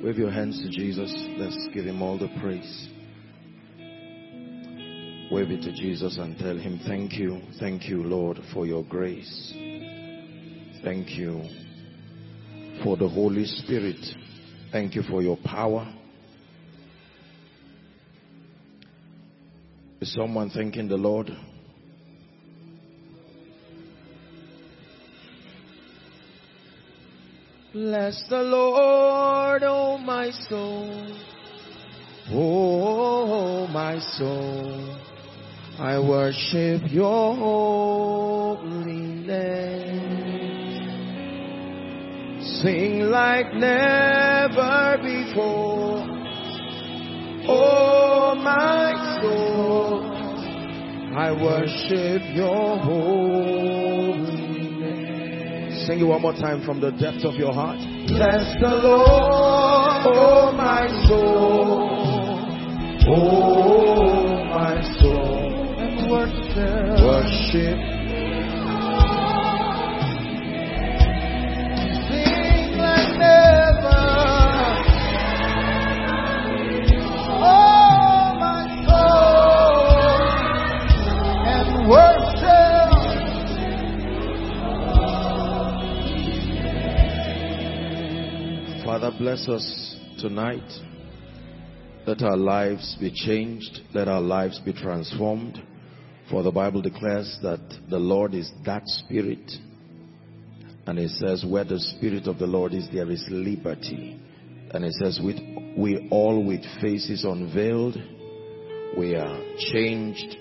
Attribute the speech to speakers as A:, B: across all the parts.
A: Wave your hands to Jesus. Let's give him all the praise. Wave it to Jesus and tell him, thank you. Thank you, Lord, for your grace. Thank you for the Holy Spirit. Thank you for your power. Is someone thanking the Lord? Bless the Lord, oh my soul. Oh my soul, I worship your holy name. Sing like never before. Oh my soul, I worship your holy name. Sing it one more time from the depth of your heart. Bless the Lord, oh my soul. Oh my soul, and worship. Sing like never. Oh my soul, and worship. Father, bless us tonight. Let our lives be changed. Let our lives be transformed. For the Bible declares that the Lord is that Spirit. And it says, where the Spirit of the Lord is, there is liberty. And it says, we all with faces unveiled, we are changed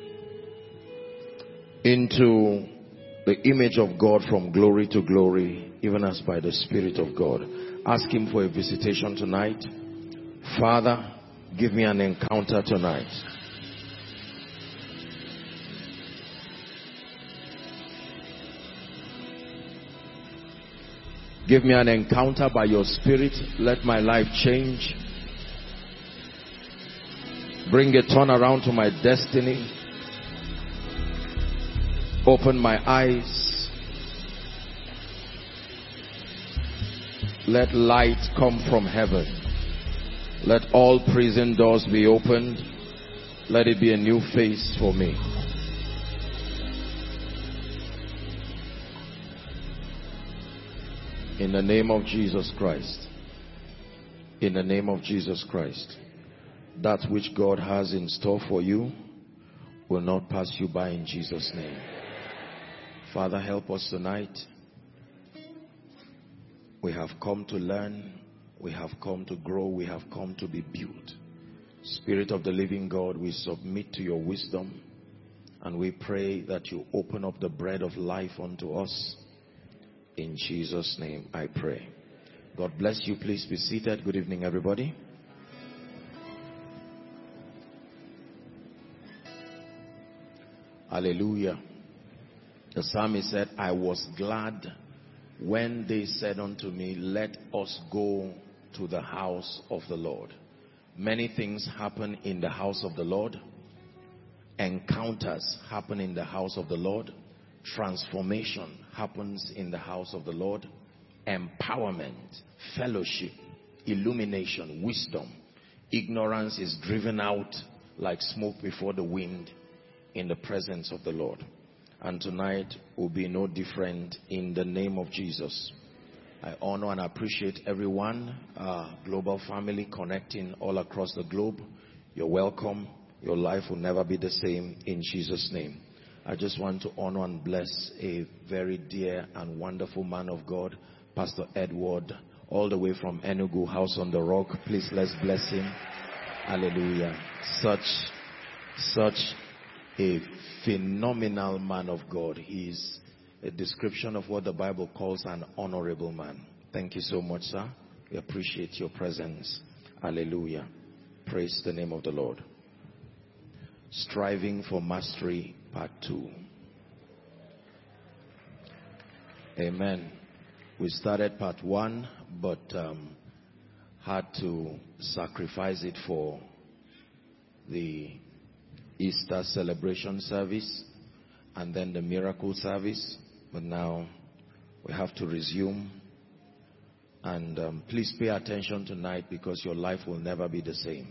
A: into the image of God from glory to glory, even as by the Spirit of God. Ask him for a visitation tonight. Father, give me an encounter tonight. Give me an encounter by your Spirit. Let my life change. Bring a turnaround to my destiny. Open my eyes. Let light come from heaven. Let all prison doors be opened. Let it be a new face for me. In the name of Jesus Christ. In the name of Jesus Christ. That which God has in store for you will not pass you by in Jesus' name. Father, help us tonight. We have come to learn. We have come to grow. We have come to be built. Spirit of the living God, we submit to your wisdom. And we pray that you open up the bread of life unto us. In Jesus' name I pray. God bless you. Please be seated. Good evening, everybody. Hallelujah. The psalmist said, I was glad when they said unto me, let us go to the house of the Lord. Many things happen in the house of the Lord. Encounters happen in the house of the Lord. Transformation happens in the house of the Lord. Empowerment, fellowship, illumination, wisdom. Ignorance is driven out like smoke before the wind in the presence of the Lord. And tonight will be no different in the name of Jesus. I honor and appreciate everyone, global family connecting all across the globe. You're welcome. Your life will never be the same in Jesus' name. I just want to honor and bless a very dear and wonderful man of God, Pastor Edward, all the way from Enugu, House on the Rock. Please, let's bless him. Hallelujah. Such a phenomenal man of God. He's a description of what the Bible calls an honorable man. Thank you so much, sir. We appreciate your presence. Hallelujah. Praise the name of the Lord. Striving for Mastery, Part 2. Amen. We started Part 1, but had to sacrifice it for the Easter celebration service and then the miracle service. But now we have to resume And please pay attention tonight, because your life will never be the same.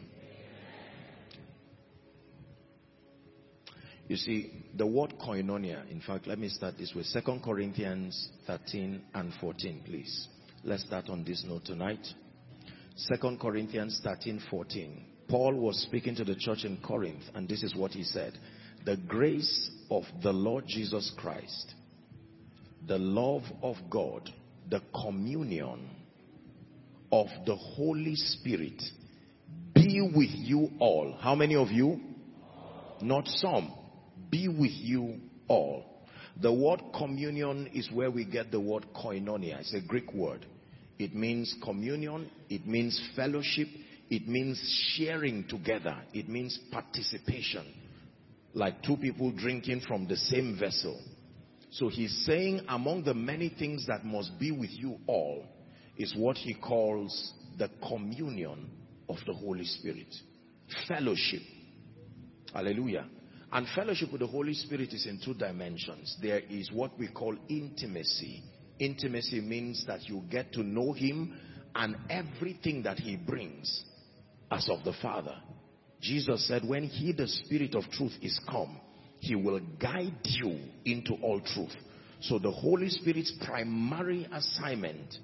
A: You see, the word koinonia, in fact, let me start this way. 2 Corinthians 13 and 14, please. Let's start on this note tonight. 2 Corinthians 13:14. Paul was speaking to the church in Corinth, and this is what he said. The grace of the Lord Jesus Christ, the love of God, the communion of the Holy Spirit be with you all. How many of you? Not some. Be with you all. The word communion is where we get the word koinonia. It's a Greek word. It means communion. It means fellowship. It means sharing together. It means participation. Like two people drinking from the same vessel. So he's saying among the many things that must be with you all is what he calls the communion of the Holy Spirit. Fellowship. Hallelujah. And fellowship with the Holy Spirit is in two dimensions. There is what we call intimacy. Intimacy means that you get to know him and everything that he brings as of the Father. Jesus said, when he, the Spirit of truth, is come, he will guide you into all truth. So the Holy Spirit's primary assignment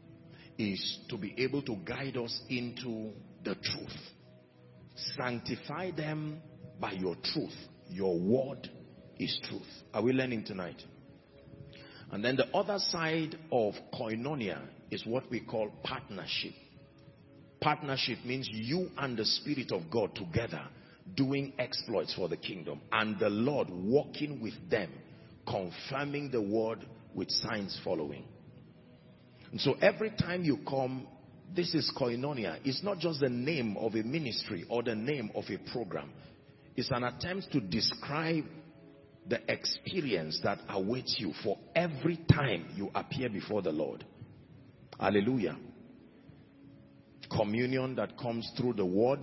A: is to be able to guide us into the truth. Sanctify them by your truth. Your word is truth. Are we learning tonight? And then the other side of koinonia is what we call partnership. Partnership means you and the Spirit of God together doing exploits for the kingdom, and the Lord walking with them, confirming the word with signs following. And so every time you come, this is koinonia. It's not just the name of a ministry or the name of a program. It's an attempt to describe the experience that awaits you for every time you appear before the Lord. Hallelujah. Communion that comes through the word,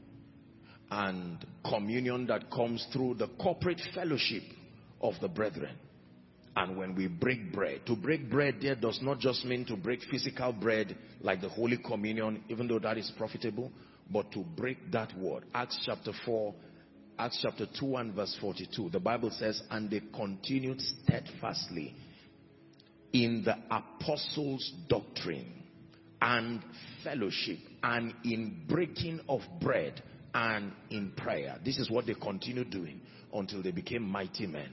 A: and communion that comes through the corporate fellowship of the brethren. And when we break bread, to break bread there does not just mean to break physical bread like the Holy Communion, even though that is profitable, but to break that word. Acts chapter 2 and verse 42, the Bible says, and they continued steadfastly in the apostles' doctrine and fellowship, and in breaking of bread, and in prayer. This is what they continued doing until they became mighty men.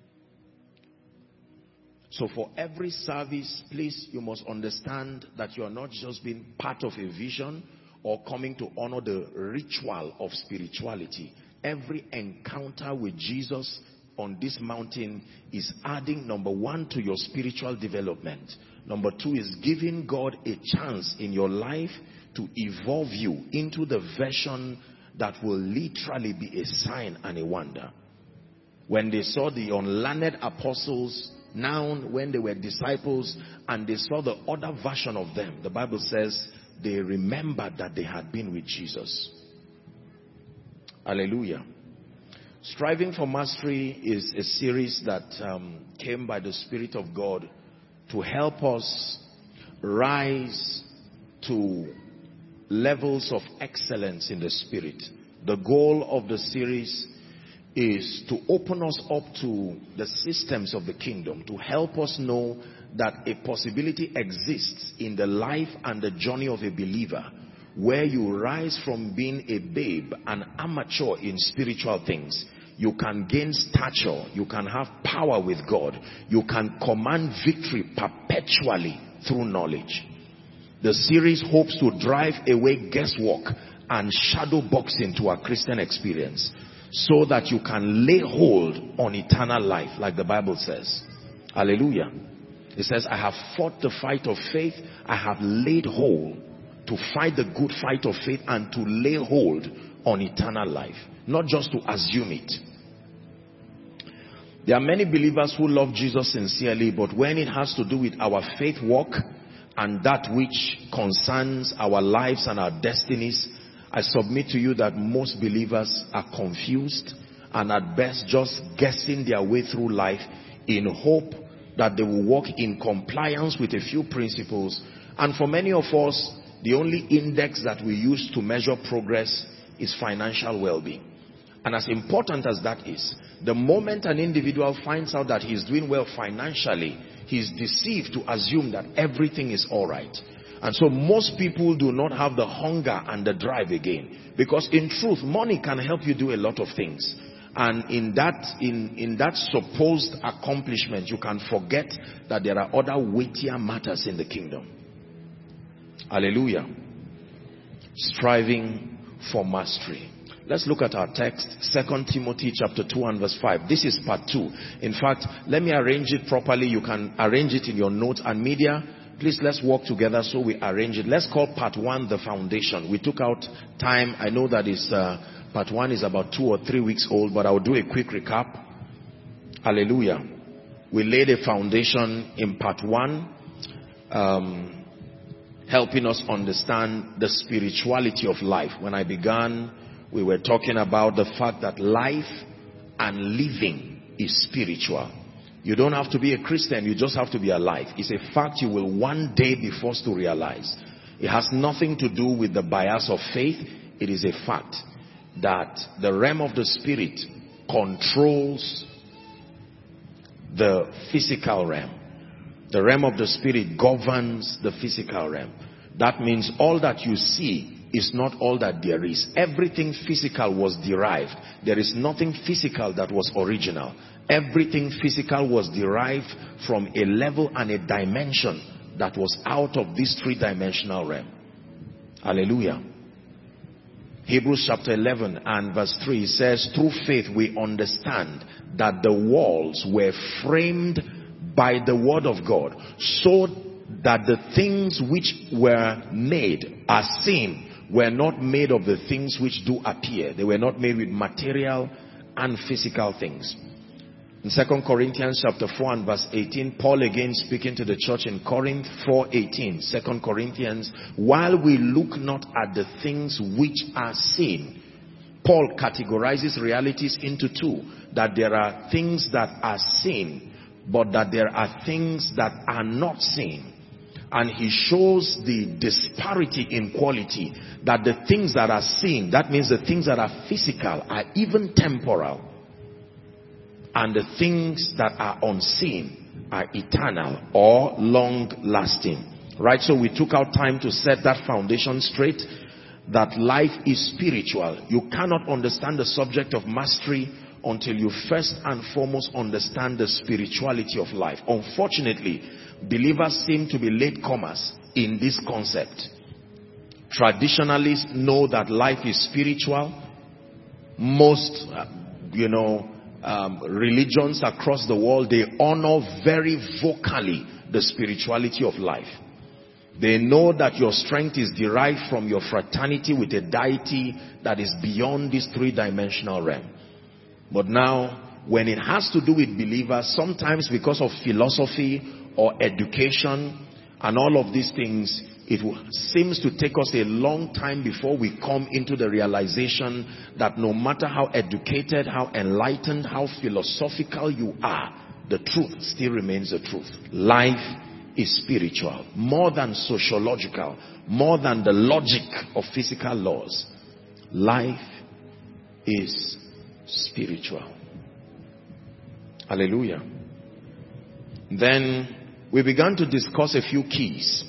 A: So for every service, please, you must understand that you are not just being part of a vision or coming to honor the ritual of spirituality. Every encounter with Jesus on this mountain is adding, number one, to your spiritual development. Number two is giving God a chance in your life to evolve you into the version that will literally be a sign and a wonder. When they saw the unlearned apostles, now when they were disciples, and they saw the other version of them, the Bible says they remembered that they had been with Jesus. Hallelujah. Striving for Mastery is a series that came by the Spirit of God to help us rise to levels of excellence in the Spirit. The goal of the series is to open us up to the systems of the kingdom, to help us know that a possibility exists in the life and the journey of a believer, where you rise from being a babe, an amateur in spiritual things. You can gain stature, you can have power with God, you can command victory perpetually through knowledge. The series hopes to drive away guesswork and shadow boxing to our Christian experience, so that you can lay hold on eternal life, like the Bible says. Hallelujah. It says, I have fought the fight of faith, I have laid hold to fight the good fight of faith and to lay hold on eternal life, not just to assume it. There are many believers who love Jesus sincerely, but when it has to do with our faith walk and that which concerns our lives and our destinies, I submit to you that most believers are confused and at best just guessing their way through life in hope that they will walk in compliance with a few principles, And for many of us, the only index that we use to measure progress is financial well-being. And as important as that is, the moment an individual finds out that he's doing well financially, he's deceived to assume that everything is all right. And so most people do not have the hunger and the drive again. Because in truth, money can help you do a lot of things. And in that supposed accomplishment, you can forget that there are other weightier matters in the kingdom. Hallelujah. Striving for mastery. Let's look at our text, 2 Timothy chapter 2 and verse 5. This is part 2. In fact, let me arrange it properly. You can arrange it in your notes and media. Please, let's work together so we arrange it. Let's call part 1 the foundation. We took out time. I know that is part 1 is about 2 or 3 weeks old, but I'll do a quick recap. Hallelujah. We laid a foundation in part 1, helping us understand the spirituality of life. When I began, we were talking about the fact that life and living is spiritual. You don't have to be a Christian, you just have to be alive. It's a fact you will one day be forced to realize. It has nothing to do with the bias of faith. It is a fact that the realm of the spirit controls the physical realm. The realm of the spirit governs the physical realm. That means all that you see is not all that there is. Everything physical was derived. There is nothing physical that was original. Everything physical was derived from a level and a dimension that was out of this three-dimensional realm. Hallelujah. Hebrews chapter 11 and verse 3 says, through faith we understand that the walls were framed by the word of God, so that the things which were made as seen were not made of the things which do appear. They were not made with material and physical things. In 2 Corinthians chapter 4 and verse 18, Paul again speaking to the church in Corinth, 4:18, 2 Corinthians, while we look not at the things which are seen. Paul categorizes realities into two, that there are things that are seen, but that there are things that are not seen. And he shows the disparity in quality, that the things that are seen, that means the things that are physical, are even temporal. And the things that are unseen are eternal or long-lasting. Right? So we took our time to set that foundation straight, that life is spiritual. You cannot understand the subject of mastery until you first and foremost understand the spirituality of life. Unfortunately, believers seem to be latecomers in this concept. Traditionalists know that life is spiritual. Most, religions across the world, they honor very vocally the spirituality of life. They know that your strength is derived from your fraternity with a deity that is beyond this three-dimensional realm. But now, when it has to do with believers, sometimes because of philosophy or education and all of these things, it seems to take us a long time before we come into the realization that no matter how educated, how enlightened, how philosophical you are, the truth still remains the truth. Life is spiritual, more than sociological, more than the logic of physical laws. Life is spiritual. Hallelujah. Then we began to discuss a few keys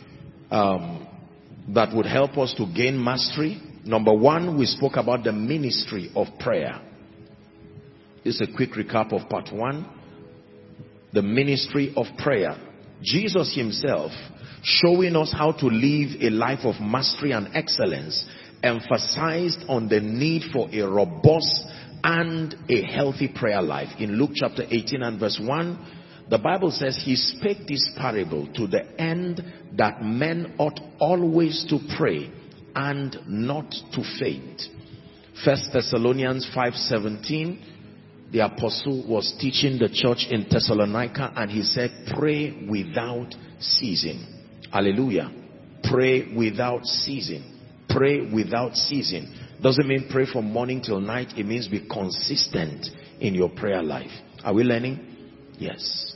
A: that would help us to gain mastery. Number one, we spoke about the ministry of prayer. This is a quick recap of part 1. The ministry of prayer. Jesus himself, showing us how to live a life of mastery and excellence, emphasized on the need for a robust and a healthy prayer life. In Luke chapter 18 and verse 1, the Bible says he spake this parable to the end that men ought always to pray and not to faint. 1 Thessalonians 5:17, the apostle was teaching the church in Thessalonica and he said, pray without ceasing. Hallelujah. Pray without ceasing. Pray without ceasing. Doesn't mean pray from morning till night. It means be consistent in your prayer life. Are we learning? Yes.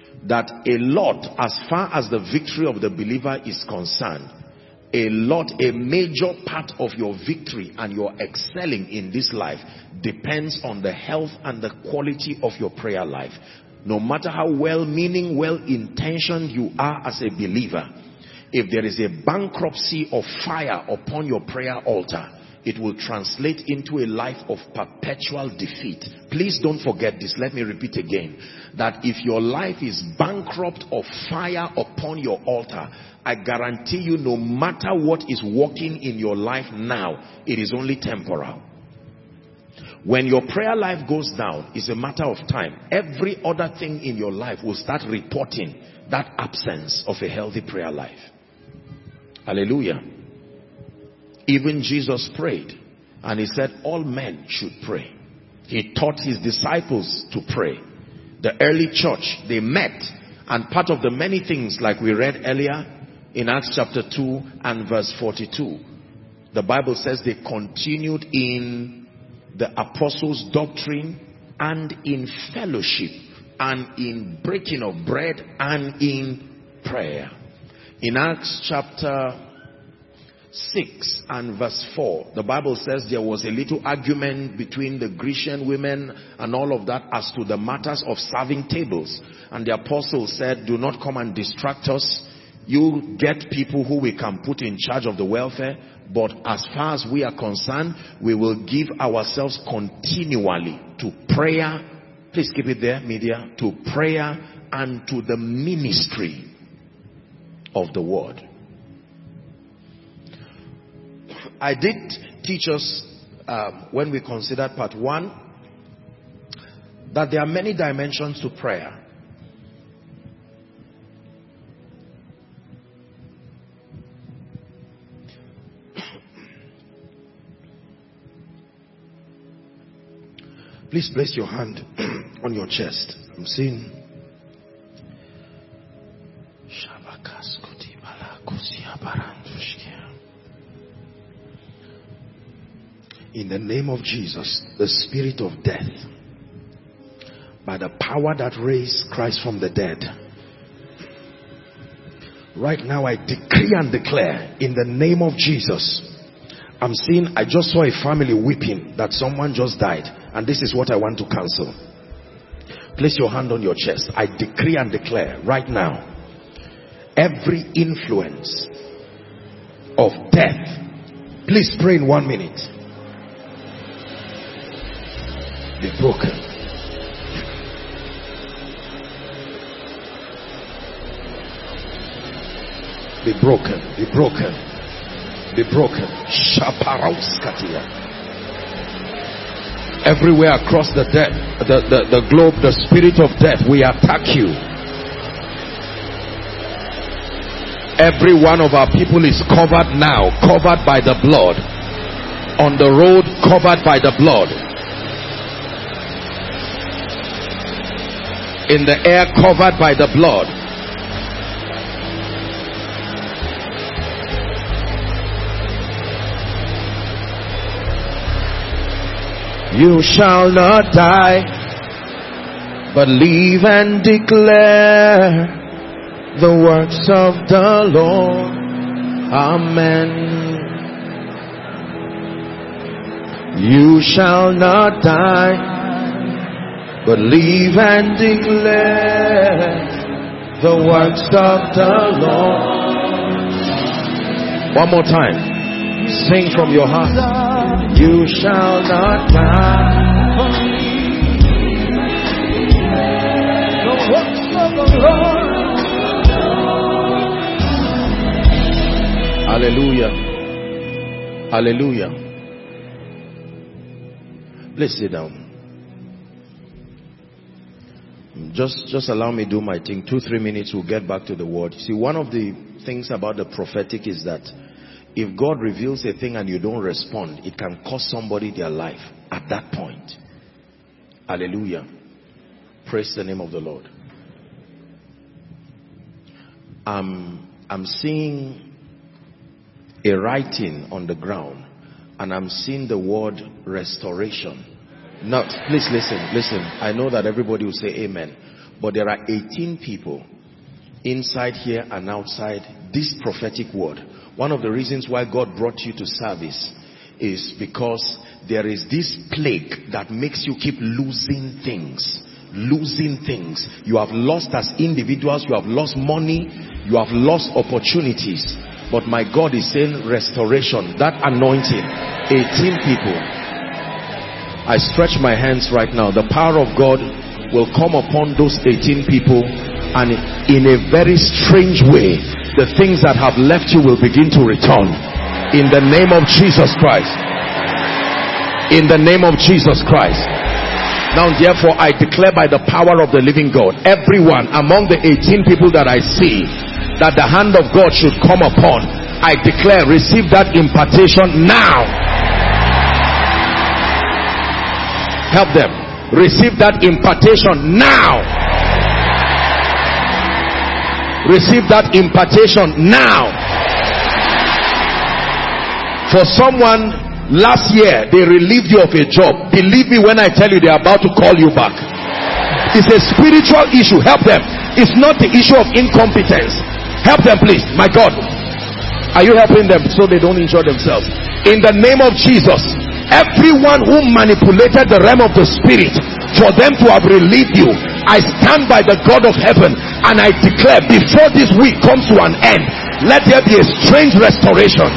A: that a lot, as far as the victory of the believer is concerned, a major part of your victory and your excelling in this life depends on the health and the quality of your prayer life. No matter how well-meaning, well-intentioned you are as a believer, if there is a bankruptcy of fire upon your prayer altar, it will translate into a life of perpetual defeat. Please don't forget this. Let me repeat again, that if your life is bankrupt of fire upon your altar, I guarantee you, no matter what is working in your life now, it is only temporal. When your prayer life goes down, it's a matter of time. Every other thing in your life will start reporting that absence of a healthy prayer life. Hallelujah. Even Jesus prayed, and he said all men should pray. He taught his disciples to pray. The early church, they met, and part of the many things, like we read earlier in Acts chapter 2 and verse 42, the Bible says they continued in the apostles' doctrine and in fellowship and in breaking of bread and in prayer. In Acts chapter 6 and verse 4, the Bible says there was a little argument between the Grecian women and all of that as to the matters of serving tables. And the apostles said, do not come and distract us. You get people who we can put in charge of the welfare. But as far as we are concerned, we will give ourselves continually to prayer. Please keep it there, media. To prayer and to the ministry of the word. I did teach us when we considered part 1 that there are many dimensions to prayer. Please place your hand on your chest. I'm seeing. In the name of Jesus, the spirit of death, by the power that raised Christ from the dead, right now I decree and declare in the name of Jesus. I'm seeing, I just saw a family weeping that someone just died, and this is what I want to cancel. Place your hand on your chest. I decree and declare right now, every influence of death, please pray in 1 minute, be broken. Be broken. Be broken. Be broken. Shaparauskatia. Everywhere across the globe, the spirit of death, we attack you. Every one of our people is covered now, covered by the blood. On the road, covered by the blood. In the air, covered by the blood. You shall not die, but live and declare the works of the Lord. Amen. You shall not die, but live and declare the works of the Lord. One more time. Sing from your heart. You shall not die, but the works of the Lord. Hallelujah. Hallelujah. Please sit down. Just allow me to do my thing. 2-3 minutes, we'll get back to the word. See, one of the things about the prophetic is that if God reveals a thing and you don't respond, it can cost somebody their life at that point. Hallelujah. Praise the name of the Lord. I'm seeing a writing on the ground, and I'm seeing the word restoration. Now, please listen. I know that everybody will say amen. But there are 18 people inside here and outside this prophetic word. One of the reasons why God brought you to service is because there is this plague that makes you keep losing things. Losing things. You have lost as individuals, you have lost money, you have lost opportunities. But my God is saying restoration, that anointing. 18 people. I stretch my hands right now. The power of God will come upon those 18 people, and in a very strange way, the things that have left you will begin to return. In the name of Jesus Christ. In the name of Jesus Christ. Now therefore I declare by the power of the living God, everyone among the 18 people that I see, that the hand of God should come upon, I declare, receive that impartation now. Help them. Receive that impartation now. Receive that impartation now. For someone, last year they relieved you of a job. Believe me when I tell you they are about to call you back. It's a spiritual issue. Help them. It's not the issue of incompetence. Help them, please. My God, are you helping them so they don't injure themselves? In the name of Jesus, everyone who manipulated the realm of the spirit for them to have relieved you, I stand by the God of heaven and I declare, before this week comes to an end, let there be a strange restoration.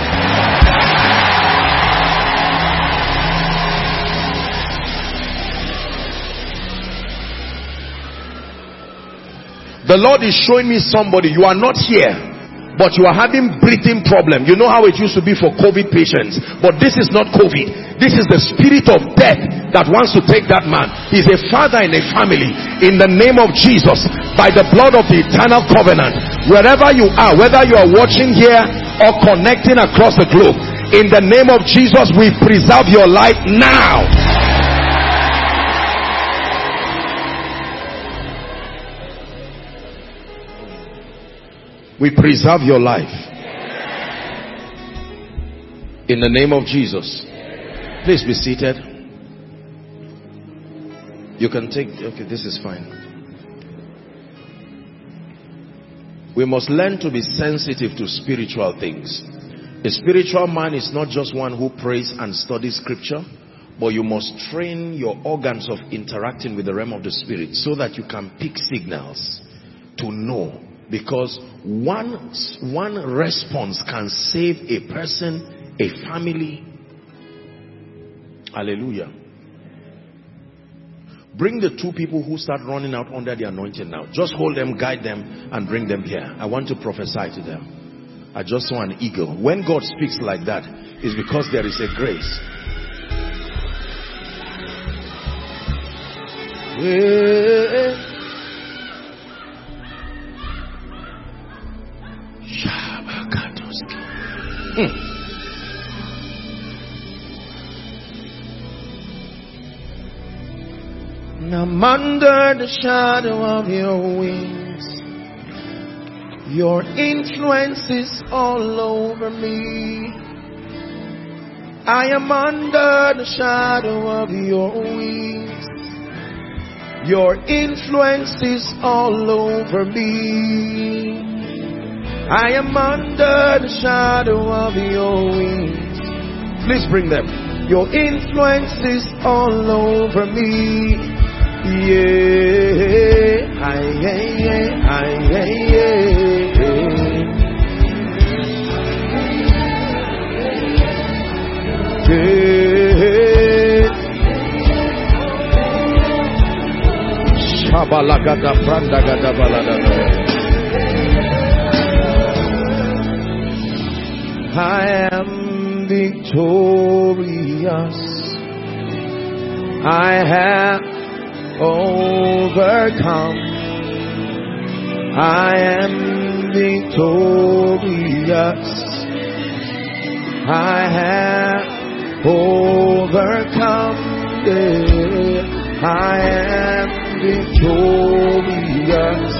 A: The Lord is showing me somebody. You are not here, but you are having breathing problem. You know how it used to be for COVID patients, but this is not COVID. This is the spirit of death that wants to take that man. He's a father in a family. In the name of Jesus, by the blood of the eternal covenant, wherever you are, whether you are watching here or connecting across the globe, in the name of Jesus, we preserve your life now. We preserve your life. In the name of Jesus. Please be seated. You can take, okay, this is fine. We must learn to be sensitive to spiritual things. A spiritual man is not just one who prays and studies scripture, but you must train your organs of interacting with the realm of the spirit so that you can pick signals to know. Because one response can save a person, a family. Hallelujah. Bring the two people who start running out under the anointing now. Just hold them, guide them, and bring them here. I want to prophesy to them. I just saw an eagle. When God speaks like that, it's because there is a grace. I'm under the shadow of your wings. Your influence is all over me. I am under the shadow of your wings. Your influence is all over me. I am under the shadow of your wings. Please bring them. Your influence is all over me. Yeah, I am victorious. I have overcome. I am victorious. I have overcome. I am victorious.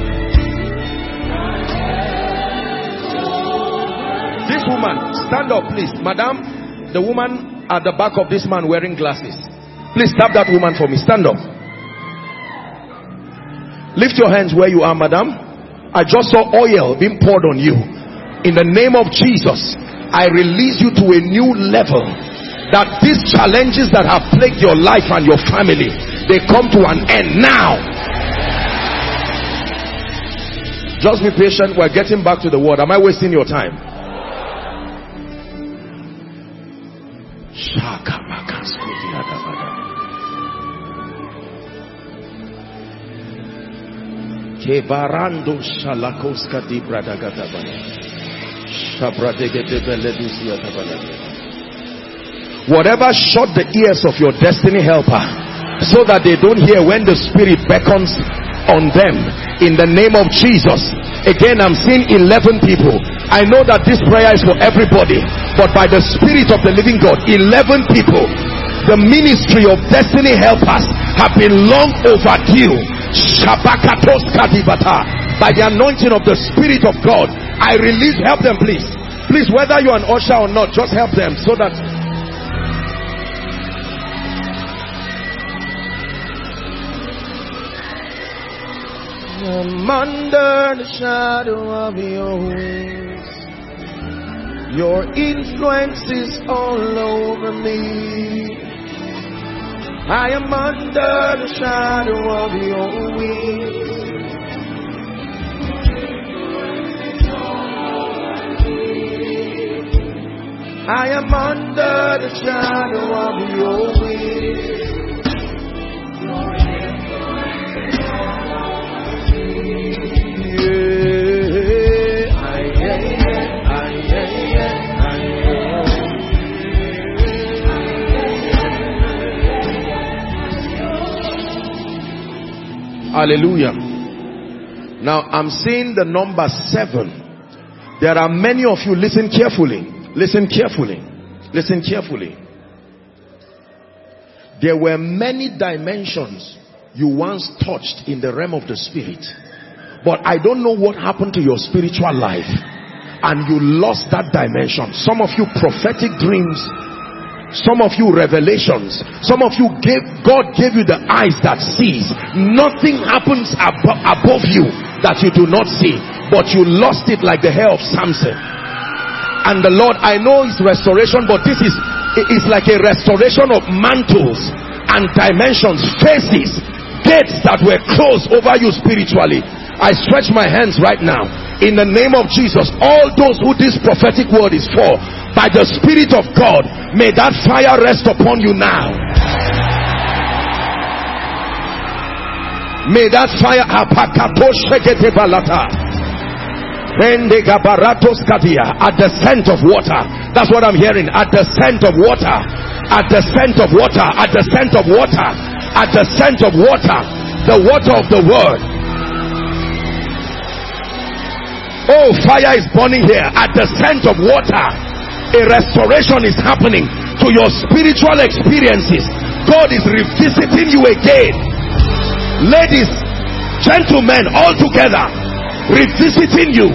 A: This woman, stand up please. Madam, the woman at the back of this man wearing glasses. Please tap that woman for me. Stand up. Lift your hands where you are, madam. I just saw oil being poured on you. In the name of Jesus, I release you to a new level. That these challenges that have plagued your life and your family, they come to an end now. Just be patient. We're getting back to the word. Am I wasting your time? Whatever shut the ears of your destiny helper so that they don't hear when the Spirit beckons on them, in the name of Jesus. Again, I'm seeing 11 people. I know that this prayer is for everybody, but by the Spirit of the living God, 11 people. The ministry of destiny helpers have been long overdue. By the anointing of the Spirit of God, I release. Help them, please. Please, whether you're an usher or not, just help them so that I'm under the shadow of your wings. Your influence is all over me. I am under the shadow of your wings. I am under the shadow of your wings. Hallelujah. Now I'm seeing the number 7. There are many of you. Listen carefully. Listen carefully. Listen carefully. There were many dimensions you once touched in the realm of the spirit, but I don't know what happened to your spiritual life and you lost that dimension. Some of you prophetic dreams, some of you revelations, some of you God gave you the eyes that sees. Nothing happens above you that you do not see, but you lost it like the hair of Samson. And the Lord, I know it's restoration, but this is like a restoration of mantles and dimensions, faces, gates that were closed over you spiritually. I stretch my hands right now in the name of Jesus. All those who this prophetic word is for, by the Spirit of God, may that fire rest upon you now. May that fire at the scent of water. That's what I'm hearing. At the scent of water. At the scent of water. At the scent of water. At the scent of water. The water of the word. Oh, fire is burning here. At the scent of water, a restoration is happening to your spiritual experiences. God is revisiting you again. Ladies, gentlemen, all together, revisiting you.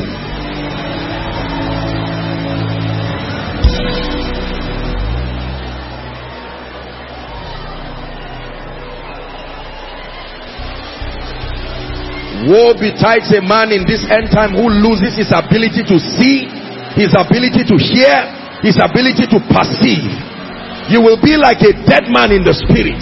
A: Woe betides a man in this end time who loses his ability to see, his ability to hear, his ability to perceive. You will be like a dead man in the spirit.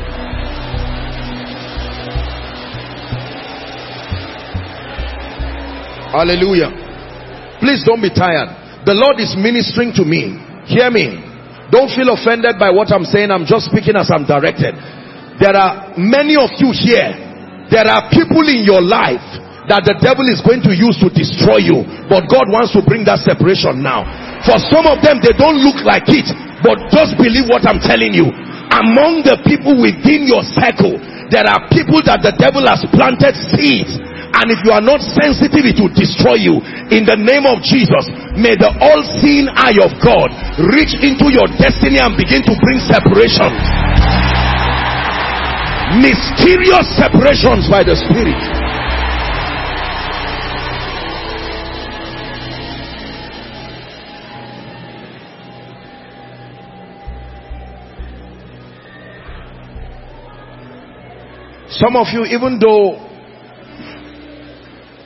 A: Hallelujah. Please don't be tired. The Lord is ministering to me. Hear me. Don't feel offended by what I'm saying. I'm just speaking as I'm directed. There are many of you here. There are people in your life that the devil is going to use to destroy you, but God wants to bring that separation now. For some of them, they don't look like it, but just believe what I'm telling you. Among the people within your circle, there are people that the devil has planted seeds, and if you are not sensitive, it will destroy you. In the name of Jesus, may the all-seeing eye of God reach into your destiny and begin to bring separation. Mysterious separations by the Spirit. Some of you, even though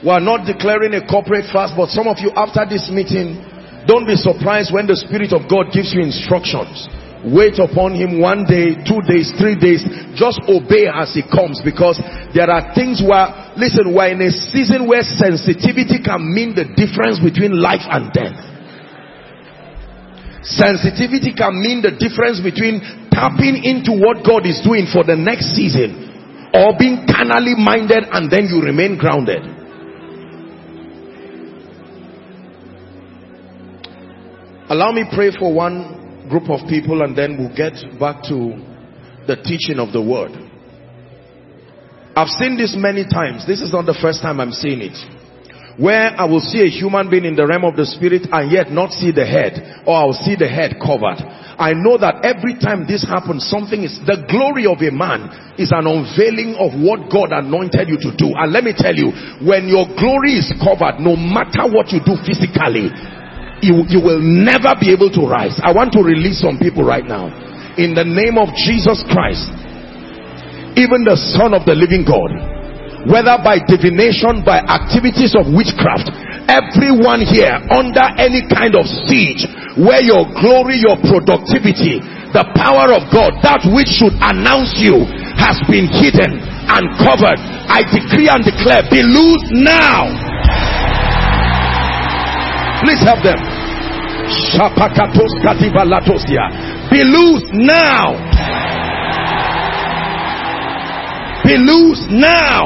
A: We are not declaring a corporate fast, but some of you after this meeting, don't be surprised when the Spirit of God gives you instructions. Wait upon him 1 day, 2 days, 3 days. Just obey as he comes, because there are things where, listen, we're in a season where sensitivity can mean the difference between life and death. Sensitivity can mean the difference between tapping into what God is doing for the next season, or being carnally minded and then you remain grounded. Allow me pray for one group of people and then we'll get back to the teaching of the word. I've seen this many times. This is not the first time I'm seeing it. Where I will see a human being in the realm of the spirit and yet not see the head, or I'll see the head covered. I know that every time this happens, something is, the glory of a man is an unveiling of what God anointed you to do. And let me tell you, when your glory is covered, no matter what you do physically, you will never be able to rise. I want to release some people right now. In the name of Jesus Christ, even the Son of the living God, whether by divination, by activities of witchcraft, everyone here under any kind of siege, where your glory, your productivity, the power of God, that which should announce you, has been hidden and covered, I decree and declare, be loosed now. Please help them. Be loosed now. Be loosed now.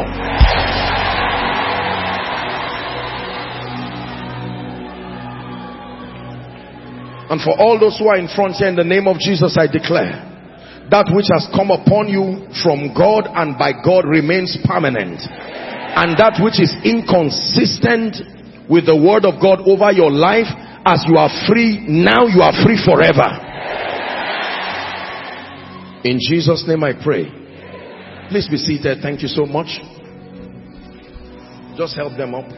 A: And for all those who are in front here, in the name of Jesus, I declare, that which has come upon you from God and by God remains permanent. And that which is inconsistent with the word of God over your life, as you are free, now you are free forever. In Jesus' name I pray. Please be seated. Thank you so much. Just help them up.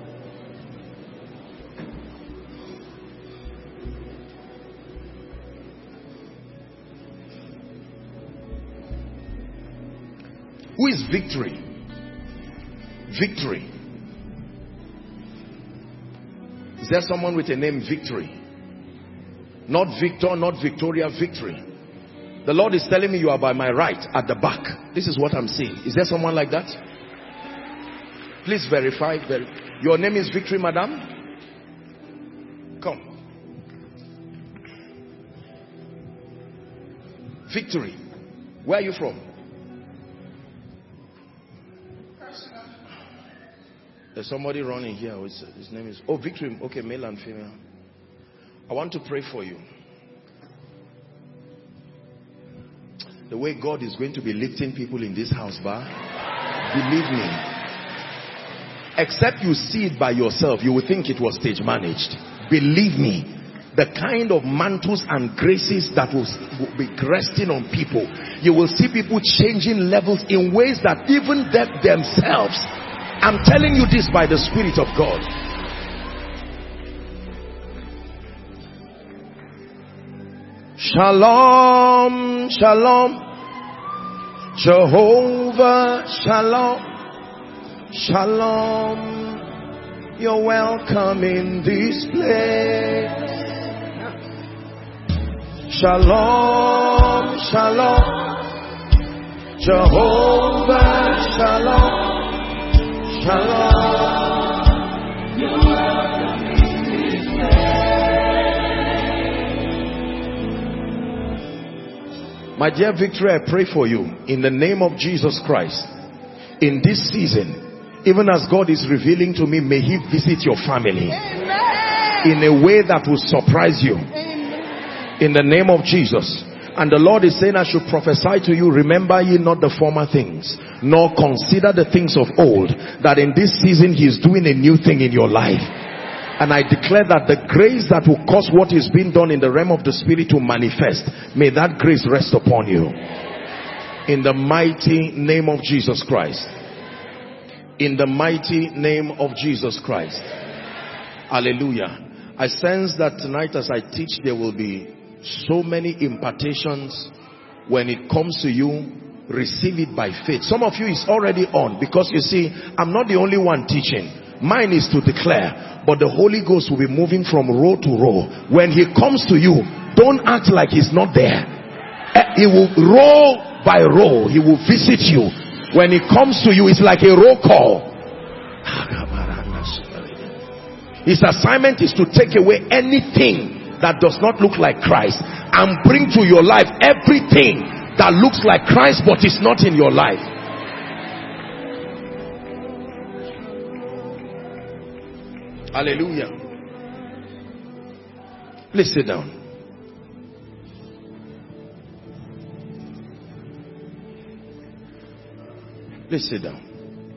A: Who is Victory? Victory. Is there someone with a name Victory? Not Victor, not Victoria, Victory. The Lord is telling me you are by my right at the back. This is what I'm seeing. Is there someone like that? Please verify. Your name is Victory, madam? Come. Victory. Where are you from? There's somebody running here. His name is... Oh, Victory. Okay, male and female. I want to pray for you. The way God is going to be lifting people in this house, believe me. Except you see it by yourself, you will think it was stage managed. Believe me. The kind of mantles and graces that will be resting on people. You will see people changing levels in ways that even they themselves... I'm telling you this by the Spirit of God. Shalom, shalom. Jehovah, shalom. Shalom. You're welcome in this place. Shalom, shalom. Jehovah, shalom. Shalom. You're welcome in this place. My dear Victory, I pray for you in the name of Jesus Christ. In this season, even as God is revealing to me, may He visit your family. Amen. In a way that will surprise you. Amen. In the name of Jesus. And the Lord is saying, I should prophesy to you, remember ye not the former things, nor consider the things of old, that in this season He is doing a new thing in your life. And I declare that the grace that will cause what is being done in the realm of the Spirit to manifest, may that grace rest upon you. In the mighty name of Jesus Christ. In the mighty name of Jesus Christ. Hallelujah. I sense that tonight as I teach, there will be so many impartations when it comes to you receive it by faith. Some of you is already on, because you see, I'm not the only one teaching. Mine is to declare, but the Holy Ghost will be moving from row to row. When he comes to you, don't act like he's not there. He will row by row. He will visit you. When he comes to you, it's like a roll call. His assignment is to take away anything that does not look like Christ and bring to your life everything that looks like Christ but is not in your life. Hallelujah. Please sit down. Please sit down.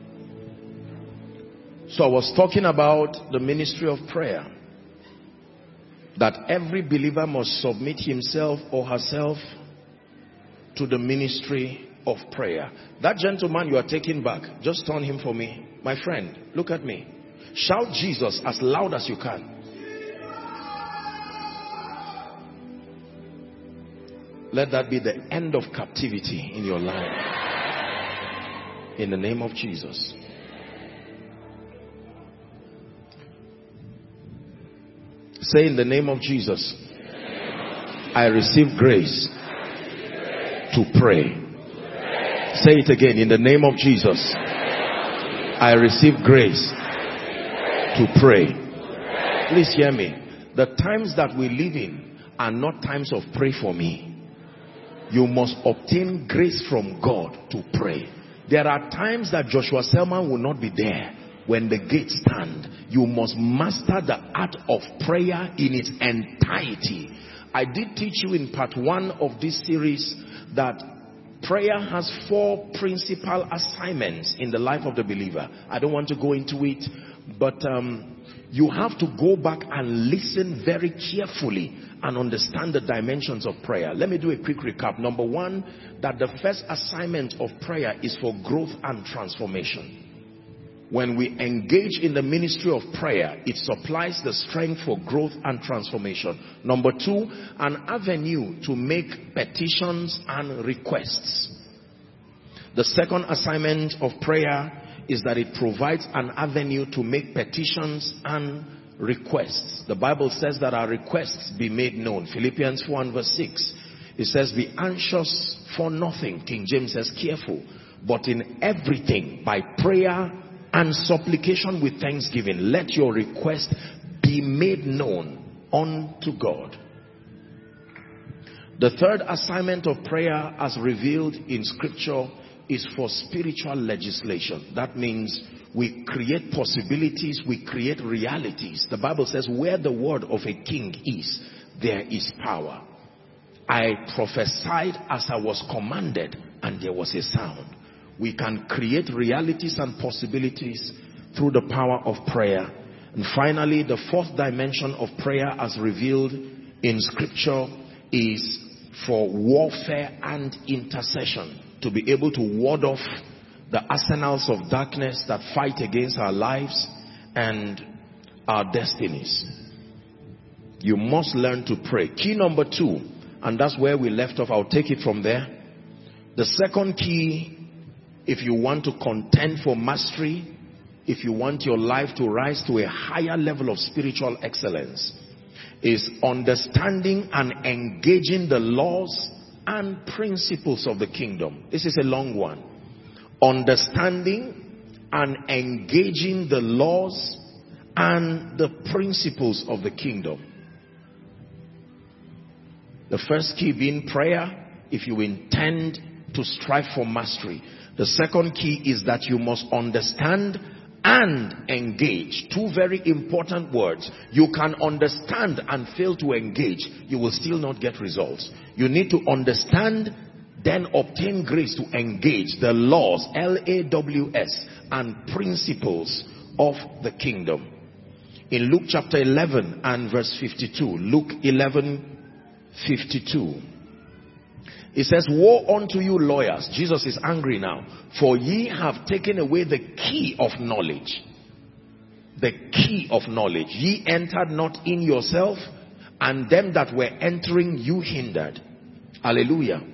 A: So I was talking about the ministry of prayer. That every believer must submit himself or herself to the ministry of prayer. That gentleman you are taking back, just turn him for me. My friend, look at me. Shout Jesus as loud as you can. Let that be the end of captivity in your life. In the name of Jesus. Say, in the name of Jesus, I receive grace to pray. Say it again. In the name of Jesus, I receive grace to pray. Please hear me. The times that we live in are not times of pray for me. You must obtain grace from God to pray. There are times that Joshua Selman will not be there. When the gates stand, you must master the art of prayer in its entirety. I did teach you in part 1 of this series that prayer has 4 principal assignments in the life of the believer. I don't want to go into it, but you have to go back and listen very carefully and understand the dimensions of prayer. Let me do a quick recap. Number 1, that the first assignment of prayer is for growth and transformation. When we engage in the ministry of prayer, it supplies the strength for growth and transformation. Number 2, an avenue to make petitions and requests. The second assignment of prayer is that it provides an avenue to make petitions and requests. The Bible says that our requests be made known. Philippians 4 and verse 6. It says, be anxious for nothing. King James says, careful. But in everything, by prayer and supplication with thanksgiving, let your request be made known unto God. The third assignment of prayer as revealed in scripture is for spiritual legislation. That means we create possibilities, we create realities. The Bible says where the word of a king is, there is power. I prophesied as I was commanded, and there was a sound. We can create realities and possibilities through the power of prayer. And finally, the fourth dimension of prayer as revealed in scripture is for warfare and intercession. To be able to ward off the arsenals of darkness that fight against our lives and our destinies. You must learn to pray. Key number 2, and that's where we left off. I'll take it from there. The second key, if you want to contend for mastery, if you want your life to rise to a higher level of spiritual excellence, is understanding and engaging the laws and principles of the kingdom. This is a long one. Understanding and engaging the laws and the principles of the kingdom. The first key being prayer, if you intend to strive for mastery. The second key is that you must understand and engage. 2 very important words. You can understand and fail to engage. You will still not get results. You need to understand, then obtain grace to engage the laws, L-A-W-S, and principles of the kingdom. In Luke chapter 11 and verse 52, Luke 11:52. It says, woe unto you lawyers. Jesus is angry now. For ye have taken away the key of knowledge. The key of knowledge. Ye entered not in yourself, and them that were entering you hindered. Hallelujah.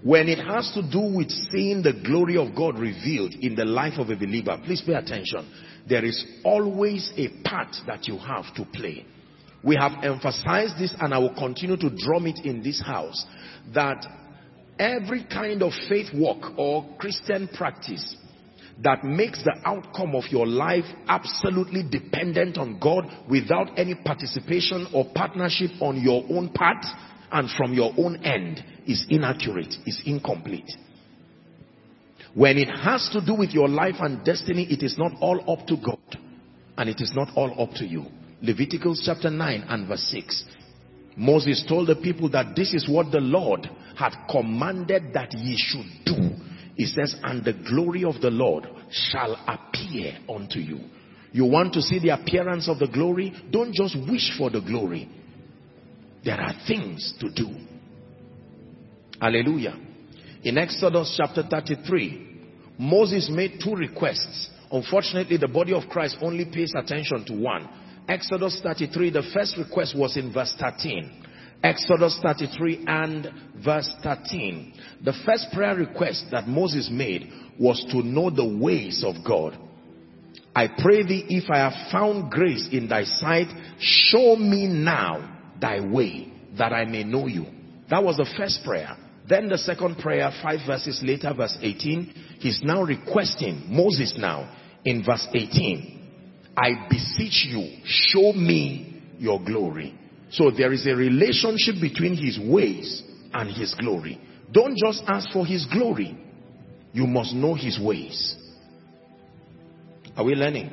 A: When it has to do with seeing the glory of God revealed in the life of a believer, please pay attention. There is always a part that you have to play. We have emphasized this, and I will continue to drum it in this house, that every kind of faith walk or Christian practice that makes the outcome of your life absolutely dependent on God without any participation or partnership on your own part and from your own end is inaccurate, is incomplete. When it has to do with your life and destiny, it is not all up to God, and it is not all up to you. Leviticus chapter 9 and verse 6. Moses told the people that this is what the Lord had commanded that ye should do. He says, and the glory of the Lord shall appear unto you. You want to see the appearance of the glory? Don't just wish for the glory. There are things to do. Hallelujah. In Exodus chapter 33, Moses made two requests. Unfortunately, the body of Christ only pays attention to one. Exodus 33, the first request was in verse 13. Exodus 33 and verse 13. The first prayer request that Moses made was to know the ways of God. I pray thee, if I have found grace in thy sight, show me now thy way, that I may know you. That was the first prayer. Then the second prayer, 5 verses later, verse 18, he's now requesting, Moses now, in verse 18, I beseech you, show me your glory. So there is a relationship between his ways and his glory. Don't just ask for his glory. You must know his ways. Are we learning?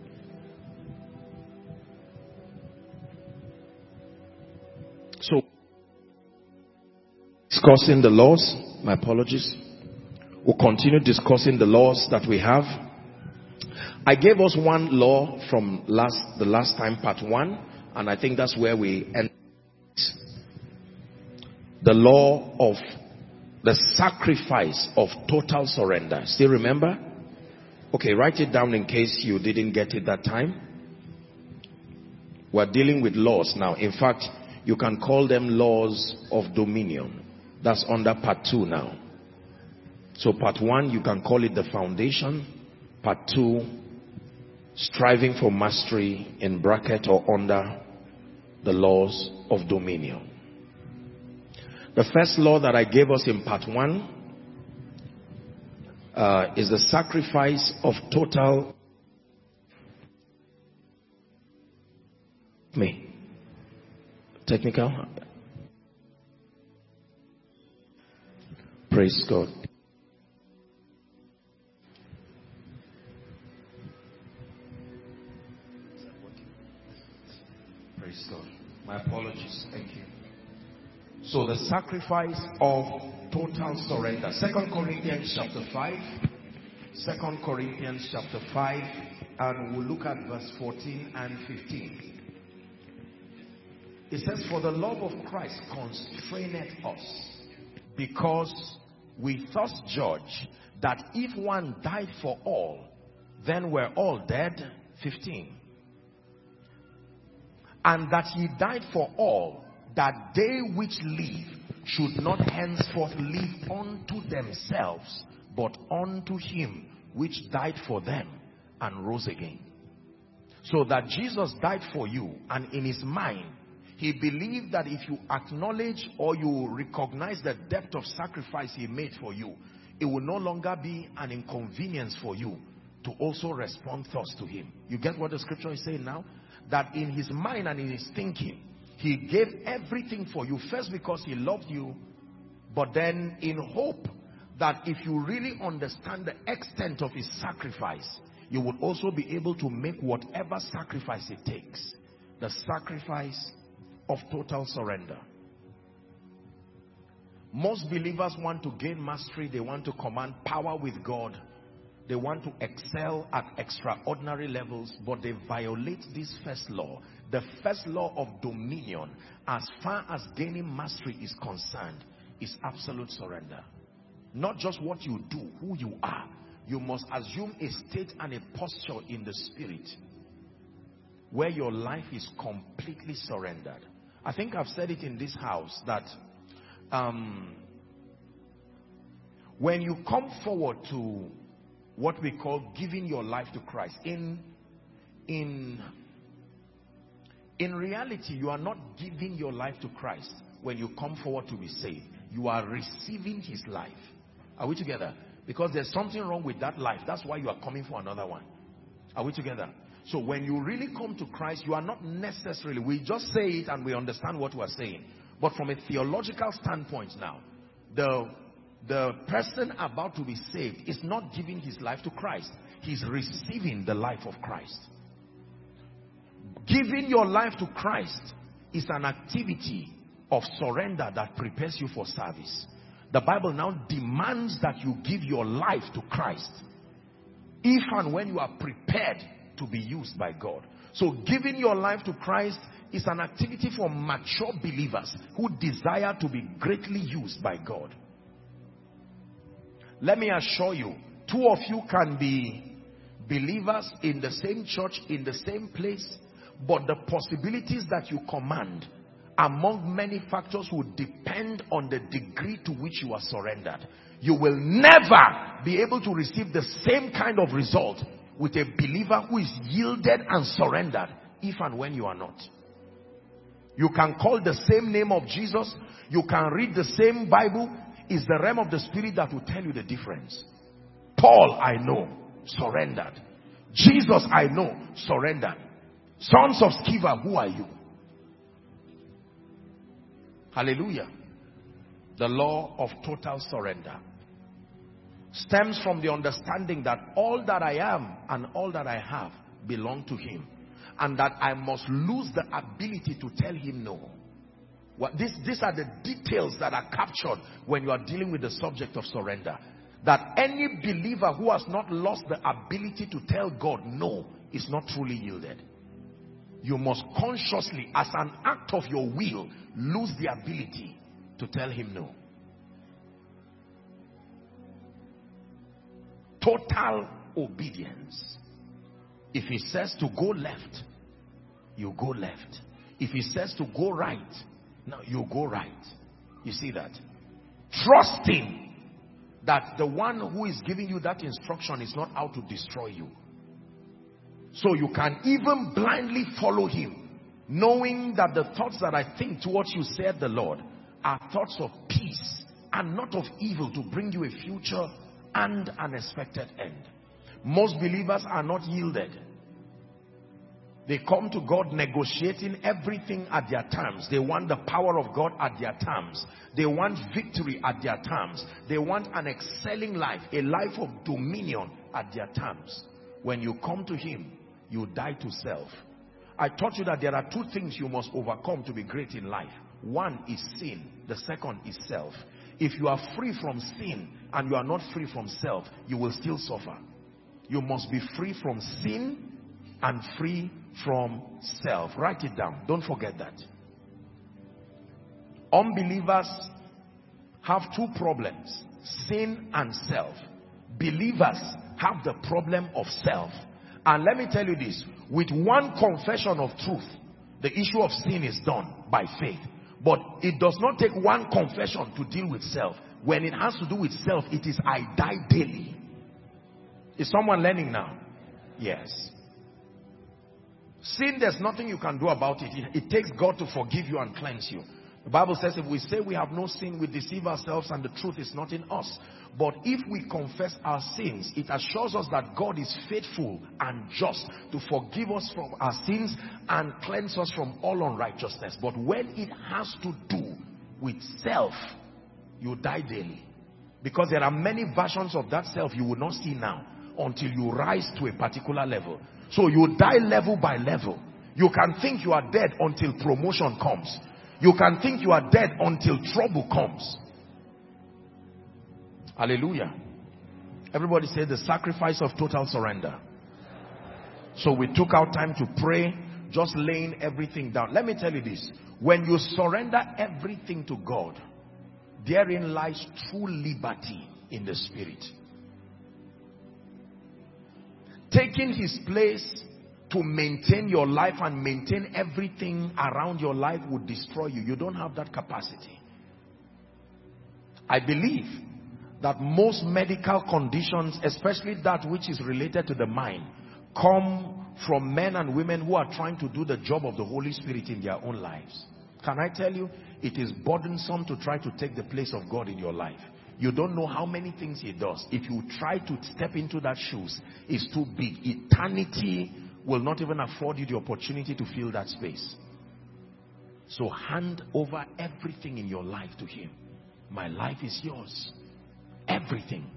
A: So, discussing the laws, my apologies. We'll continue discussing the laws that we have. I gave us one law from the last time, part 1, and I think that's where we end. The law of the sacrifice of total surrender. Still remember? Okay, write it down in case you didn't get it that time. We're dealing with laws now. In fact, you can call them laws of dominion. That's under part 2 now. So part 1, you can call it the foundation. Part 2, striving for mastery, in bracket or under the laws of dominion. The first law that I gave us in part 1 is the sacrifice of total technical. Praise God. Praise God. My apologies. Thank you. So the sacrifice of total surrender. 2 Corinthians chapter 5. 2 Corinthians chapter 5. And we'll look at verse 14 and 15. It says, for the love of Christ constraineth us, because we thus judge that if one died for all, then we're all dead. 15. And that he died for all, that they which live should not henceforth live unto themselves, but unto him which died for them and rose again. So that Jesus died for you, and in his mind, he believed that if you acknowledge or you recognize the depth of sacrifice he made for you, it will no longer be an inconvenience for you to also respond thus to him. You get what the scripture is saying now? That in his mind and in his thinking, he gave everything for you. First because he loved you, but then in hope that if you really understand the extent of his sacrifice, you will also be able to make whatever sacrifice it takes. The sacrifice of total surrender. Most believers want to gain mastery. They want to command power with God. They want to excel at extraordinary levels, but they violate this first law. The first law of dominion, as far as gaining mastery is concerned, is absolute surrender. Not just what you do, who you are. You must assume a state and a posture in the spirit where your life is completely surrendered. I think I've said it in this house that When you come forward to what we call giving your life to Christ, in reality, you are not giving your life to Christ when you come forward to be saved. You are receiving his life. Are we together? Because there's something wrong with that life. That's why you are coming for another one. Are we together? So when you really come to Christ, you are not necessarily, we just say it and we understand what we are saying. But from a theological standpoint now, the person about to be saved is not giving his life to Christ. He's receiving the life of Christ. Giving your life to Christ is an activity of surrender that prepares you for service. The Bible now demands that you give your life to Christ if and when you are prepared to be used by God. So giving your life to Christ is an activity for mature believers who desire to be greatly used by God. Let me assure you, two of you can be believers in the same church, in the same place, but the possibilities that you command among many factors will depend on the degree to which you are surrendered. You will never be able to receive the same kind of result with a believer who is yielded and surrendered if and when you are not. You can call the same name of Jesus, you can read the same Bible. It's the realm of the Spirit that will tell you the difference. Paul, I know, surrendered. Jesus, I know, surrendered. Sons of Sceva, who are you? Hallelujah. The law of total surrender stems from the understanding that all that I am and all that I have belong to him, and that I must lose the ability to tell him no. These are the details that are captured when you are dealing with the subject of surrender. That any believer who has not lost the ability to tell God no is not truly yielded. You must consciously, as an act of your will, lose the ability to tell him no. Total obedience. If he says to go left, you go left. If he says to go right, now you go right. You see that? Trusting that the one who is giving you that instruction is not out to destroy you. So you can even blindly follow him, knowing that the thoughts that I think towards you, said the Lord, are thoughts of peace and not of evil, to bring you a future and an expected end. Most believers are not yielded. They come to God negotiating everything at their terms. They want the power of God at their terms. They want victory at their terms. They want an excelling life, a life of dominion at their terms. When you come to him, you die to self. I taught you that there are two things you must overcome to be great in life. One is sin. The second is self. If you are free from sin and you are not free from self, you will still suffer. You must be free from sin and free from self. Write it down. Don't forget that. Unbelievers have two problems: sin and self. Believers have the problem of self. And let me tell you this, with one confession of truth, the issue of sin is done by faith. But it does not take one confession to deal with self. When it has to do with self, it is I die daily. Is someone learning now? Yes. Sin, there's nothing you can do about it. It takes God to forgive you and cleanse you. The Bible says if we say we have no sin, we deceive ourselves and the truth is not in us. But if we confess our sins, it assures us that God is faithful and just to forgive us from our sins and cleanse us from all unrighteousness. But when it has to do with self, you die daily. Because there are many versions of that self you will not see now until you rise to a particular level. So you die level by level. You can think you are dead until promotion comes. You can think you are dead until trouble comes. Hallelujah. Everybody say the sacrifice of total surrender. So we took our time to pray, just laying everything down. Let me tell you this. When you surrender everything to God, therein lies true liberty in the spirit. Taking his place to maintain your life and maintain everything around your life would destroy you. You don't have that capacity. I believe that most medical conditions, especially that which is related to the mind, come from men and women who are trying to do the job of the Holy Spirit in their own lives. Can I tell you, it is burdensome to try to take the place of God in your life. You don't know how many things he does. If you try to step into that shoes, it's too big. Eternity will not even afford you the opportunity to fill that space. So hand over everything in your life to him. My life is yours. Everything.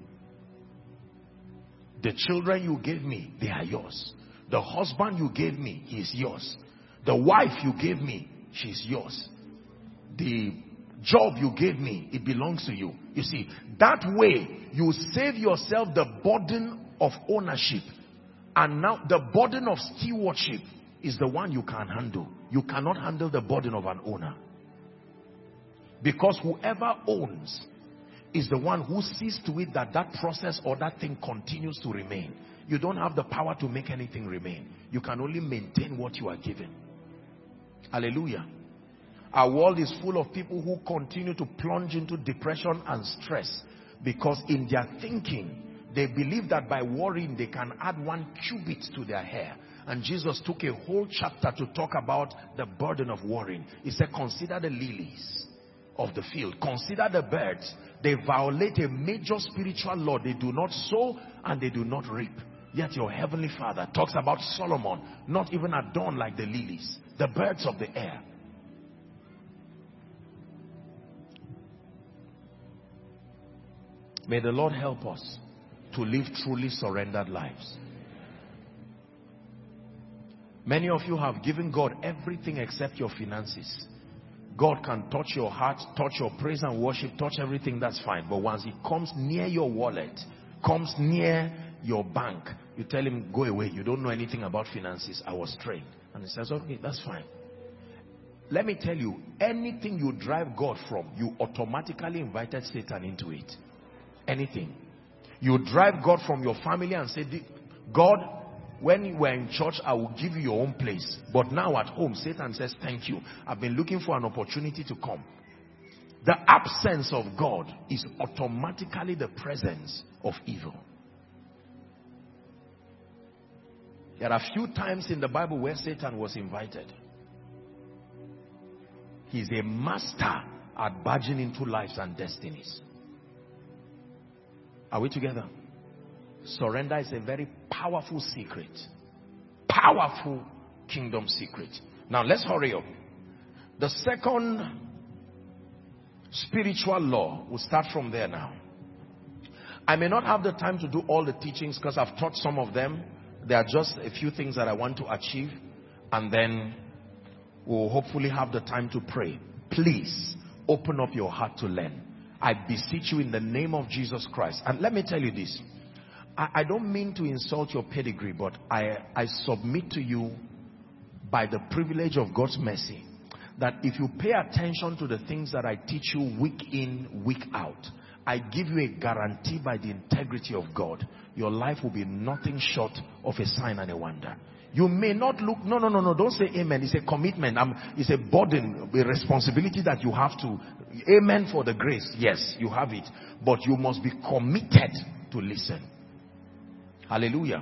A: The children you gave me, they are yours. The husband you gave me, he is yours. The wife you gave me, she is yours. The job you gave me, it belongs to you. You see, that way you save yourself the burden of ownership. And now the burden of stewardship is the one you can handle. You cannot handle the burden of an owner. Because whoever owns is the one who sees to it that that process or that thing continues to remain. You don't have the power to make anything remain. You can only maintain what you are given. Hallelujah. Our world is full of people who continue to plunge into depression and stress because in their thinking, they believe that by worrying, they can add 1 cubit to their hair. And Jesus took a whole chapter to talk about the burden of worrying. He said, consider the lilies of the field. Consider the birds. They violate a major spiritual law. They do not sow and they do not reap. Yet your heavenly Father talks about Solomon, not even adorned like the lilies, the birds of the air. May the Lord help us to live truly surrendered lives. Many of you have given God everything except your finances. God can touch your heart, touch your praise and worship, touch everything, that's fine. But once he comes near your wallet, comes near your bank, you tell him, go away, you don't know anything about finances, I was trained. And he says, okay, that's fine. Let me tell you, anything you drive God from, you automatically invited Satan into it. Anything. You drive God from your family and say, God, when you were in church, I will give you your own place. But now at home, Satan says, thank you. I've been looking for an opportunity to come. The absence of God is automatically the presence of evil. There are few times in the Bible where Satan was invited. He's a master at barging into lives and destinies. Are we together? Surrender is a very powerful secret. Powerful kingdom secret. Now let's hurry up. The second spiritual law, we'll start from there now. I may not have the time to do all the teachings because I've taught some of them. There are just a few things that I want to achieve. And then we'll hopefully have the time to pray. Please open up your heart to learn. I beseech you in the name of Jesus Christ. And let me tell you this. I don't mean to insult your pedigree, but I submit to you by the privilege of God's mercy that if you pay attention to the things that I teach you week in, week out, I give you a guarantee by the integrity of God, your life will be nothing short of a sign and a wonder. You may not look, no, don't say amen. It's a commitment. It's a burden, a responsibility that you have to. Amen for the grace. Yes, you have it. But you must be committed to listen. Hallelujah.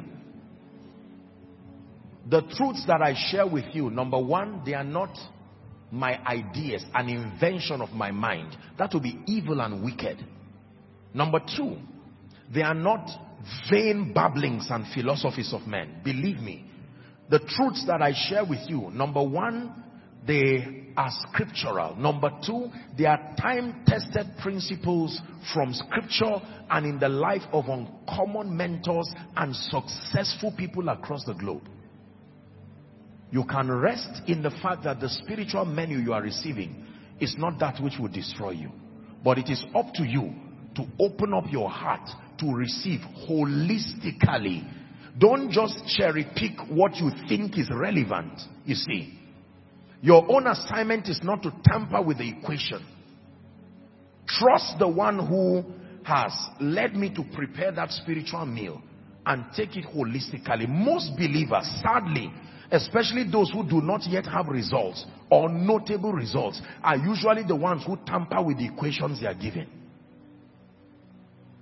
A: The truths that I share with you, number one, they are not my ideas, an invention of my mind. That will be evil and wicked. Number two, they are not vain babblings and philosophies of men. Believe me. The truths that I share with you, number one, they are scriptural. Number two, they are time-tested principles from scripture and in the life of uncommon mentors and successful people across the globe. You can rest in the fact that the spiritual menu you are receiving is not that which will destroy you. But it is up to you to open up your heart to receive holistically. Don't just cherry pick what you think is relevant. You see, your own assignment is not to tamper with the equation. Trust the one who has led me to prepare that spiritual meal and take it holistically. Most believers, sadly, especially those who do not yet have results or notable results, are usually the ones who tamper with the equations they are given.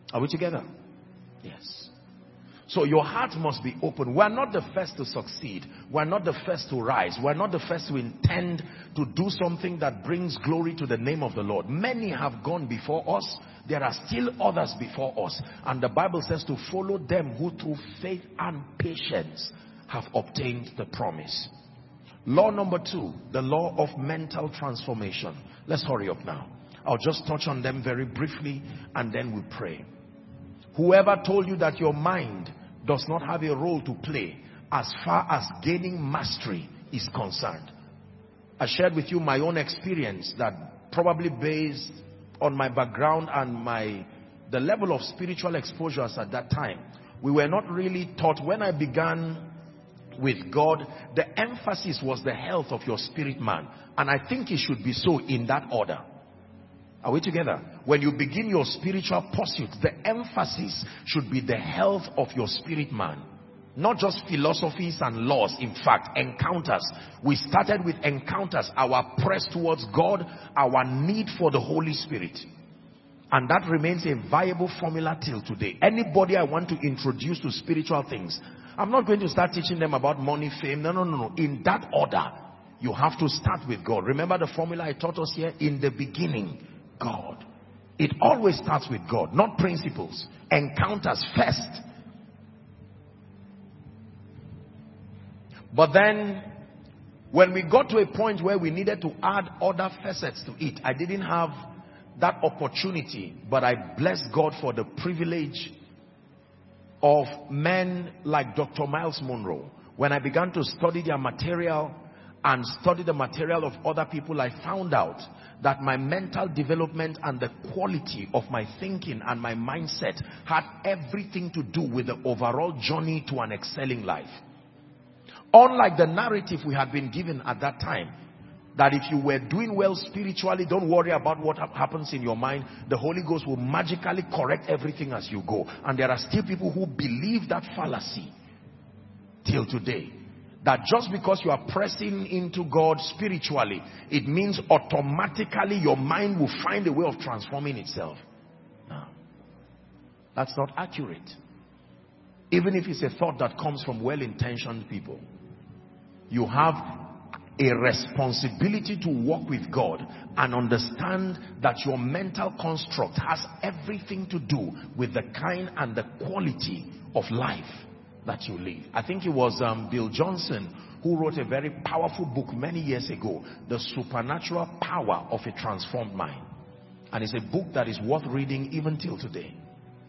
A: Are we together? Yes. So your heart must be open. We're not the first to succeed. We're not the first to rise. We're not the first to intend to do something that brings glory to the name of the Lord. Many have gone before us. There are still others before us. And the Bible says to follow them who through faith and patience have obtained the promise. Law number 2, the law of mental transformation. Let's hurry up now. I'll just touch on them very briefly and then we pray. Whoever told you that your mind does not have a role to play as far as gaining mastery is concerned. I shared with you my own experience that probably based on my background and the level of spiritual exposures at that time. We were not really taught. When I began with God, the emphasis was the health of your spirit man. And I think it should be so in that order. Are we together? When you begin your spiritual pursuit, the emphasis should be the health of your spirit man. Not just philosophies and laws. In fact, encounters. We started with encounters, our press towards God, our need for the Holy Spirit. And that remains a viable formula till today. Anybody I want to introduce to spiritual things, I'm not going to start teaching them about money, fame. No. In that order, you have to start with God. Remember the formula I taught us here? In the beginning, God. It always starts with God, not principles. Encounters first. But then, when we got to a point where we needed to add other facets to it, I didn't have that opportunity, but I bless God for the privilege of men like Dr. Miles Monroe. When I began to study their material and study the material of other people, I found out that my mental development and the quality of my thinking and my mindset had everything to do with the overall journey to an excelling life. Unlike the narrative we had been given at that time, that if you were doing well spiritually, don't worry about what happens in your mind. The Holy Ghost will magically correct everything as you go. And there are still people who believe that fallacy till today. That just because you are pressing into God spiritually, it means automatically your mind will find a way of transforming itself. No. That's not accurate. Even if it's a thought that comes from well-intentioned people. You have a responsibility to walk with God and understand that your mental construct has everything to do with the kind and the quality of life that you live. I think it was Bill Johnson who wrote a very powerful book many years ago, The Supernatural Power of a Transformed Mind. And it's a book that is worth reading even till today.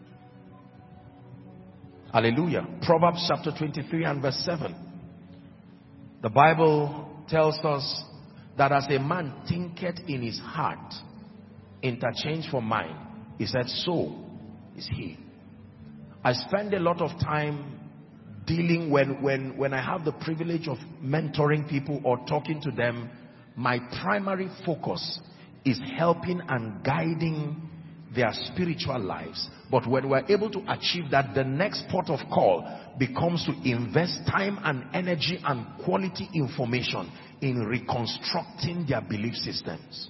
A: Hallelujah. Proverbs chapter 23 and verse 7. The Bible tells us that as a man thinketh in his heart, interchange for mind, he said, so is he. I spend a lot of time dealing when I have the privilege of mentoring people or talking to them. My primary focus is helping and guiding their spiritual lives. But when we're able to achieve that, the next port of call becomes to invest time and energy and quality information in reconstructing their belief systems.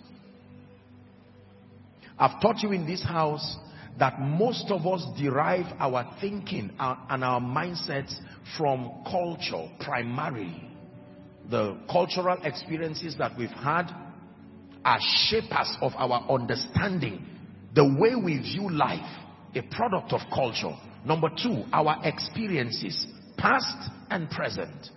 A: I've taught you in this house that most of us derive our thinking and our mindsets from culture primarily. The cultural experiences that we've had are shapers of our understanding. The way we view life, a product of culture. Number 2, our experiences, past and present.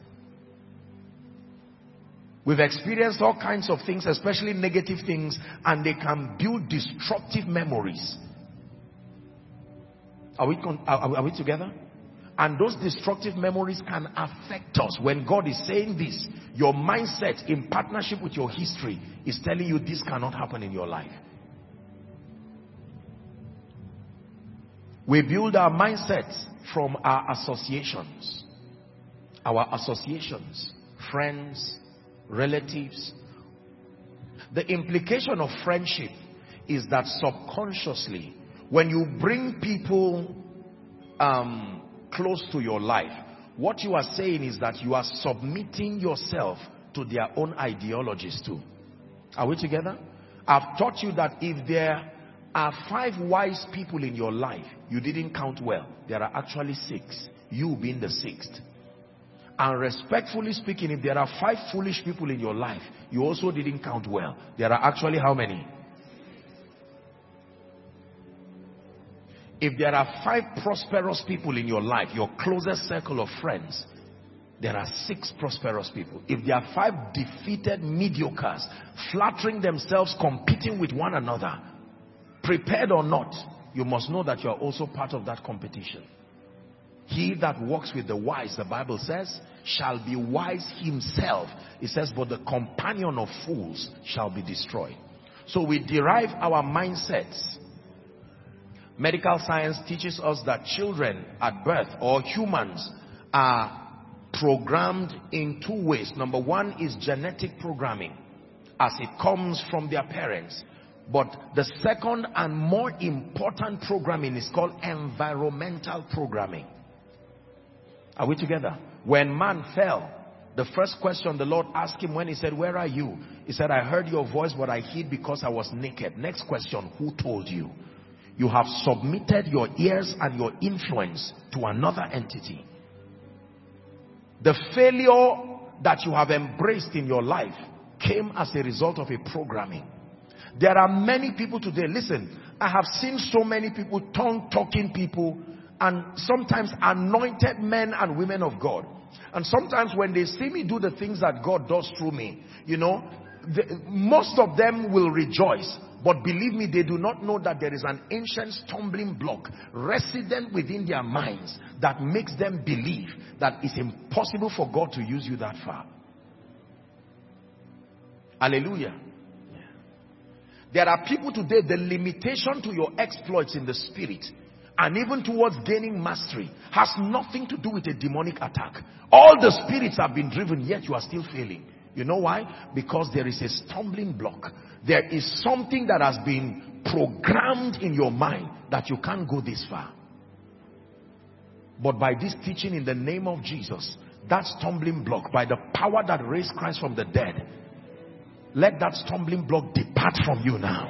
A: We've experienced all kinds of things, especially negative things, and they can build destructive memories. Are we together? And those destructive memories can affect us. When God is saying this, your mindset in partnership with your history is telling you this cannot happen in your life. We build our mindsets from our associations. Our associations, friends, relatives. The implication of friendship is that subconsciously, when you bring people close to your life, what you are saying is that you are submitting yourself to their own ideologies too. Are we together? I've taught you that if there are 5 wise people in your life you didn't count well. There are actually 6. You being the 6th. And respectfully speaking, if there are 5 foolish people in your life you also didn't count well, there are actually how many? If there are 5 prosperous people in your life, your closest circle of friends, there are 6 prosperous people. If there are 5 defeated mediocres, flattering themselves, competing with one another, prepared or not, you must know that you are also part of that competition. He that walks with the wise, the Bible says, shall be wise himself. It says, but the companion of fools shall be destroyed. So we derive our mindsets. Medical science teaches us that children at birth, or humans, are programmed in 2 ways. Number 1 is genetic programming, as it comes from their parents. But the second and more important programming is called environmental programming. Are we together? When man fell, the first question the Lord asked him when he said, where are you? He said, I heard your voice, but I hid because I was naked. Next question, who told you? You have submitted your ears and your influence to another entity. The failure that you have embraced in your life came as a result of a programming. There are many people today, listen, I have seen so many people, tongue-talking people, and sometimes anointed men and women of God. And sometimes when they see me do the things that God does through me, you know, most of them will rejoice. But believe me, they do not know that there is an ancient stumbling block resident within their minds that makes them believe that it's impossible for God to use you that far. Hallelujah. There are people today, the limitation to your exploits in the spirit and even towards gaining mastery has nothing to do with a demonic attack. All the spirits have been driven, yet you are still failing. You know why? Because there is a stumbling block. There is something that has been programmed in your mind that you can't go this far. But by this teaching in the name of Jesus, that stumbling block, by the power that raised Christ from the dead, let that stumbling block depart from you now.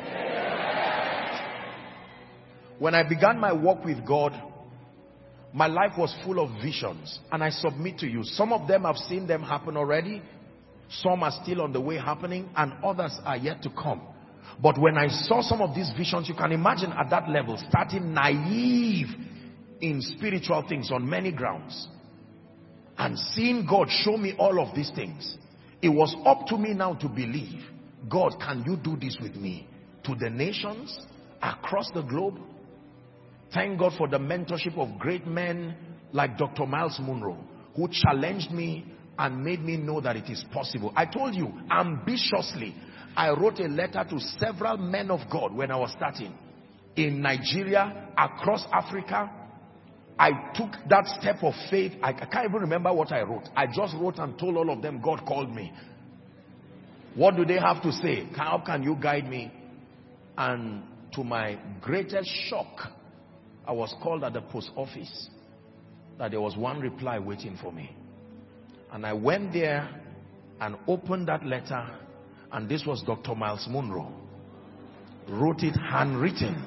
A: When I began my walk with God, my life was full of visions. And I submit to you, some of them I've seen them happen already. Some are still on the way happening, and others are yet to come. But when I saw some of these visions, you can imagine at that level, starting naive in spiritual things on many grounds, and seeing God show me all of these things. It was up to me now to believe, God, can you do this with me? To the nations, across the globe. Thank God for the mentorship of great men like Dr. Miles Monroe, who challenged me and made me know that it is possible. I told you, ambitiously, I wrote a letter to several men of God when I was starting. In Nigeria, across Africa, I took that step of faith. I can't even remember what I wrote. I just wrote and told all of them, God called me. What do they have to say? How can you guide me? And to my greatest shock, I was called at the post office that there was one reply waiting for me. And I went there and opened that letter, and this was Dr. Miles Monroe. Wrote it handwritten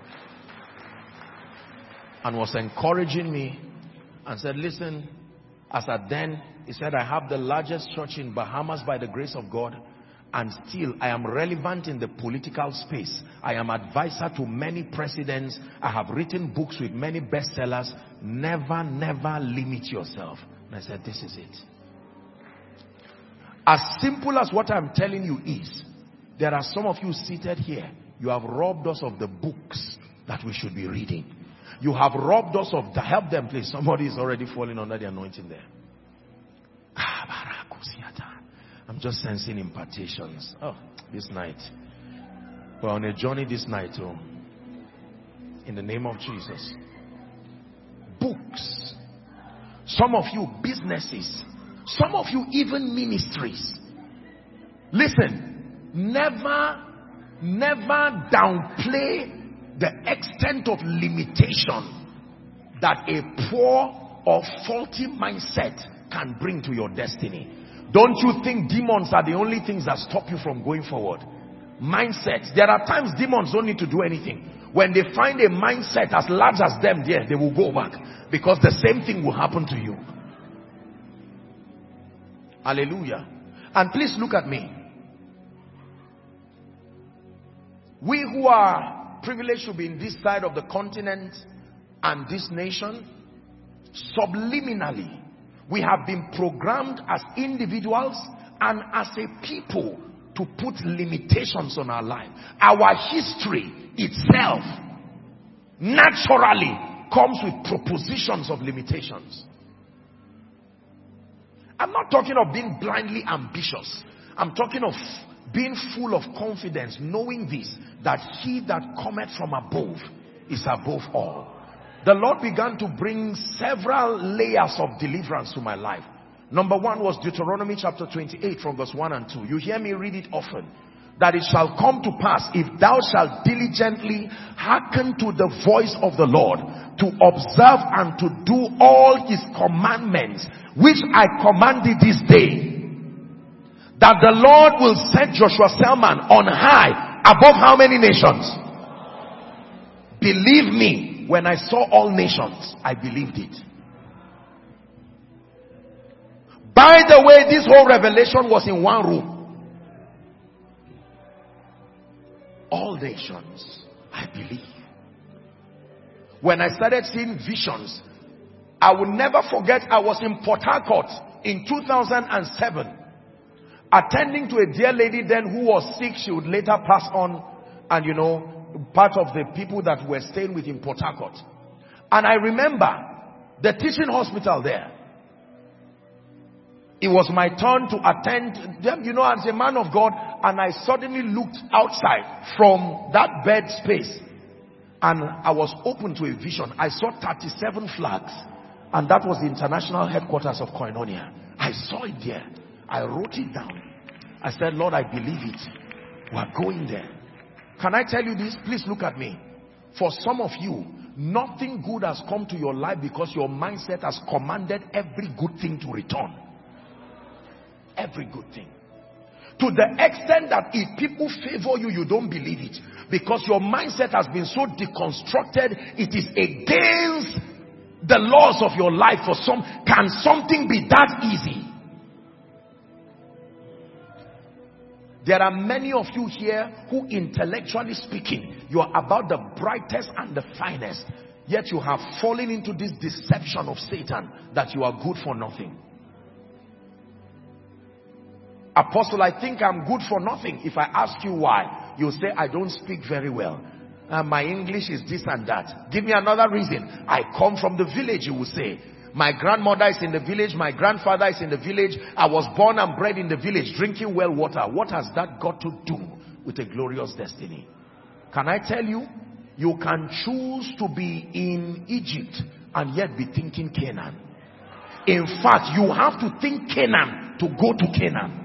A: and was encouraging me and said, listen, as at then, he said, I have the largest church in Bahamas by the grace of God, and still I am relevant in the political space. I am advisor to many presidents. I have written books with many bestsellers. Never, never limit yourself. And I said, this is it. As simple as what I'm telling you is, there are some of you seated here. You have robbed us of the books that we should be reading. You have robbed us of the, help them please. Somebody is already falling under the anointing there. I'm just sensing impartations. Oh, this night. We're on a journey this night too. In the name of Jesus. Books. Some of you businesses. Some of you even ministries. Listen, never downplay the extent of limitation that a poor or faulty mindset can bring to your destiny. Don't you think demons are the only things that stop you from going forward? Mindsets. There are times demons don't need to do anything. When they find a mindset as large as them there, they will go back. Because the same thing will happen to you. Hallelujah. And please look at me. We who are privileged to be in this side of the continent and this nation, subliminally, we have been programmed as individuals and as a people to put limitations on our life. Our history itself naturally comes with propositions of limitations. I'm not talking of being blindly ambitious. I'm talking of being full of confidence, knowing this, that he that cometh from above is above all. The Lord began to bring several layers of deliverance to my life. Number one was Deuteronomy chapter 28 from verse 1 and 2. You hear me read it often. That it shall come to pass, if thou shalt diligently hearken to the voice of the Lord, to observe and to do all his commandments, which I command thee this day, that the Lord will set Joshua Selman on high above how many nations? Believe me, when I saw all nations, I believed it. By the way, this whole revelation was in one room. All nations, I believe. When I started seeing visions, I will never forget, I was in Port Harcourt in 2007, attending to a dear lady then who was sick. She would later pass on, and you know, part of the people that were staying with in Port Harcourt. And I remember the teaching hospital there. It was my turn to attend them, you know, as a man of God, and I suddenly looked outside from that bed space, and I was open to a vision. I saw 37 flags, and that was the international headquarters of Koinonia. I saw it there. I wrote it down. I said, Lord, I believe it. We are going there. Can I tell you this? Please look at me. For some of you, nothing good has come to your life because your mindset has commanded every good thing to return. Every good thing. To the extent that if people favor you, you don't believe it. Because your mindset has been so deconstructed, it is against the laws of your life. For some, can something be that easy? There are many of you here who, intellectually speaking, you are about the brightest and the finest. Yet you have fallen into this deception of Satan that you are good for nothing. Apostle, I think I'm good for nothing. If I ask you why, you'll say, I don't speak very well. My English is this and that. Give me another reason. I come from the village, you will say. My grandmother is in the village. My grandfather is in the village. I was born and bred in the village, drinking well water. What has that got to do with a glorious destiny? Can I tell you? You can choose to be in Egypt and yet be thinking Canaan. In fact, you have to think Canaan to go to Canaan.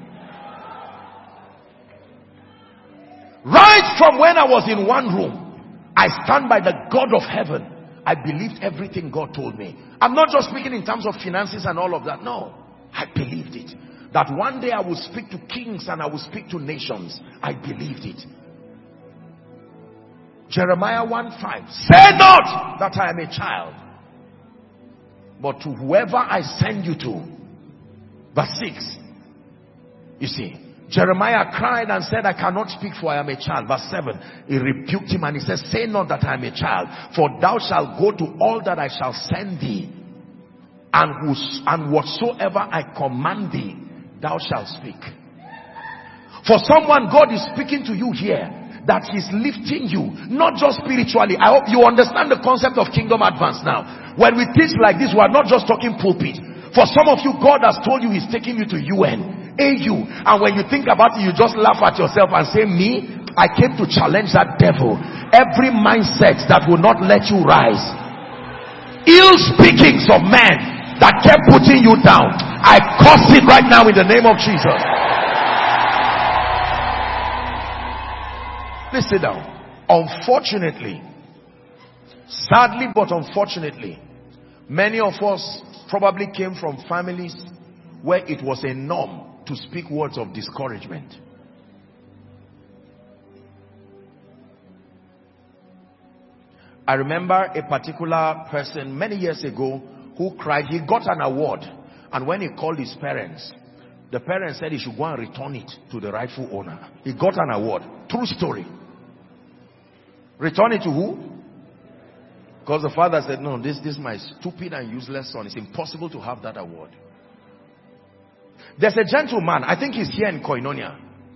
A: Right from when I was in one room, I stand by the God of heaven. I believed everything God told me. I'm not just speaking in terms of finances and all of that. No, I believed it. That one day I will speak to kings and I will speak to nations. I believed it. Jeremiah 1:5. Say not that I am a child, but to whoever I send you to. Verse 6. You see, Jeremiah cried and said, I cannot speak, for I am a child. Verse 7, he rebuked him and he said, say not that I am a child, for thou shalt go to all that I shall send thee, and whatsoever I command thee, thou shalt speak. For someone, God is speaking to you here, that he's lifting you, not just spiritually. I hope you understand the concept of kingdom advance now. When we teach like this, we are not just talking pulpit. For some of you, God has told you he's taking you to UN. AU, and when you think about it, you just laugh at yourself and say, me, I came to challenge that devil. Every mindset that will not let you rise, ill speakings of men that kept putting you down, I curse it right now in the name of Jesus. Please sit down. Unfortunately, sadly but unfortunately, many of us probably came from families where it was a norm to speak words of discouragement. I remember a particular person many years ago who cried. He got an award, and when he called his parents, the parents said he should go and return it to the rightful owner. He got an award. True story. Return it to who? Because the father said, no, this is my stupid and useless son. It's impossible to have that award. There's a gentleman, I think he's here in Koinonia.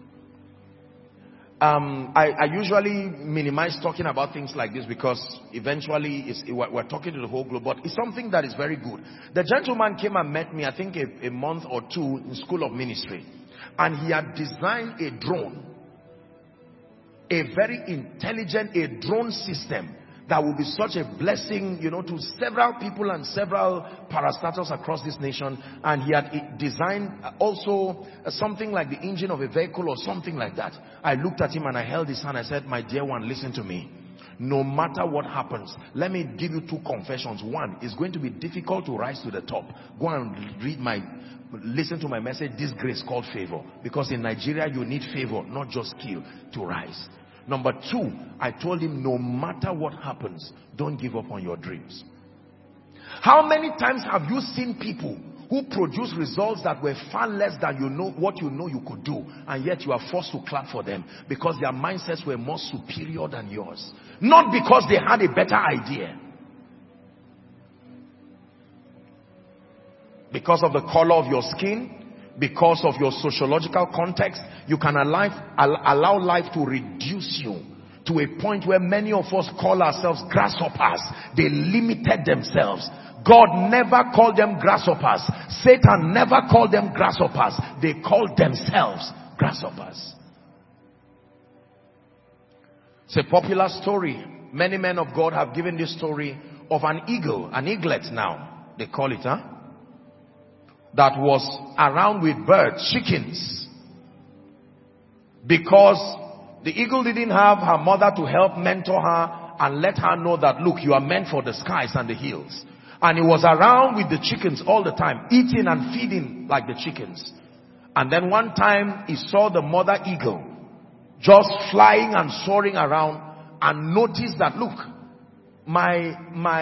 A: I usually minimize talking about things like this because eventually we're talking to the whole globe, but it's something that is very good. The gentleman came and met me, I think a month or two in School of Ministry, and he had designed a drone, a very intelligent, drone system that will be such a blessing, you know, to several people and several parastatals across this nation. And he had designed also something like the engine of a vehicle or something like that. I looked at him and I held his hand. I said, my dear one, listen to me. No matter what happens, let me give you two confessions. One, it's going to be difficult to rise to the top. Go and listen to my message, this grace called favor. Because in Nigeria, you need favor, not just skill to rise. Number two, I told him, no matter what happens, don't give up on your dreams. How many times have you seen people who produce results that were far less than what you know you could do, and yet you are forced to clap for them because their mindsets were more superior than yours? Not because they had a better idea. Because of the color of your skin, because of your sociological context, you can allow life to reduce you to a point where many of us call ourselves grasshoppers. They limited themselves. God never called them grasshoppers. Satan never called them grasshoppers. They called themselves grasshoppers. It's a popular story. Many men of God have given this story of an eagle, an eaglet now, they call it, that was around with birds, chickens. Because the eagle didn't have her mother to help mentor her and let her know that, look, you are meant for the skies and the hills. And he was around with the chickens all the time, eating and feeding like the chickens. And then one time he saw the mother eagle just flying and soaring around, and noticed that, look, my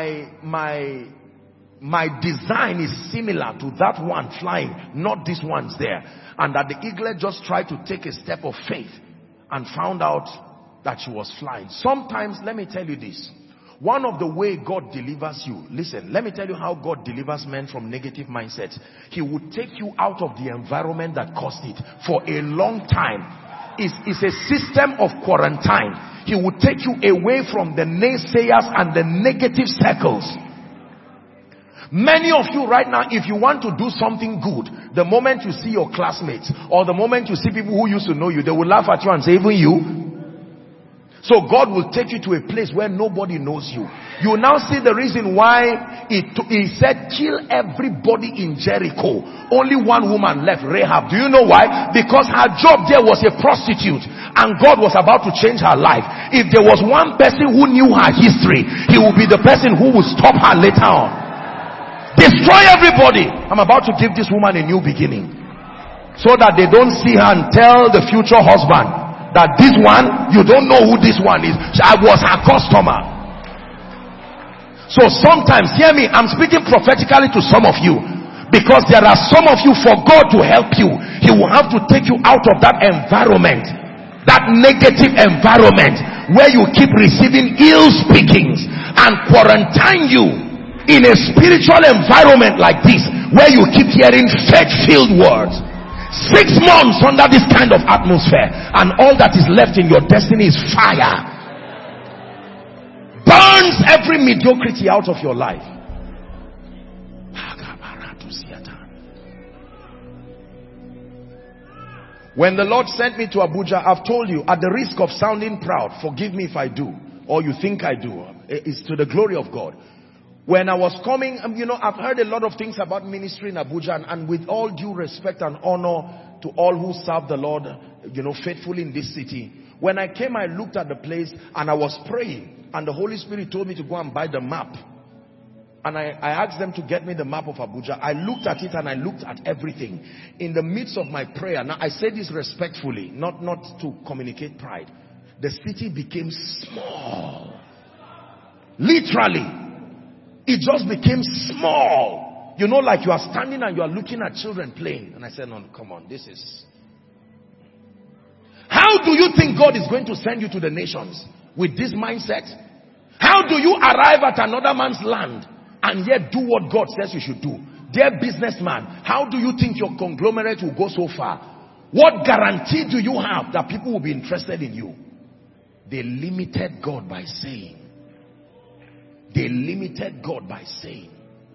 A: design is similar to that one flying, not this one's there. And that the eaglet just tried to take a step of faith and found out that she was flying. Sometimes, let me tell you this, one of the way God delivers you, listen, let me tell you how God delivers men from negative mindsets. He would take you out of the environment that caused it for a long time. It's a system of quarantine. He would take you away from the naysayers and the negative circles. Many of you right now, if you want to do something good, the moment you see your classmates or the moment you see people who used to know you, they will laugh at you and say, even you? So God will take you to a place where nobody knows you. You now see the reason why he said, kill everybody in Jericho. Only one woman left, Rahab. Do you know why? Because her job there was a prostitute, and God was about to change her life. If there was one person who knew her history, he would be the person who would stop her later on. Destroy everybody. I'm about to give this woman a new beginning, so that they don't see her and tell the future husband that this one, you don't know who this one is. I was her customer. So sometimes, hear me, I'm speaking prophetically to some of you, because there are some of you, for God to help you, he will have to take you out of that environment, that negative environment where you keep receiving ill speakings, and quarantine you in a spiritual environment like this, where you keep hearing faith-filled words. 6 months under this kind of atmosphere, and all that is left in your destiny is fire. Burns every mediocrity out of your life. When the Lord sent me to Abuja, I've told you, at the risk of sounding proud, forgive me if I do, or you think I do, it's to the glory of God. When I was coming, you know, I've heard a lot of things about ministry in Abuja, and with all due respect and honor to all who serve the Lord, you know, faithfully in this city. When I came, I looked at the place and I was praying, and the Holy Spirit told me to go and buy the map. And I asked them to get me the map of Abuja. I looked at it and I looked at everything. In the midst of my prayer, now I say this respectfully, not to communicate pride. The city became small. Literally. It just became small. You know, like you are standing and you are looking at children playing. And I said, no, come on, this is... How do you think God is going to send you to the nations with this mindset? How do you arrive at another man's land and yet do what God says you should do? Dear businessman, how do you think your conglomerate will go so far? What guarantee do you have that people will be interested in you? They limited God by saying. They limited God by saying.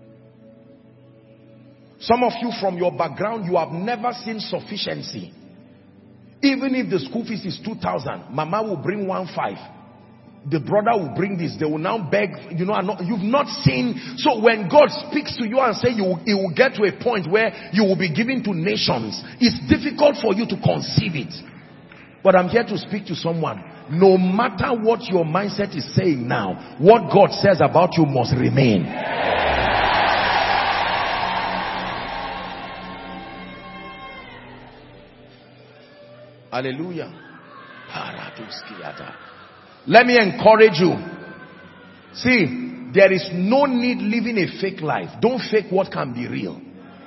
A: Some of you, from your background, you have never seen sufficiency. Even if the school fees is 2,000, mama will bring 1,500. The brother will bring this. They will now beg. You know, you've not seen. So when God speaks to you and say it will get to a point where you will be given to nations, it's difficult for you to conceive it. But I'm here to speak to someone. No matter what your mindset is saying now, what God says about you must remain. Hallelujah. Let me encourage you. See, there is no need living a fake life. Don't fake what can be real.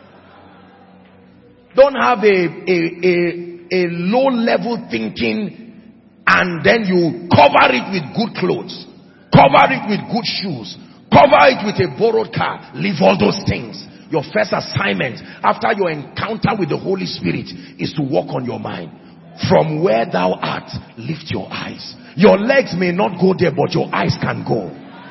A: Don't have a low level thinking and then you cover it with good clothes, cover it with good shoes, cover it with a borrowed car. Leave all those things. Your first assignment after your encounter with the Holy Spirit is to walk on your mind. From where thou art, lift your eyes. Your legs may not go there, but your eyes can go.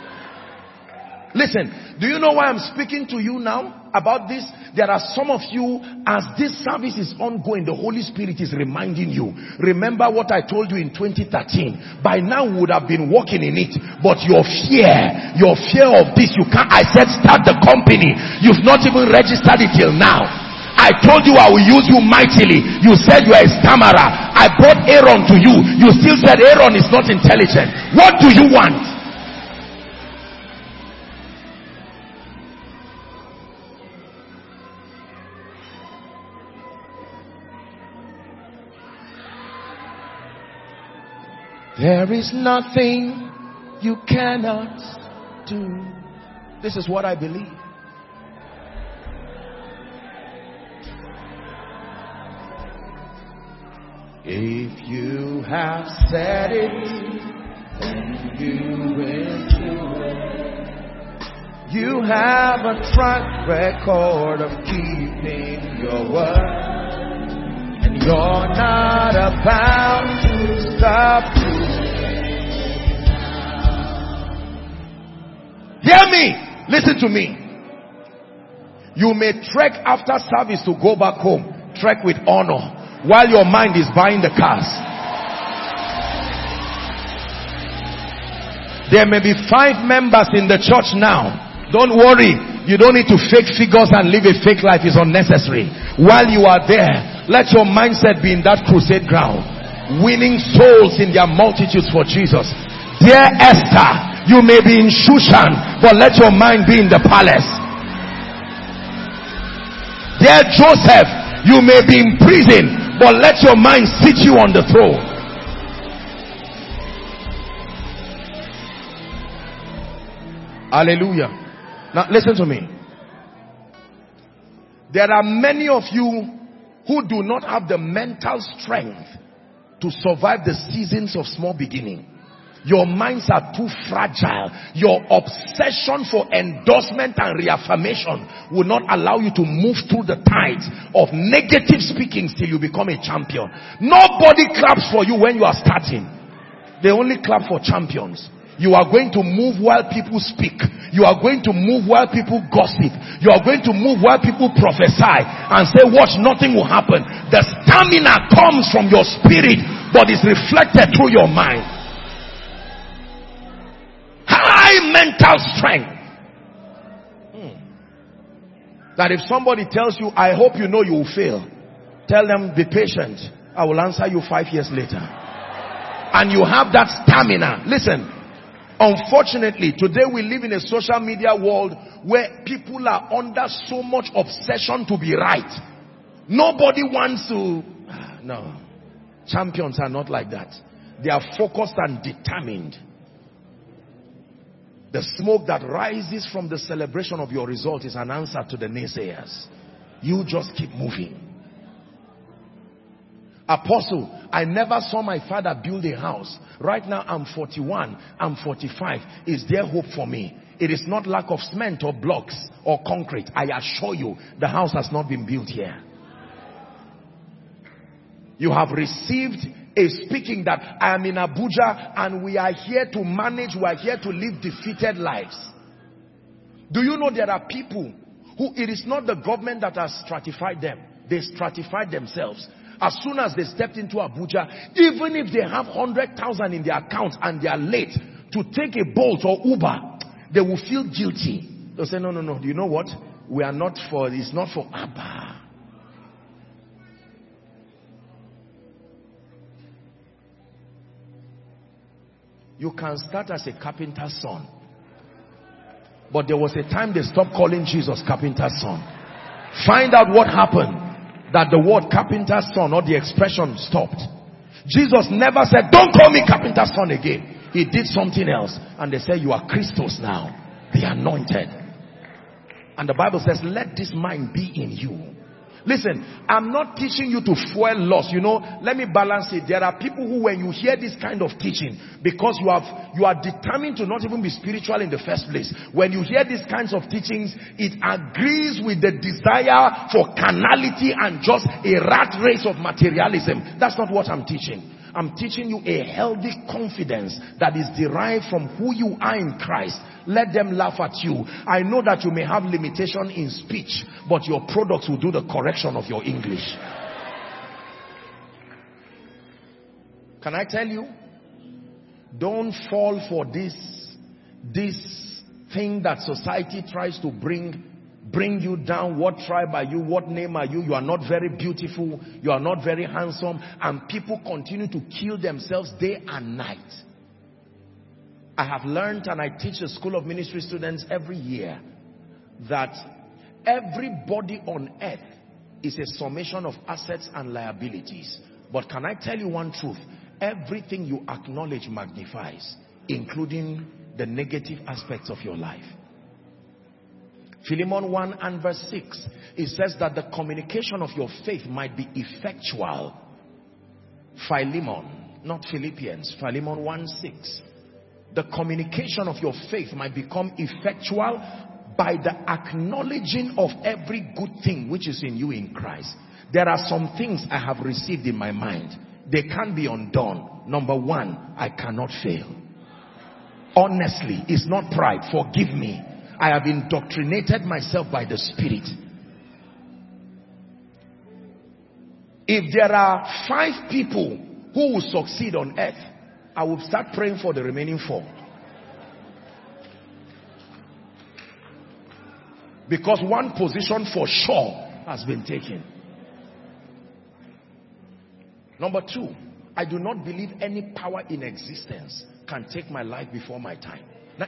A: Listen, do you know why I'm speaking to you now about this? There are some of you, as this service is ongoing, the Holy Spirit is reminding you. Remember what I told you in 2013. By now we would have been walking in it, but your fear of this, you can't. I said start the company. You've not even registered it till now. I told you I will use you mightily. You said you are a stammerer. I brought Aaron to you. You still said Aaron is not intelligent. What do you want? There is nothing you cannot do. This is what I believe. If you have said it, then you will do it. You have a track record of keeping your word, and you're not about to stop doing it. Hear me. Listen to me. You may trek after service to go back home. Trek with honor. While your mind is buying the cars. There may be 5 members in the church now. Don't worry. You don't need to fake figures and live a fake life. It's unnecessary. While you are there, let your mindset be in that crusade ground. Winning souls in their multitudes for Jesus. Dear Esther, you may be in Shushan, but let your mind be in the palace. Dear Joseph, you may be in prison, but let your mind sit you on the throne. Hallelujah. Now listen to me. There are many of you who do not have the mental strength to survive the seasons of small beginning. Your minds are too fragile. Your obsession for endorsement and reaffirmation will not allow you to move through the tides of negative speakings till you become a champion. Nobody claps for you when you are starting. They only clap for champions. You are going to move while people speak. You are going to move while people gossip. You are going to move while people prophesy and say, watch, nothing will happen. The stamina comes from your spirit, but is reflected through your mind. High mental strength. That if somebody tells you, I hope you know you will fail, tell them, be patient. I will answer you 5 years later. And you have that stamina. Listen, unfortunately, today we live in a social media world where people are under so much obsession to be right. Nobody wants to... No. Champions are not like that. They are focused and determined. The smoke that rises from the celebration of your result is an answer to the naysayers. You just keep moving. Apostle, I never saw my father build a house. Right now I'm 41, I'm 45. Is there hope for me? It is not lack of cement or blocks or concrete. I assure you, the house has not been built here. You have received a speaking that I am in Abuja and we are here to manage, we are here to live defeated lives. Do you know there are people who, it is not the government that has stratified them. They stratified themselves. As soon as they stepped into Abuja, even if they have 100,000 in their account and they are late to take a Bolt or Uber, they will feel guilty. They'll say, no, no, no. Do you know what? We are not for, it's not for Abba. You can start as a carpenter's son. But there was a time they stopped calling Jesus carpenter's son. Find out what happened that the word carpenter's son or the expression stopped. Jesus never said, don't call me carpenter's son again. He did something else. And they said, you are Christos now, the anointed. And the Bible says, let this mind be in you. Listen, I'm not teaching you to fuel loss. You know, let me balance it. There are people who, when you hear this kind of teaching, because you are determined to not even be spiritual in the first place. When you hear these kinds of teachings, it agrees with the desire for carnality and just a rat race of materialism. That's not what I'm teaching. I'm teaching you a healthy confidence that is derived from who you are in Christ. Let them laugh at you. I know that you may have limitation in speech, but your products will do the correction of your English. Can I tell you? Don't fall for this thing that society tries to bring you down. What tribe are you? What name are you? You are not very beautiful. You are not very handsome. And people continue to kill themselves day and night. I have learned, and I teach the School of Ministry students every year, that everybody on earth is a summation of assets and liabilities. But can I tell you one truth? Everything you acknowledge magnifies, including the negative aspects of your life. Philemon 1 and verse 6, it says that the communication of your faith might be effectual. Philemon, not Philippians. Philemon 1:6. The communication of your faith might become effectual by the acknowledging of every good thing which is in you in Christ. There are some things I have received in my mind. They can't be undone. Number one, I cannot fail. Honestly, it's not pride. Forgive me. I have indoctrinated myself by the Spirit. If there are 5 people who will succeed on earth, I will start praying for the remaining 4. Because one position for sure has been taken. Number 2, I do not believe any power in existence can take my life before my time. Now,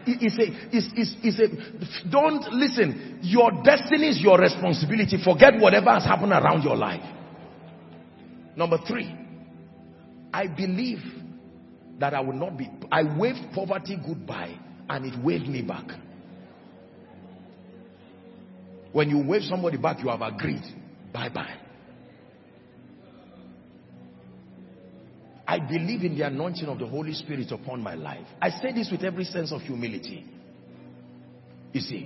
A: don't listen. Your destiny is your responsibility. Forget whatever has happened around your life. Number 3, I believe that I will not be. I waved poverty goodbye and it waved me back. When you wave somebody back, you have agreed. Bye-bye. I believe in the anointing of the Holy Spirit upon my life. I say this with every sense of humility. You see.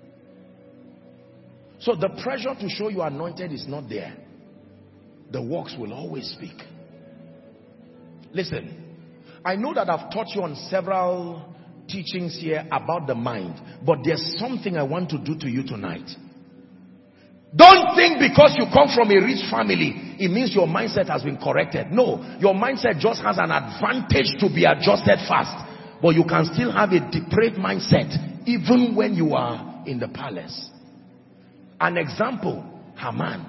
A: So the pressure to show you anointed is not there. The works will always speak. Listen. I know that I've taught you on several teachings here about the mind. But there's something I want to do to you tonight. Don't think because you come from a rich family, it means your mindset has been corrected. No, your mindset just has an advantage to be adjusted fast. But you can still have a depraved mindset even when you are in the palace. An example, Haman.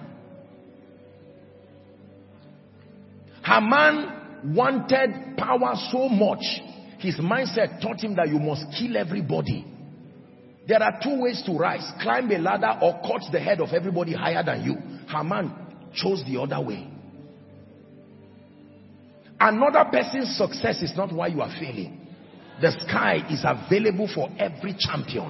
A: Haman wanted power so much, his mindset taught him that you must kill everybody. There are 2 ways to rise. Climb a ladder or cut the head of everybody higher than you. Haman chose the other way. Another person's success is not why you are failing. The sky is available for every champion.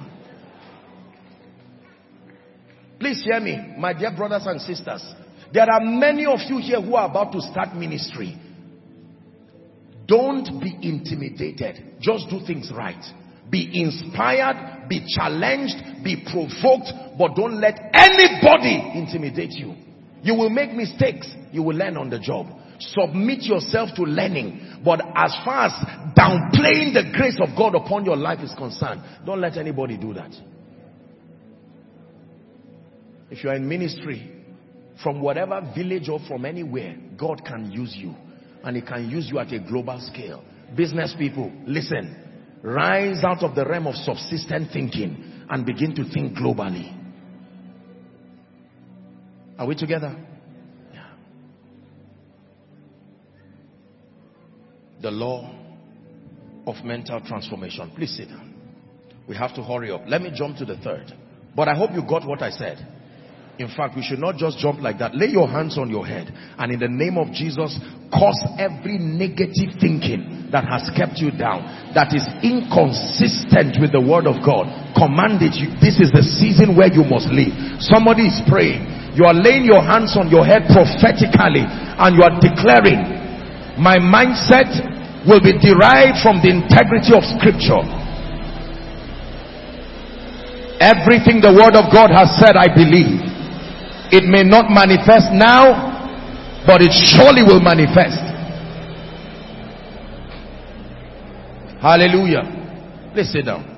A: Please hear me, my dear brothers and sisters. There are many of you here who are about to start ministry. Don't be intimidated. Just do things right. Be inspired, be challenged, be provoked, but don't let anybody intimidate you. You will make mistakes. You will learn on the job. Submit yourself to learning. But as far as downplaying the grace of God upon your life is concerned, don't let anybody do that. If you are in ministry, from whatever village or from anywhere, God can use you. And He can use you at a global scale. Business people, listen. Rise out of the realm of subsistent thinking and begin to think globally. Are we together? Yeah. The law of mental transformation. Please sit down. We have to hurry up. Let me jump to the third. But I hope you got what I said. In fact, we should not just jump like that. Lay your hands on your head and in the name of Jesus, cause every negative thinking that has kept you down, that is inconsistent with the word of God. Command it. This is the season where you must live. Somebody is praying. You are laying your hands on your head prophetically and you are declaring, my mindset will be derived from the integrity of Scripture. Everything the word of God has said, I believe. It may not manifest now, but it surely will manifest. Hallelujah. Please sit down.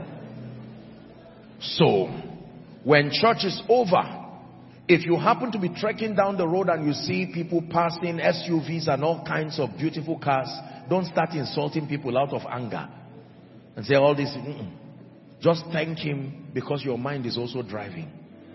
A: So, when church is over, if you happen to be trekking down the road and you see people passing SUVs and all kinds of beautiful cars, don't start insulting people out of anger and say all this. Just thank Him because your mind is also driving.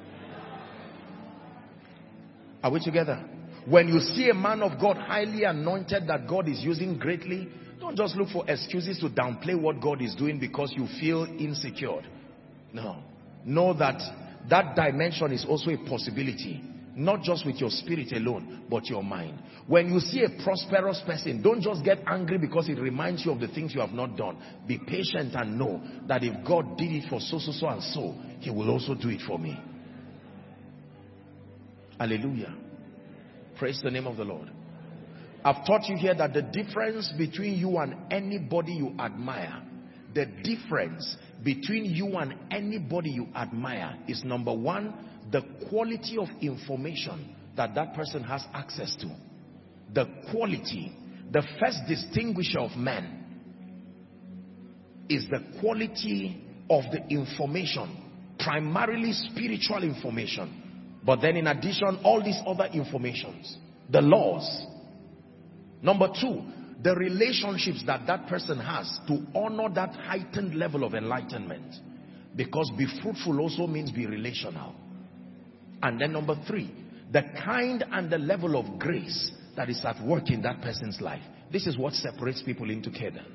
A: Are we together? When you see a man of God highly anointed that God is using greatly, don't just look for excuses to downplay what God is doing because you feel insecure. No. Know that that dimension is also a possibility. Not just with your spirit alone, but your mind. When you see a prosperous person, don't just get angry because it reminds you of the things you have not done. Be patient and know that if God did it for so and so, He will also do it for me. Hallelujah. Praise the name of the Lord. I've taught you here that the difference between you and anybody you admire, the difference between you and anybody you admire is, number one, the quality of information that that person has access to. The quality, the first distinguisher of man is the quality of the information, primarily spiritual information. But then in addition, all these other informations, the laws. Number two, the relationships that that person has to honor that heightened level of enlightenment. Because be fruitful also means be relational. And then number three, the kind and the level of grace that is at work in that person's life. This is what separates people into cadence.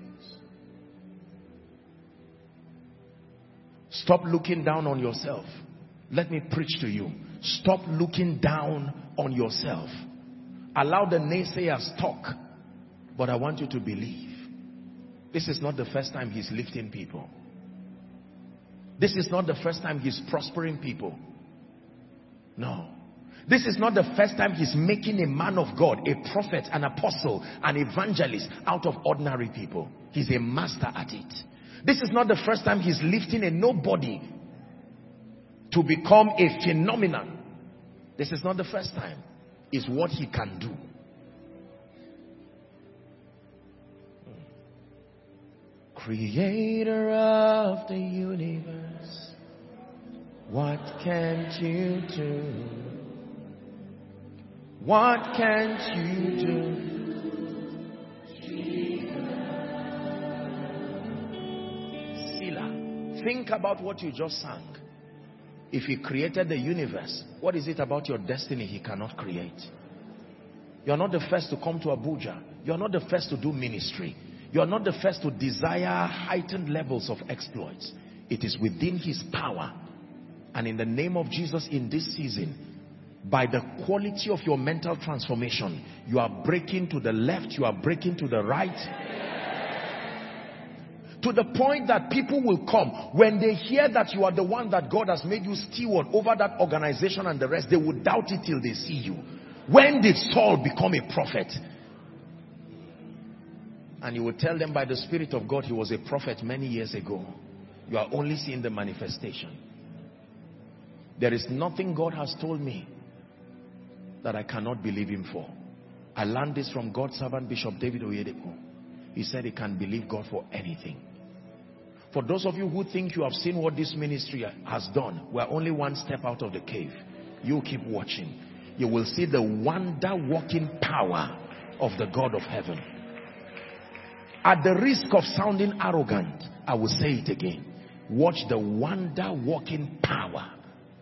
A: Stop looking down on yourself. Let me preach to you. Stop looking down on yourself. Allow the naysayers talk. But I want you to believe. This is not the first time He's lifting people. This is not the first time He's prospering people. No. This is not the first time He's making a man of God, a prophet, an apostle, an evangelist out of ordinary people. He's a master at it. This is not the first time He's lifting a nobody to become a phenomenon. This is not the first time. It's what He can do. Creator of the universe, what can't you do? What can't you do? Sila, think about what you just sang. If He created the universe, what is it about your destiny He cannot create? You're not the first to come to Abuja. You're not the first to do ministry. You're not the first to desire heightened levels of exploits. It is within His power. And in the name of Jesus, in this season, by the quality of your mental transformation, you are breaking to the left, you are breaking to the right. To the point that people will come, when they hear that you are the one that God has made you steward over that organization and the rest, they will doubt it till they see you. When did Saul become a prophet? And you will tell them by the Spirit of God he was a prophet many years ago. You are only seeing the manifestation. There is nothing God has told me that I cannot believe him for. I learned this from God's servant Bishop David Oyedepo. He said he can believe God for anything. For those of you who think you have seen what this ministry has done, we're only one step out of the cave. You keep watching. You will see the wonder-working power of the God of heaven. At the risk of sounding arrogant, I will say it again. Watch the wonder-working power.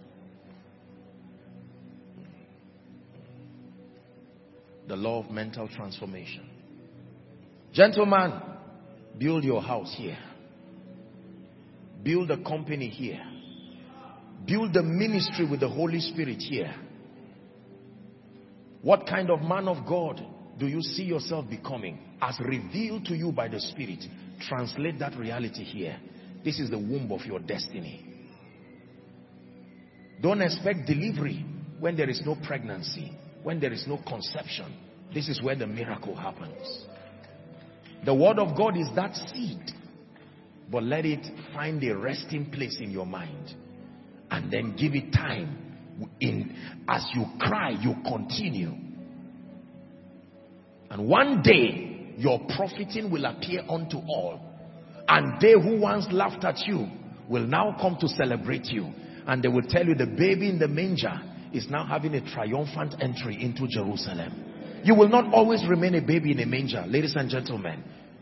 A: The law of mental transformation. Gentlemen, build your house here. Build a company here. Build a ministry with the Holy Spirit here. What kind of man of God do you see yourself becoming? As revealed to you by the Spirit, translate that reality here. This is the womb of your destiny. Don't expect delivery when there is no pregnancy, when there is no conception. This is where the miracle happens. The word of God is that seed, but let it find a resting place in your mind, and then give it time. As you cry, you continue, and one day your profiting will appear unto all, and they who once laughed at you will now come to celebrate you, and they will tell you the baby in the manger is now having a triumphant entry into Jerusalem. You will not always remain a baby in a manger, ladies and gentlemen.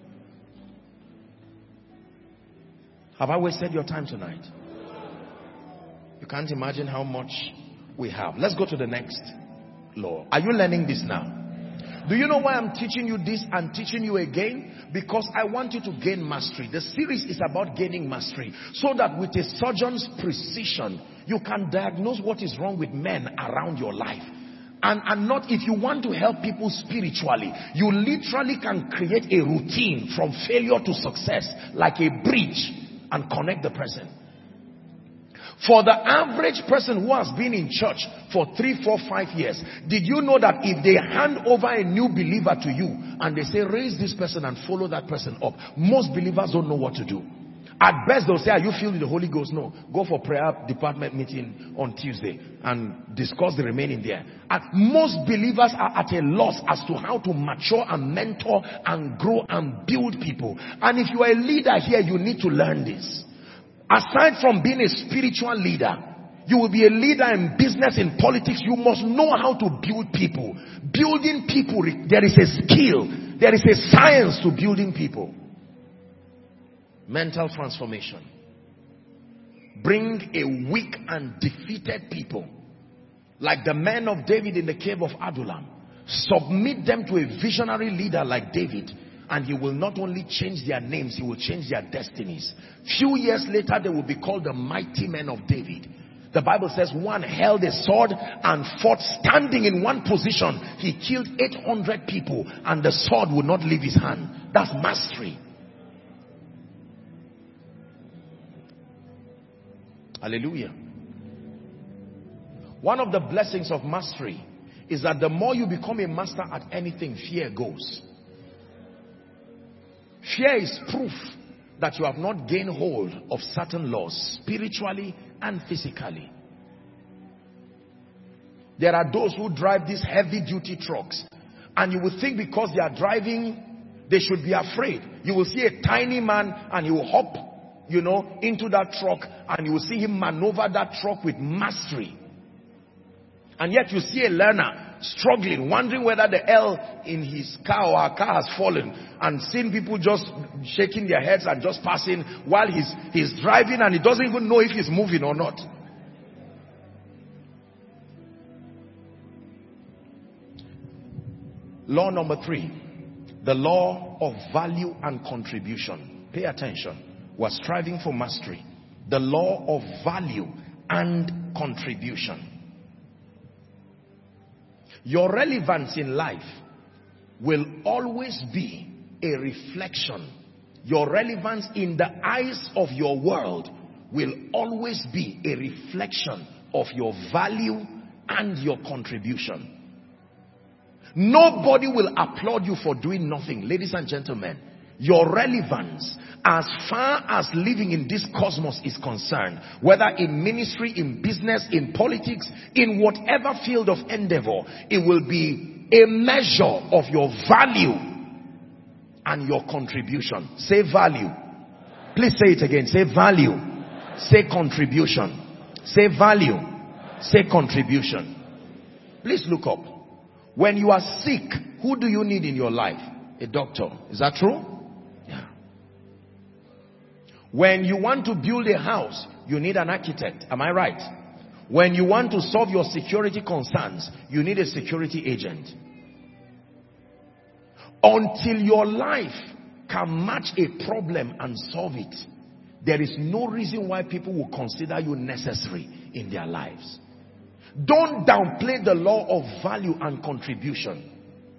A: Have I wasted your time tonight? You can't imagine how much we have. Let's go to the next law. Are you learning this now? Do you know why I'm teaching you this and teaching you again? Because I want you to gain mastery. The series is about gaining mastery, so that with a surgeon's precision, you can diagnose what is wrong with men around your life. And not, if you want to help people spiritually, you literally can create a routine from failure to success, like a bridge, and connect the person. For the average person who has been in church for 3, 4, 5 years, did you know that if they hand over a new believer to you and they say, raise this person and follow that person up, most believers don't know what to do. At best, they'll say, are you filled with the Holy Ghost? No. Go for prayer department meeting on Tuesday and discuss the remaining there. And most believers are at a loss as to how to mature and mentor and grow and build people. And if you are a leader here, you need to learn this. Aside from being a spiritual leader, you will be a leader in business, in politics. You must know how to build people. Building people, there is a skill. There is a science to building people. Mental transformation. Bring a weak and defeated people, like the men of David in the cave of Adullam. Submit them to a visionary leader like David, and he will not only change their names, he will change their destinies. Few years later, they will be called the mighty men of David. The Bible says one held a sword and fought standing in one position. He killed 800 people and the sword would not leave his hand. That's mastery. Hallelujah. One of the blessings of mastery is that the more you become a master at anything, fear goes. Fear is proof that you have not gained hold of certain laws, spiritually and physically. There are those who drive these heavy duty trucks, and you would think because they are driving, they should be afraid. You will see a tiny man and he will hop, into that truck, and you will see him maneuver that truck with mastery. And yet you see a learner struggling, wondering whether the L in his car or her car has fallen, and seeing people just shaking their heads and just passing while he's driving, and he doesn't even know if he's moving or not. Law number 3, the law of value and contribution. Pay attention. We're striving for mastery. The law of value and contribution. Your relevance in life will always be a reflection. Your relevance in the eyes of your world will always be a reflection of your value and your contribution. Nobody will applaud you for doing nothing. Ladies and gentlemen, your relevance as far as living in this cosmos is concerned, whether in ministry, in business, in politics, in whatever field of endeavor, it will be a measure of your value and your contribution. Say value. Please say it again. Say value. Say contribution. Say value. Say contribution. Please look up. When you are sick, who do you need in your life? A doctor. Is that true? Yeah. When you want to build a house, you need an architect. Am I right? When you want to solve your security concerns, you need a security agent. Until your life can match a problem and solve it, there is no reason why people will consider you necessary in their lives. Don't downplay the law of value and contribution.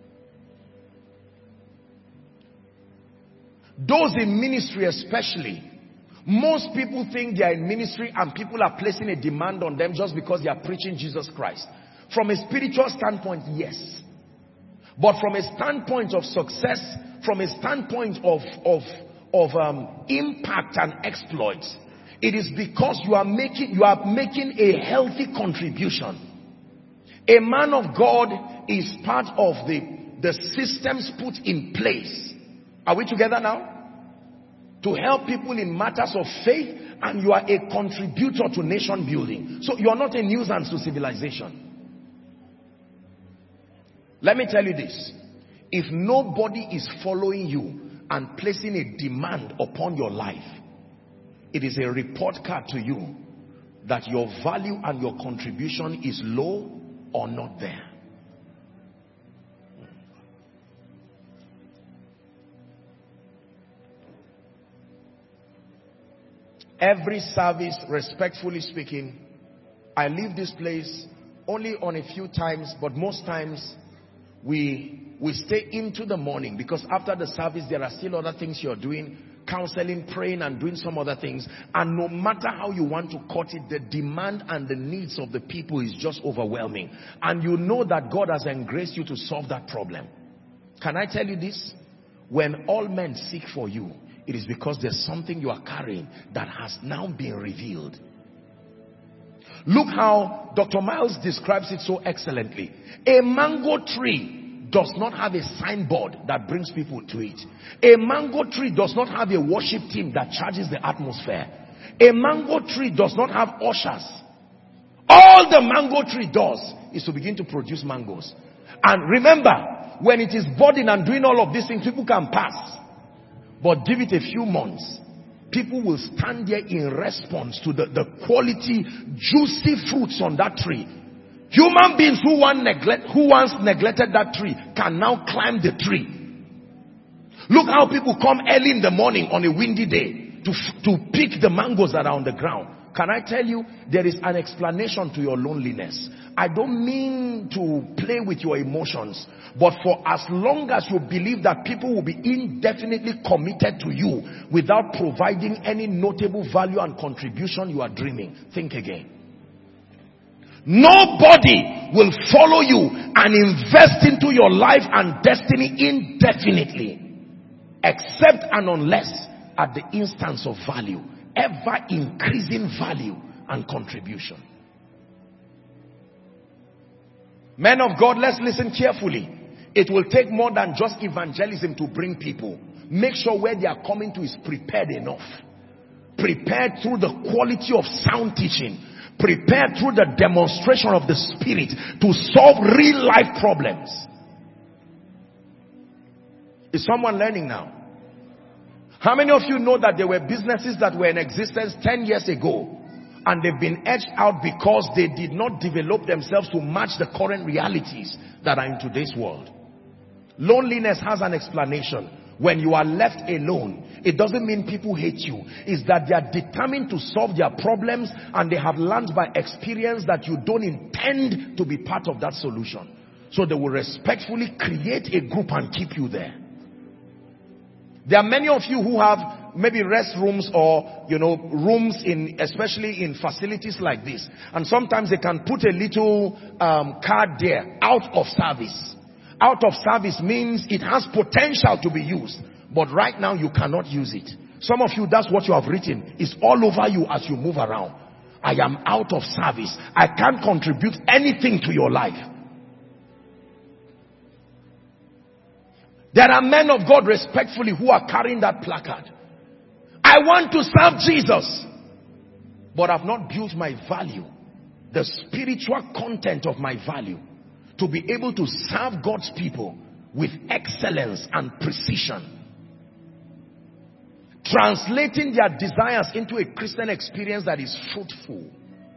A: Those in ministry especially, most people think they are in ministry and people are placing a demand on them just because they are preaching Jesus Christ. From a spiritual standpoint, yes. But from a standpoint of success, from a standpoint of impact and exploits, it is because you are making a healthy contribution. A man of God is part of the systems put in place. Are we together now? To help people in matters of faith, and you are a contributor to nation building. So you are not a nuisance to civilization. Let me tell you this. If nobody is following you and placing a demand upon your life, it is a report card to you that your value and your contribution is low or not there. Every service, respectfully speaking, I leave this place only on a few times, but most times we stay into the morning, because after the service there are still other things you're doing, counseling, praying, and doing some other things. And no matter how you want to cut it, the demand and the needs of the people is just overwhelming. And you know that God has engraced you to solve that problem. Can I tell you this? When all men seek for you, it is because there's something you are carrying that has now been revealed. Look how Dr. Miles describes it so excellently. A mango tree does not have a signboard that brings people to it. A mango tree does not have a worship team that charges the atmosphere. A mango tree does not have ushers. All the mango tree does is to begin to produce mangoes. And remember, when it is budding and doing all of these things, people can pass. But give it a few months, people will stand there in response to the quality, juicy fruits on that tree. Human beings who once neglected that tree can now climb the tree. Look how people come early in the morning on a windy day to pick the mangoes that are on the ground. Can I tell you, there is an explanation to your loneliness. I don't mean to play with your emotions, but for as long as you believe that people will be indefinitely committed to you without providing any notable value and contribution, you are dreaming. Think again. Nobody will follow you and invest into your life and destiny indefinitely, except and unless at the instance of value, ever increasing value and contribution. Men of God, let's listen carefully. It will take more than just evangelism to bring people. Make sure where they are coming to is prepared enough. Prepared through the quality of sound teaching. Prepared through the demonstration of the Spirit to solve real life problems. Is someone learning now? How many of you know that there were businesses that were in existence 10 years ago and they've been edged out because they did not develop themselves to match the current realities that are in today's world? Loneliness has an explanation. When you are left alone, it doesn't mean people hate you. It's that they are determined to solve their problems and they have learned by experience that you don't intend to be part of that solution. So they will respectfully create a group and keep you there. There are many of you who have maybe restrooms or, rooms especially in facilities like this. And sometimes they can put a little card there, out of service. Out of service means it has potential to be used. But right now you cannot use it. Some of you, that's what you have written. It's all over you as you move around. I am out of service. I can't contribute anything to your life. There are men of God respectfully who are carrying that placard. I want to serve Jesus, but I've not built my value, the spiritual content of my value, to be able to serve God's people with excellence and precision. Translating their desires into a Christian experience that is fruitful.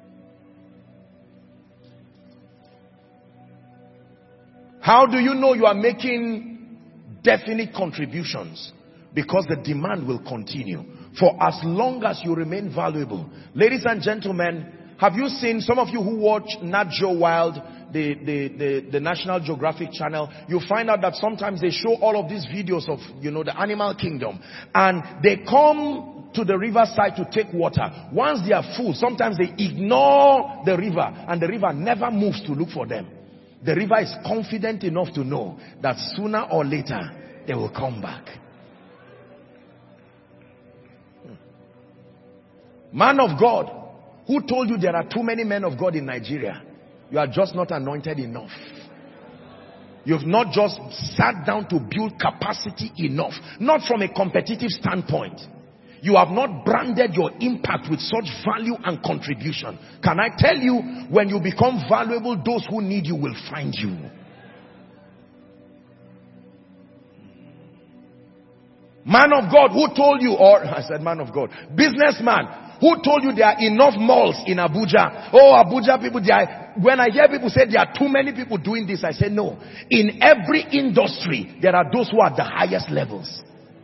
A: How do you know you are making definite contributions? Because the demand will continue for as long as you remain valuable. Ladies and gentlemen, have you seen, some of you who watch Nat Geo Wild, the National Geographic channel, you find out that sometimes they show all of these videos of, the animal kingdom. And they come to the riverside to take water. Once they are full, sometimes they ignore the river and the river never moves to look for them. The river is confident enough to know that sooner or later they will come back. Man of God, who told you there are too many men of God in Nigeria? You are just not anointed enough. You've not just sat down to build capacity enough. Not from a competitive standpoint. You have not branded your impact with such value and contribution. Can I tell you, when you become valuable, those who need you will find you. Man of God, who told you, or I said man of God, businessman, who told you there are enough malls in Abuja? Oh, Abuja people, when I hear people say there are too many people doing this, I say no. In every industry, there are those who are at the highest levels.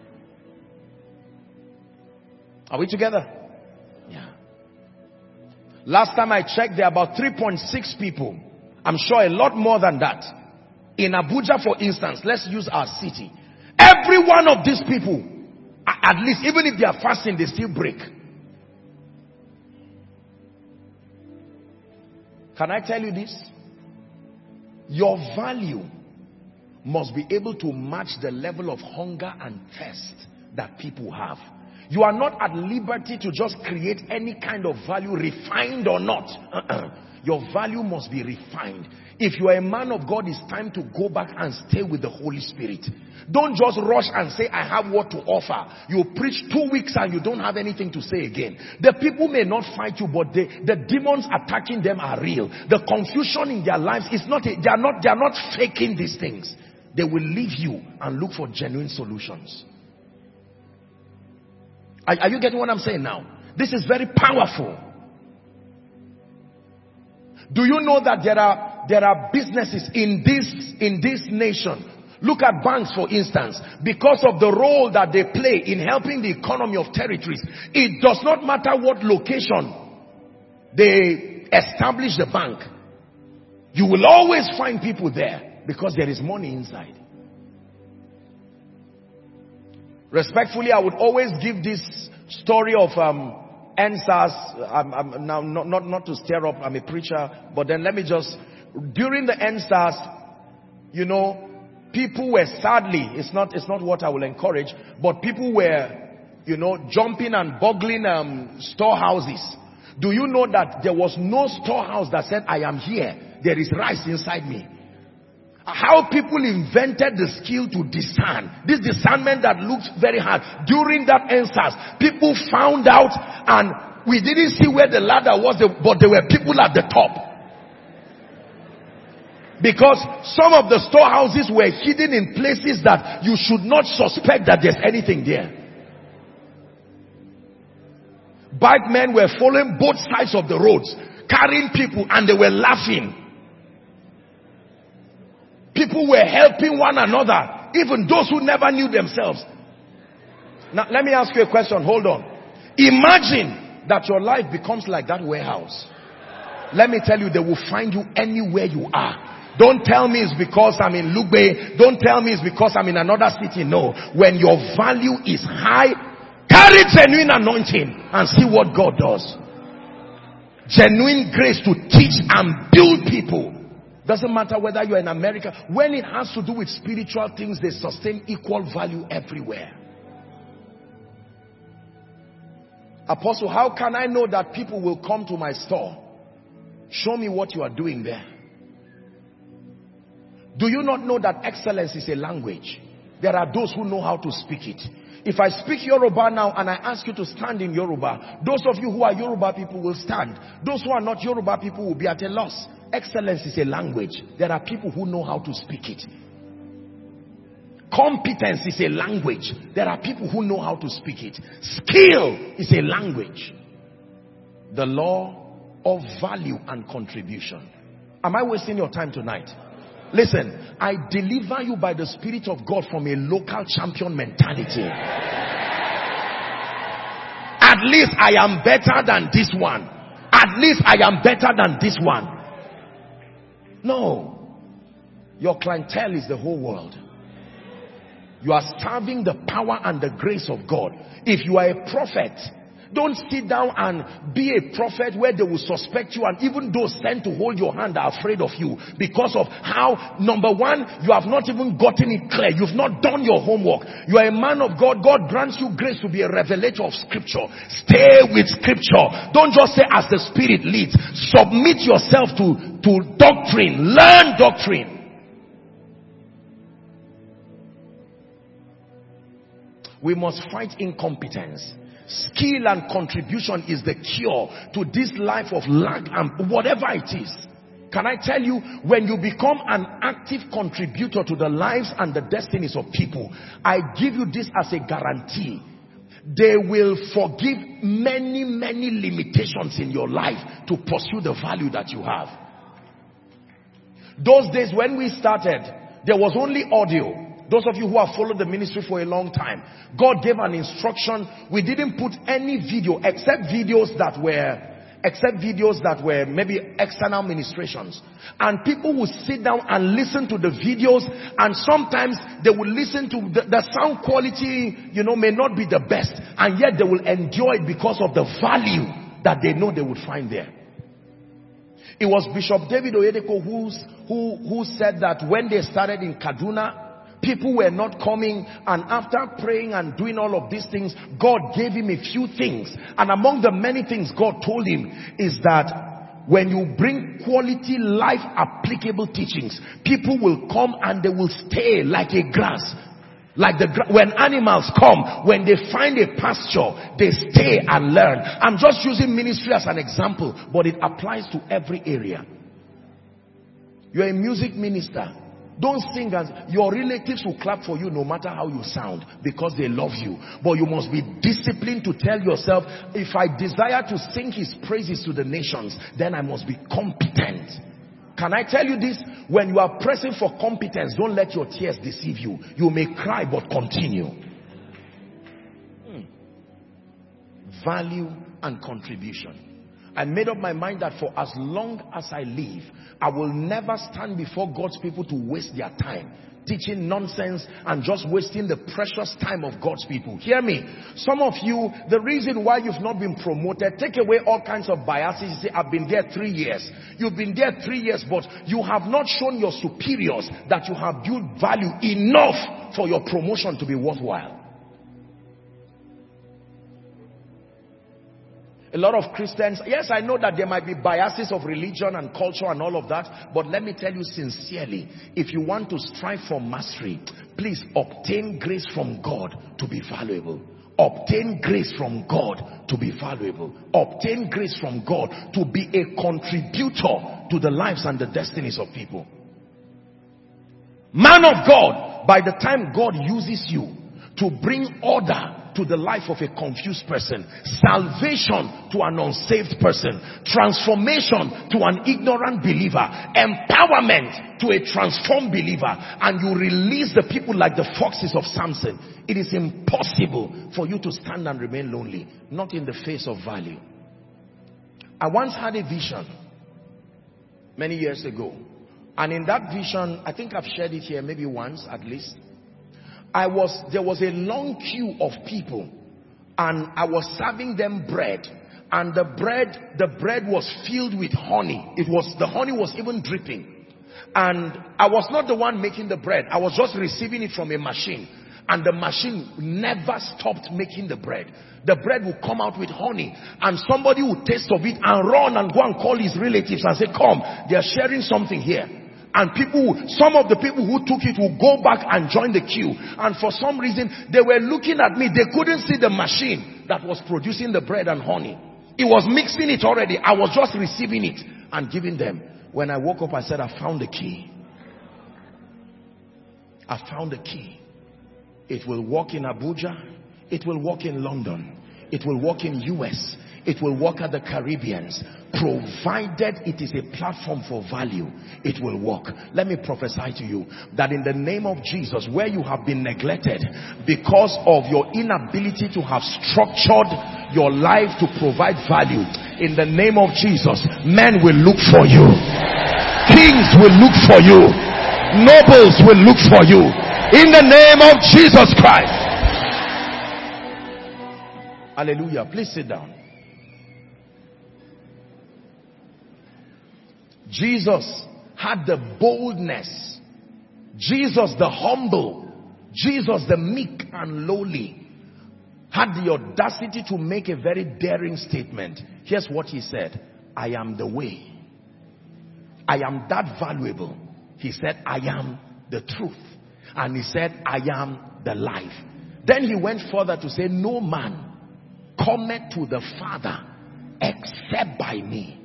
A: Are we together? Yeah. Last time I checked, there are about 3.6 people. I'm sure a lot more than that. In Abuja, for instance, let's use our city. Every one of these people, at least, even if they are fasting, they still break. Can I tell you this? Your value must be able to match the level of hunger and thirst that people have. You are not at liberty to just create any kind of value, refined or not. Your value must be refined. If you are a man of God, it's time to go back and stay with the Holy Spirit. Don't just rush and say, I have what to offer. You preach 2 weeks and you don't have anything to say again. The people may not fight you, but the demons attacking them are real. The confusion in their lives is not, they are not faking these things. They will leave you and look for genuine solutions. Are you getting what I'm saying now? This is very powerful. Do you know that there are businesses in this nation? Look at banks, for instance. Because of the role that they play in helping the economy of territories, it does not matter what location they establish the bank. You will always find people there because there is money inside. Respectfully, I would always give this story of NSAS. I'm now not to stir up, I'm a preacher, but then let me just, during the NSAS, people were, sadly, it's not what I will encourage, but people were, jumping and boggling storehouses. Do you know that there was no storehouse that said, I am here, there is rice inside me? How people invented the skill to discern. This discernment that looks very hard. During that NSAS, people found out, and we didn't see where the ladder was, but there were people at the top. Because some of the storehouses were hidden in places that you should not suspect that there's anything there. Bike men were following both sides of the roads, carrying people, and they were laughing. People were helping one another, even those who never knew themselves. Now, let me ask you a question. Hold on. Imagine that your life becomes like that warehouse. Let me tell you, they will find you anywhere you are. Don't tell me it's because I'm in Lugbe. Don't tell me it's because I'm in another city. No. When your value is high, carry genuine anointing and see what God does. Genuine grace to teach and build people. Doesn't matter whether you're in America. When it has to do with spiritual things, they sustain equal value everywhere. Apostle, how can I know that people will come to my store? Show me what you are doing there. Do you not know that excellence is a language? There are those who know how to speak it. If I speak Yoruba now and I ask you to stand in Yoruba, those of you who are Yoruba people will stand. Those who are not Yoruba people will be at a loss. Excellence is a language. There are people who know how to speak it. Competence is a language. There are people who know how to speak it. Skill is a language. The law of value and contribution. Am I wasting your time tonight? Listen, I deliver you by the Spirit of God from a local champion mentality. At least I am better than this one. At least I am better than this one. No. Your clientele is the whole world. You are starving the power and the grace of God. If you are a prophet, don't sit down and be a prophet where they will suspect you, and even those sent to hold your hand are afraid of you because of how, number one, you have not even gotten it clear. You've not done your homework. You are a man of God. God grants you grace to be a revelator of scripture. Stay with scripture. Don't just say as the Spirit leads. Submit yourself to doctrine. Learn doctrine. We must fight incompetence. Skill and contribution is the cure to this life of lack and whatever it is. Can I tell you, when you become an active contributor to the lives and the destinies of people, I give you this as a guarantee. They will forgive many, many limitations in your life to pursue the value that you have. Those days when we started, there was only audio. Those of you who have followed the ministry for a long time, God gave an instruction. We didn't put any video except videos that were maybe external ministrations. And people would sit down and listen to the videos, and sometimes they will listen to the sound quality, may not be the best, and yet they will enjoy it because of the value that they know they would find there. It was Bishop David Oyedepo who said that when they started in Kaduna, people were not coming, and after praying and doing all of these things, God gave him a few things. And among the many things God told him is that when you bring quality life applicable teachings, people will come and they will stay like a grass. When animals come, when they find a pasture, they stay and learn. I'm just using ministry as an example, but it applies to every area. You're a music minister. Don't sing as your relatives will clap for you no matter how you sound, because they love you. But you must be disciplined to tell yourself, if I desire to sing his praises to the nations, then I must be competent. Can I tell you this? When you are pressing for competence, don't let your tears deceive you. You may cry, but continue. Value and contribution. I made up my mind that for as long as I live, I will never stand before God's people to waste their time teaching nonsense and just wasting the precious time of God's people. Hear me. Some of you, the reason why you've not been promoted, take away all kinds of biases. You say, I've been there 3 years. You've been there 3 years, but you have not shown your superiors that you have built value enough for your promotion to be worthwhile. A lot of Christians, yes, I know that there might be biases of religion and culture and all of that, but let me tell you sincerely, if you want to strive for mastery, please obtain grace from God to be valuable. Obtain grace from God to be valuable. Obtain grace from God to be a contributor to the lives and the destinies of people. Man of God, by the time God uses you to bring order to the life of a confused person, salvation to an unsaved person, transformation to an ignorant believer, empowerment to a transformed believer, and you release the people like the foxes of Samson, it is impossible for you to stand and remain lonely, not in the face of value. I once had a vision many years ago And in that vision, I think I've shared it here maybe once at least. There was a long queue of people, and I was serving them bread, and the bread was filled with honey. The honey was even dripping. And I was not the one making the bread. I was just receiving it from a machine. And the machine never stopped making the bread. The bread would come out with honey, and somebody would taste of it and run and go and call his relatives and say, come, they are sharing something here. And some of the people who took it will go back and join the queue. And for some reason, they were looking at me. They couldn't see the machine that was producing the bread and honey. It was mixing it already. I was just receiving it and giving them. When I woke up, I said, I found the key. I found the key. It will work in Abuja. It will work in London. It will work in US. It will work at the Caribbeans. Provided it is a platform for value, it will work. Let me prophesy to you that in the name of Jesus, where you have been neglected because of your inability to have structured your life to provide value, in the name of Jesus, men will look for you. Kings will look for you. Nobles will look for you. In the name of Jesus Christ. Hallelujah. Please sit down. Jesus had the boldness. Jesus the humble. Jesus the meek and lowly had the audacity to make a very daring statement. Here's what he said. I am the way. I am that valuable. He said, I am the truth. And he said, I am the life. Then he went further to say, no man cometh to the Father except by me.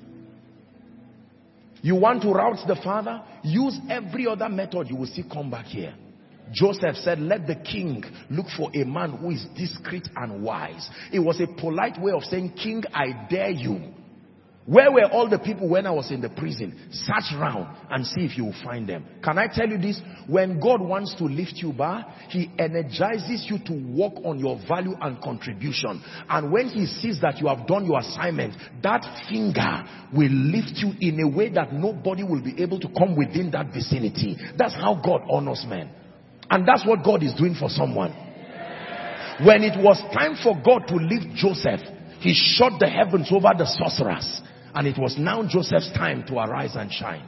A: You want to rout the Father? Use every other method. You will see come back here. Joseph said, let the king look for a man who is discreet and wise. It was a polite way of saying, King, I dare you. Where were all the people when I was in the prison? Search round and see if you will find them. Can I tell you this? When God wants to lift you back, he energizes you to work on your value and contribution. And when he sees that you have done your assignment, that finger will lift you in a way that nobody will be able to come within that vicinity. That's how God honors men. And that's what God is doing for someone. When it was time for God to lift Joseph, he shut the heavens over the sorcerers. And it was now Joseph's time to arise and shine.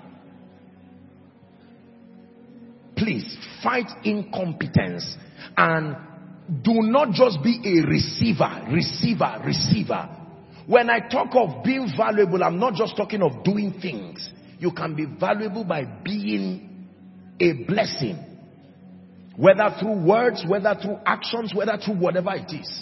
A: Please fight incompetence and do not just be a receiver. When I talk of being valuable, I'm not just talking of doing things. You can be valuable by being a blessing. Whether through words, whether through actions, whether through whatever it is.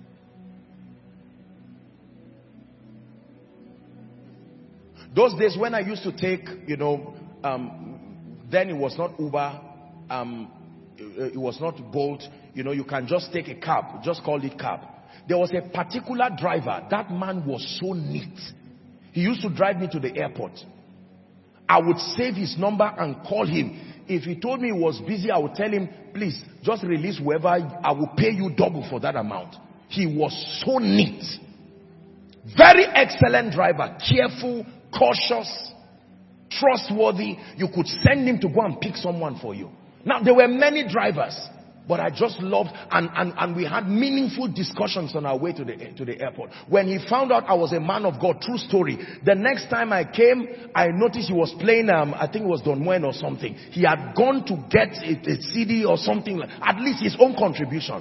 A: Those days when I used to take, then it was not Uber, it was not Bolt, you can just take a cab, just call it cab. There was a particular driver, that man was so neat. He used to drive me to the airport. I would save his number and call him. If he told me he was busy, I would tell him, please, just release whoever, I will pay you double for that amount. He was so neat. Very excellent driver, careful, cautious, trustworthy. You could send him to go and pick someone for you. Now, there were many drivers, but I just loved, and we had meaningful discussions on our way to the airport. When he found out I was a man of God, true story, the next time I came, I noticed he was playing, I think it was Don Juan or something. He had gone to get a CD or something, at least his own contribution.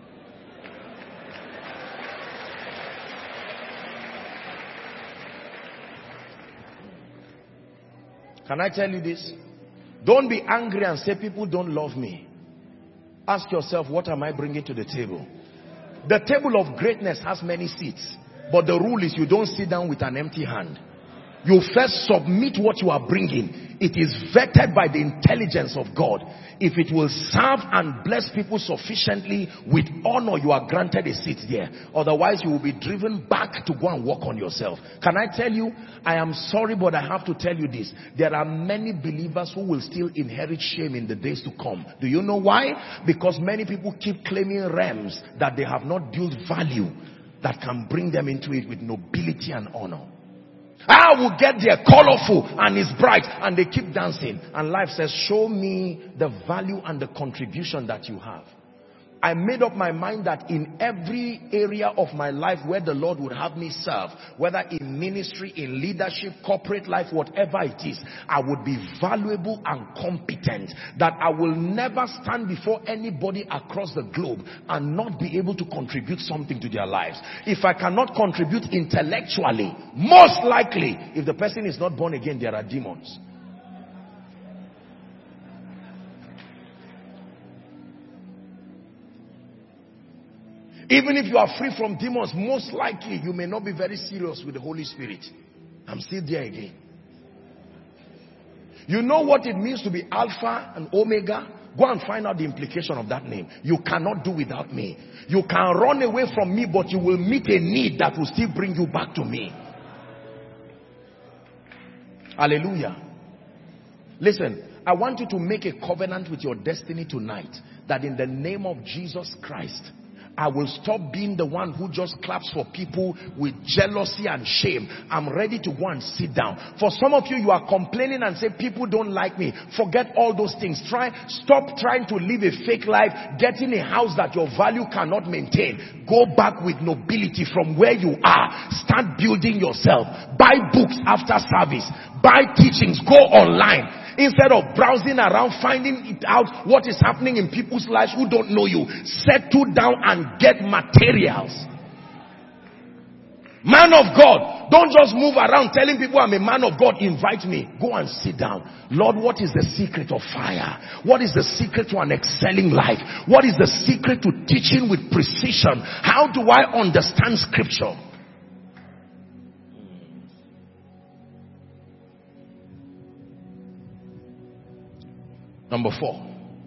A: Can I tell you this? Don't be angry and say people don't love me. Ask yourself, what am I bringing to the table? The table of greatness has many seats, but the rule is you don't sit down with an empty hand. You first submit what you are bringing. It is vetted by the intelligence of God. If it will serve and bless people sufficiently, with honor you are granted a seat there. Otherwise you will be driven back to go and work on yourself. Can I tell you, I am sorry, but I have to tell you this. There are many believers who will still inherit shame in the days to come. Do you know why? Because many people keep claiming realms that they have not built value that can bring them into it with nobility and honor. I will get there colorful and it's bright, and they keep dancing. And life says, show me the value and the contribution that you have. I made up my mind that in every area of my life where the Lord would have me serve, whether in ministry, in leadership, corporate life, whatever it is, I would be valuable and competent. That I will never stand before anybody across the globe and not be able to contribute something to their lives. If I cannot contribute intellectually, most likely, if the person is not born again, there are demons. Even if you are free from demons, most likely you may not be very serious with the Holy Spirit. I'm still there again. You know what it means to be Alpha and Omega? Go and find out the implication of that name. You cannot do without me. You can run away from me, but you will meet a need that will still bring you back to me. Hallelujah. Listen, I want you to make a covenant with your destiny tonight, that in the name of Jesus Christ, I will stop being the one who just claps for people with jealousy and shame. I'm ready to go and sit down. For some of you, you are complaining and say, people don't like me. Forget all those things. Stop trying to live a fake life, get in a house that your value cannot maintain. Go back with nobility from where you are. Start building yourself. Buy books after service. Buy teachings. Go online. Instead of browsing around, finding it out what is happening in people's lives who don't know you, settle down and get materials. Man of God, don't just move around telling people I'm a man of God. Invite me. Go and sit down. Lord, what is the secret of fire? What is the secret to an excelling life? What is the secret to teaching with precision? How do I understand scripture? Number 4.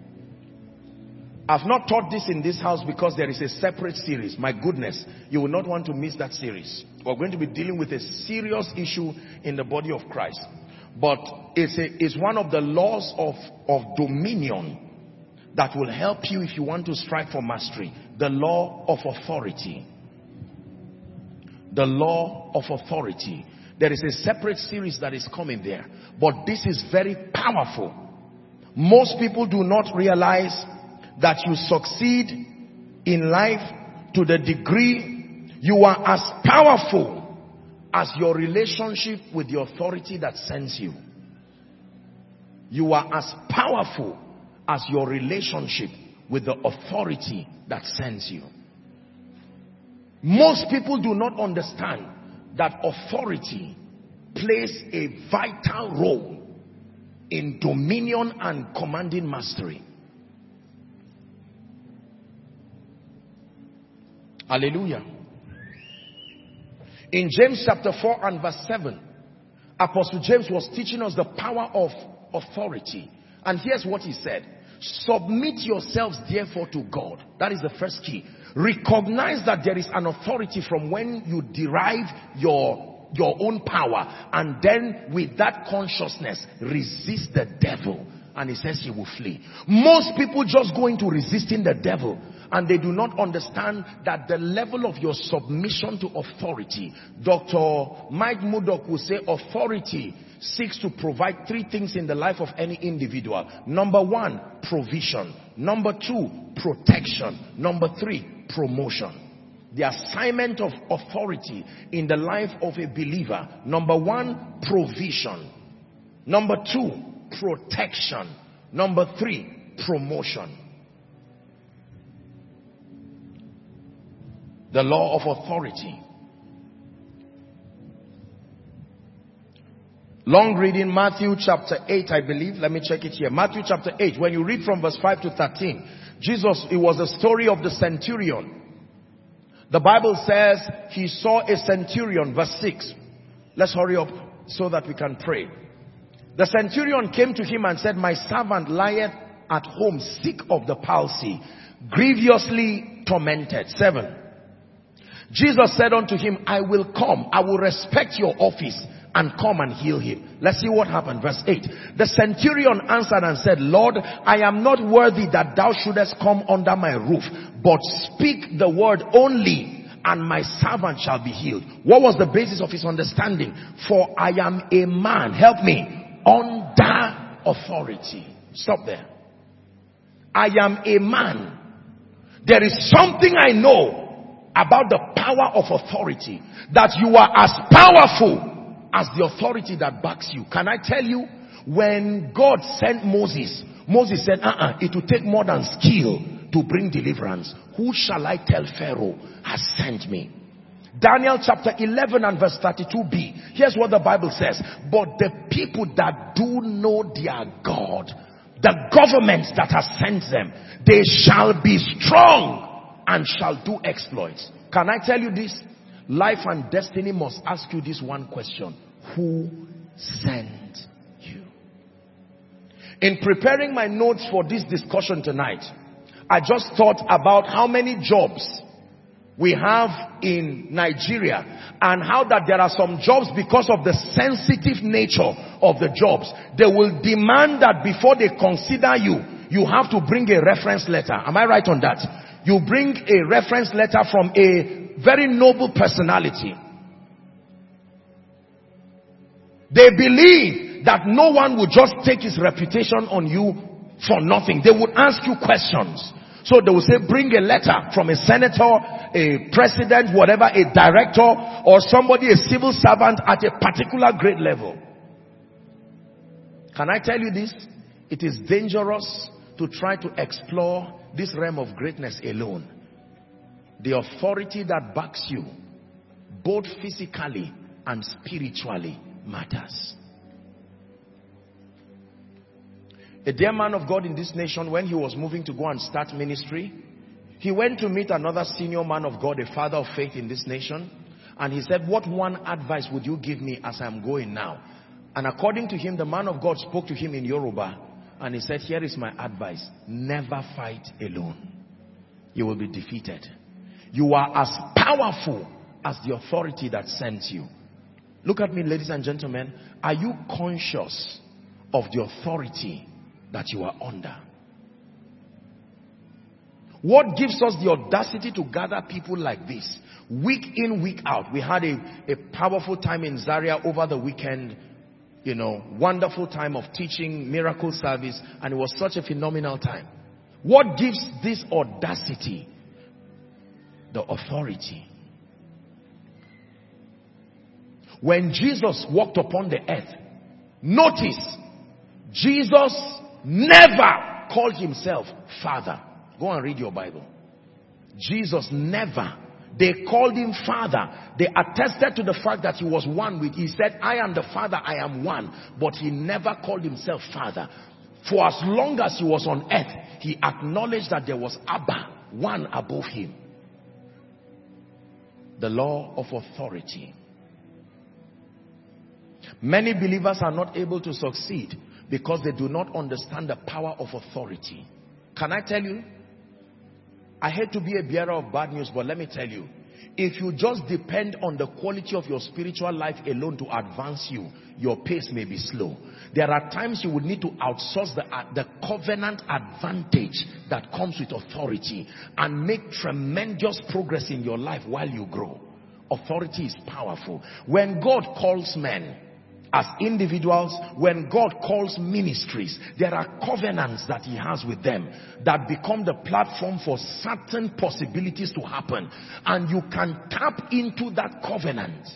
A: I've not taught this in this house because there is a separate series. My goodness, you will not want to miss that series. We're going to be dealing with a serious issue in the body of Christ. But it's one of the laws of dominion that will help you if you want to strive for mastery. The law of authority. The law of authority. There is a separate series that is coming there. But this is very powerful. Most people do not realize that you succeed in life to the degree you are as powerful as your relationship with the authority that sends you. You are as powerful as your relationship with the authority that sends you. Most people do not understand that authority plays a vital role in dominion and commanding mastery. Hallelujah. In James chapter 4 and verse 7, Apostle James was teaching us the power of authority. And here's what he said. Submit yourselves therefore to God. That is the first key. Recognize that there is an authority from when you derive your own power, and then with that consciousness resist the devil, and he says he will flee. Most people just go into resisting the devil, and they do not understand that the level of your submission to authority. Dr. Mike Murdock will say authority seeks to provide 3 things in the life of any individual. Number 1, provision. Number 2, protection. Number 3, promotion. The assignment of authority in the life of a believer. Number 1, provision. Number 2, protection. Number 3, promotion. The law of authority. Long reading, Matthew chapter 8, I believe. Let me check it here. Matthew chapter 8. When you read from verse 5 to 13, Jesus, it was the story of the centurion. The Bible says he saw a centurion, verse 6. Let's hurry up so that we can pray. The centurion came to him and said, my servant lieth at home sick of the palsy, grievously tormented. 7. Jesus said unto him, I will come. I will respect your office and come and heal him. Let's see what happened. Verse 8. The centurion answered and said, Lord, I am not worthy that thou shouldest come under my roof, but speak the word only, and my servant shall be healed. What was the basis of his understanding? For I am a man, help me, under authority. Stop there. I am a man. There is something I know about the power of authority, that you are as powerful as the authority that backs you. Can I tell you, when God sent Moses, Moses said, it will take more than skill to bring deliverance. Who shall I tell Pharaoh has sent me? Daniel chapter 11 and verse 32b. Here's what the Bible says. But the people that do know their God, the government that has sent them, they shall be strong and shall do exploits. Can I tell you this? Life and destiny must ask you this one question. Who sent you? In preparing my notes for this discussion tonight, I just thought about how many jobs we have in Nigeria, and how that there are some jobs, because of the sensitive nature of the jobs, they will demand that before they consider you, you have to bring a reference letter. Am I right on that? You bring a reference letter from a very noble personality. They believe that no one would just take his reputation on you for nothing. They would ask you questions. So they will say, bring a letter from a senator, a president, whatever, a director, or somebody, a civil servant at a particular grade level. Can I tell you this? It is dangerous to try to explore this realm of greatness alone. The authority that backs you, both physically and spiritually, matters. A dear man of God in this nation, when he was moving to go and start ministry, he went to meet another senior man of God, a father of faith in this nation, and he said, what one advice would you give me as I'm going now? And according to him, the man of God spoke to him in Yoruba, and he said, here is my advice: never fight alone. You will be defeated. You are as powerful as the authority that sends you. Look at me, ladies and gentlemen. Are you conscious of the authority that you are under? What gives us the audacity to gather people like this, week in, week out? We had a powerful time in Zaria over the weekend, wonderful time of teaching, miracle service, and it was such a phenomenal time. What gives this audacity? The authority. When Jesus walked upon the earth, notice, Jesus never called himself Father. Go and read your Bible. Jesus never. They called him Father. They attested to the fact that he was one with. He said, I am the Father, I am one. But he never called himself Father. For as long as he was on earth, he acknowledged that there was Abba, one above him. The law of authority. Many believers are not able to succeed because they do not understand the power of authority. Can I tell you? I hate to be a bearer of bad news, but let me tell you, if you just depend on the quality of your spiritual life alone to advance you, your pace may be slow. There are times you would need to outsource the covenant advantage that comes with authority and make tremendous progress in your life while you grow. Authority is powerful. When God calls men as individuals, when God calls ministries, there are covenants that he has with them that become the platform for certain possibilities to happen, and you can tap into that covenant.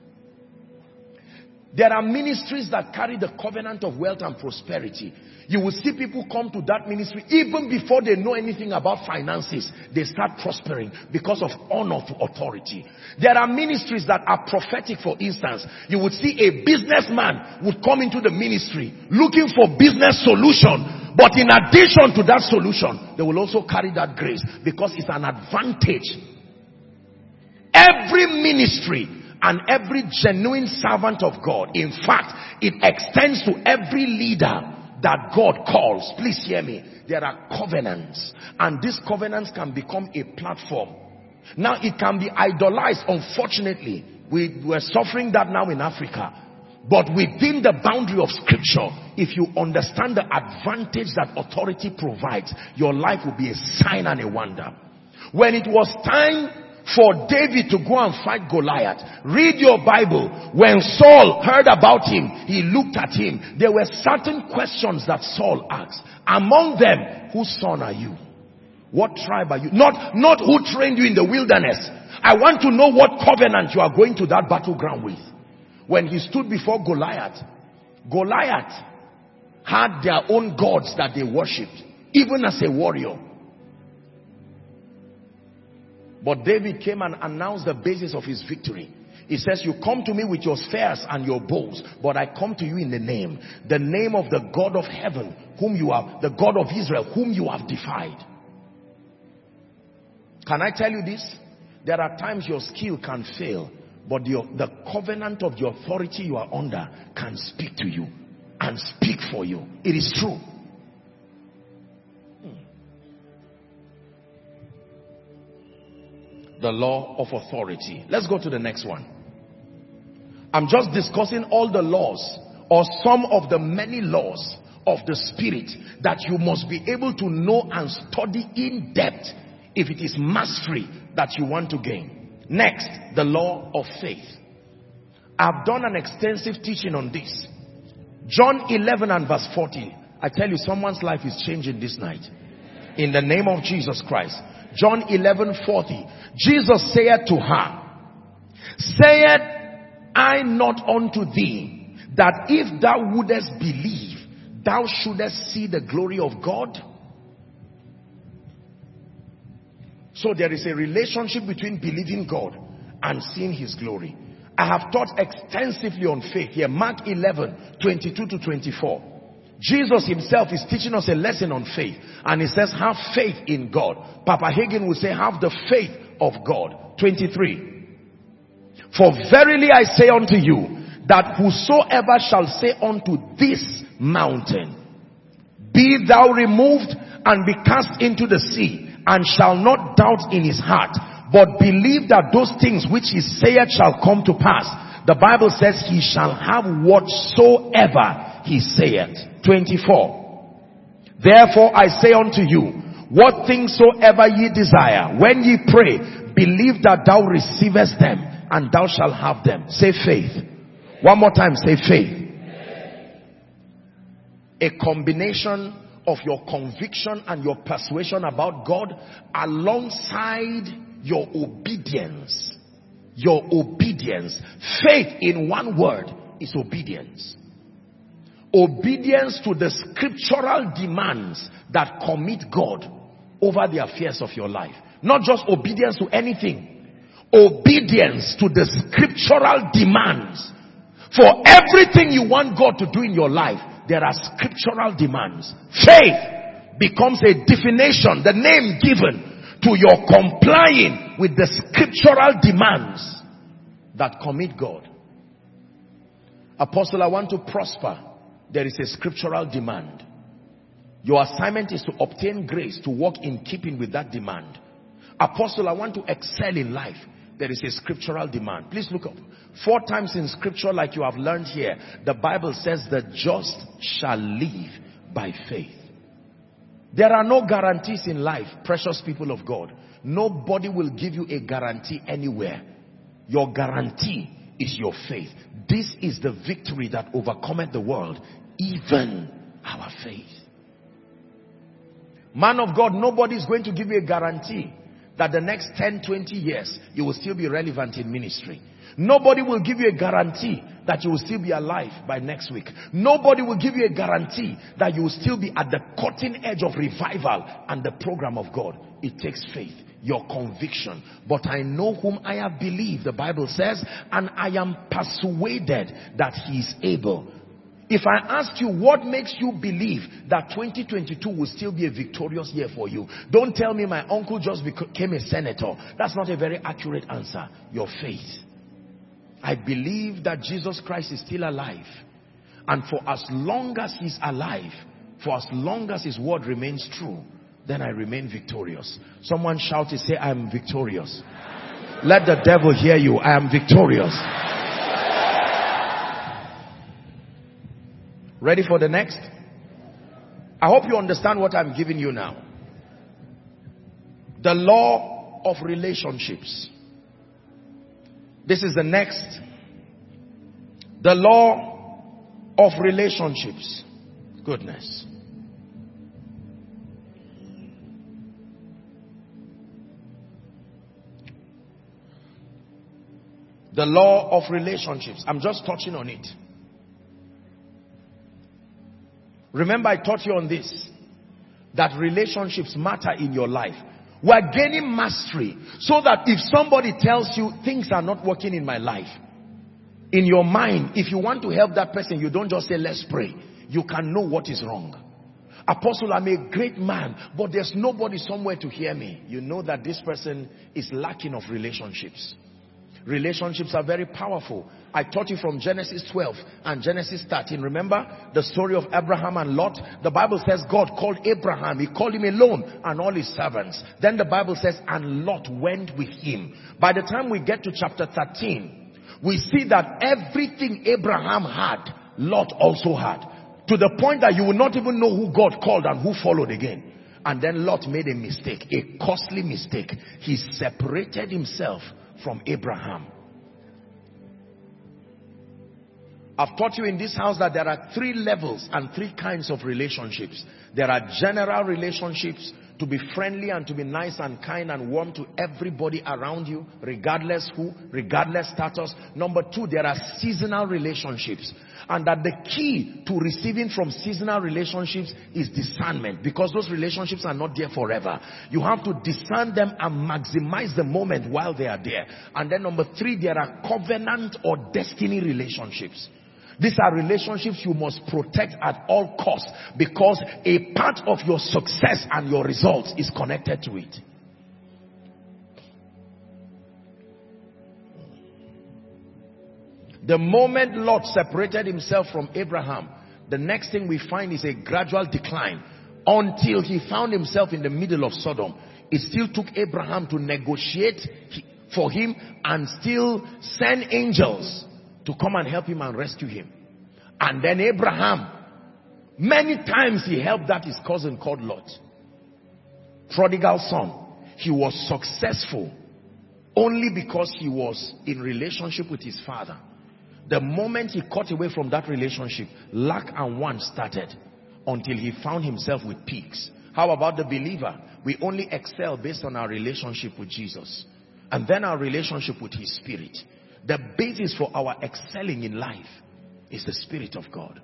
A: There are ministries that carry the covenant of wealth and prosperity. You will see people come to that ministry even before they know anything about finances. They start prospering because of honor to authority. There are ministries that are prophetic. For instance, you would see a businessman would come into the ministry looking for business solution. But in addition to that solution, they will also carry that grace because it's an advantage. Every ministry and every genuine servant of God, in fact, it extends to every leader that God calls. Please hear me. There are covenants, and these covenants can become a platform. Now it can be idolized. Unfortunately, we're suffering that now in Africa. But within the boundary of scripture, if you understand the advantage that authority provides, your life will be a sign and a wonder. When it was time for David to go and fight Goliath. Read your Bible. When Saul heard about him, he looked at him. There were certain questions that Saul asked. Among them, whose son are you? What tribe are you? Not who trained you in the wilderness. I want to know what covenant you are going to that battleground with. When he stood before Goliath, Goliath had their own gods that they worshipped, even as a warrior. But David came and announced the basis of his victory. He says, you come to me with your spears and your bows, but I come to you in the name of the God of heaven, whom you have, the God of Israel, whom you have defied. Can I tell you this? There are times your skill can fail, but the covenant of the authority you are under can speak to you and speak for you. It is true. The law of authority. Let's go to the next one. I'm just discussing all the laws, or some of the many laws of the Spirit that you must be able to know and study in depth if it is mastery that you want to gain. Next, the law of faith. I've done an extensive teaching on this. John 11 and verse 14. I tell you, someone's life is changing this night. In the name of Jesus Christ. John 11:40. Jesus saith to her, saith I not unto thee, that if thou wouldest believe, thou shouldest see the glory of God? So there is a relationship between believing God and seeing his glory. I have taught extensively on faith here. Mark 11:22 to 24. Jesus himself is teaching us a lesson on faith. And he says, have faith in God. Papa Hagin will say, have the faith of God. 23. For verily I say unto you, that whosoever shall say unto this mountain, be thou removed and be cast into the sea, and shall not doubt in his heart, but believe that those things which he saith shall come to pass, the Bible says he shall have whatsoever he saith. 24. Therefore I say unto you, what things soever ye desire, when ye pray, believe that thou receivest them, and thou shalt have them. Say faith. One more time, say faith. A combination of your conviction and your persuasion about God alongside your obedience. Your obedience. Faith, in one word, is obedience. Obedience to the scriptural demands that commit God over the affairs of your life. Not just obedience to anything. Obedience to the scriptural demands. For everything you want God to do in your life, there are scriptural demands. Faith becomes a definition, the name given to your complying with the scriptural demands that commit God. Apostle, I want to prosper. There is a scriptural demand. Your assignment is to obtain grace to walk in keeping with that demand. Apostle, I want to excel in life. There is a scriptural demand. Please look up. 4 times in scripture, like you have learned here, the Bible says the just shall live by faith. There are no guarantees in life, precious people of God. Nobody will give you a guarantee anywhere. Your guarantee is your faith. This is the victory that overcometh the world, even our faith. Man of God, nobody is going to give you a guarantee that the next 10, 20 years you will still be relevant in ministry. Nobody will give you a guarantee that you will still be alive by next week. Nobody will give you a guarantee that you will still be at the cutting edge of revival and the program of God. It takes faith, your conviction. But I know whom I have believed, the Bible says, and I am persuaded that he is able. If I ask you what makes you believe that 2022 will still be a victorious year for you, don't tell me my uncle just became a senator. That's not a very accurate answer. Your faith. I believe that Jesus Christ is still alive. And for as long as he's alive, for as long as his word remains true, then I remain victorious. Someone shout it, say, I am victorious. Let the devil hear you. I am victorious. Ready for the next? I hope you understand what I'm giving you now. The law of relationships. This is the next. The law of relationships. Goodness. The law of relationships. I'm just touching on it. Remember, I taught you on this, that relationships matter in your life. We're gaining mastery so that if somebody tells you things are not working in my life, in your mind, if you want to help that person, you don't just say, let's pray. You can know what is wrong. Apostle, I'm a great man, but there's nobody somewhere to hear me. You know that this person is lacking of relationships. Relationships are very powerful. I taught you from Genesis 12 and Genesis 13. Remember the story of Abraham and Lot? The Bible says God called Abraham. He called him alone and all his servants. Then the Bible says, and Lot went with him. By the time we get to chapter 13, we see that everything Abraham had, Lot also had. To the point that you will not even know who God called and who followed again. And then Lot made a mistake, a costly mistake. He separated himself from Abraham. I've taught you in this house that there are 3 levels and 3 kinds of relationships. There are general relationships, to be friendly and to be nice and kind and warm to everybody around you, regardless who, regardless status. Number 2, there are seasonal relationships. And that the key to receiving from seasonal relationships is discernment, because those relationships are not there forever. You have to discern them and maximize the moment while they are there. And then number 3, there are covenant or destiny relationships. These are relationships you must protect at all costs, because a part of your success and your results is connected to it. The moment Lot separated himself from Abraham, the next thing we find is a gradual decline until he found himself in the middle of Sodom. It still took Abraham to negotiate for him and still send angels to come and help him and rescue him. And then Abraham, many times he helped that his cousin called Lot. Prodigal son. He was successful only because he was in relationship with his father. The moment he cut away from that relationship, lack and want started until he found himself with pigs. How about the believer? We only excel based on our relationship with Jesus. And then our relationship with his spirit. The basis for our excelling in life is the Spirit of God.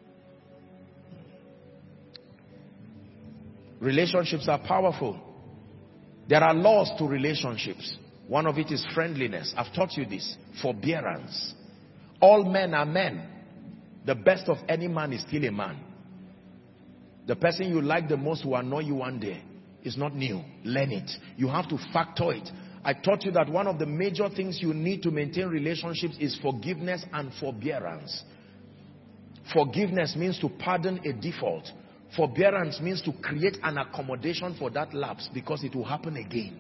A: Relationships are powerful. There are laws to relationships. One of it is friendliness. I've taught you this. Forbearance. All men are men. The best of any man is still a man. The person you like the most will annoy you one day. It's not new. Learn it. You have to factor it. I taught you that one of the major things you need to maintain relationships is forgiveness and forbearance. Forgiveness means to pardon a default. Forbearance means to create an accommodation for that lapse, because it will happen again.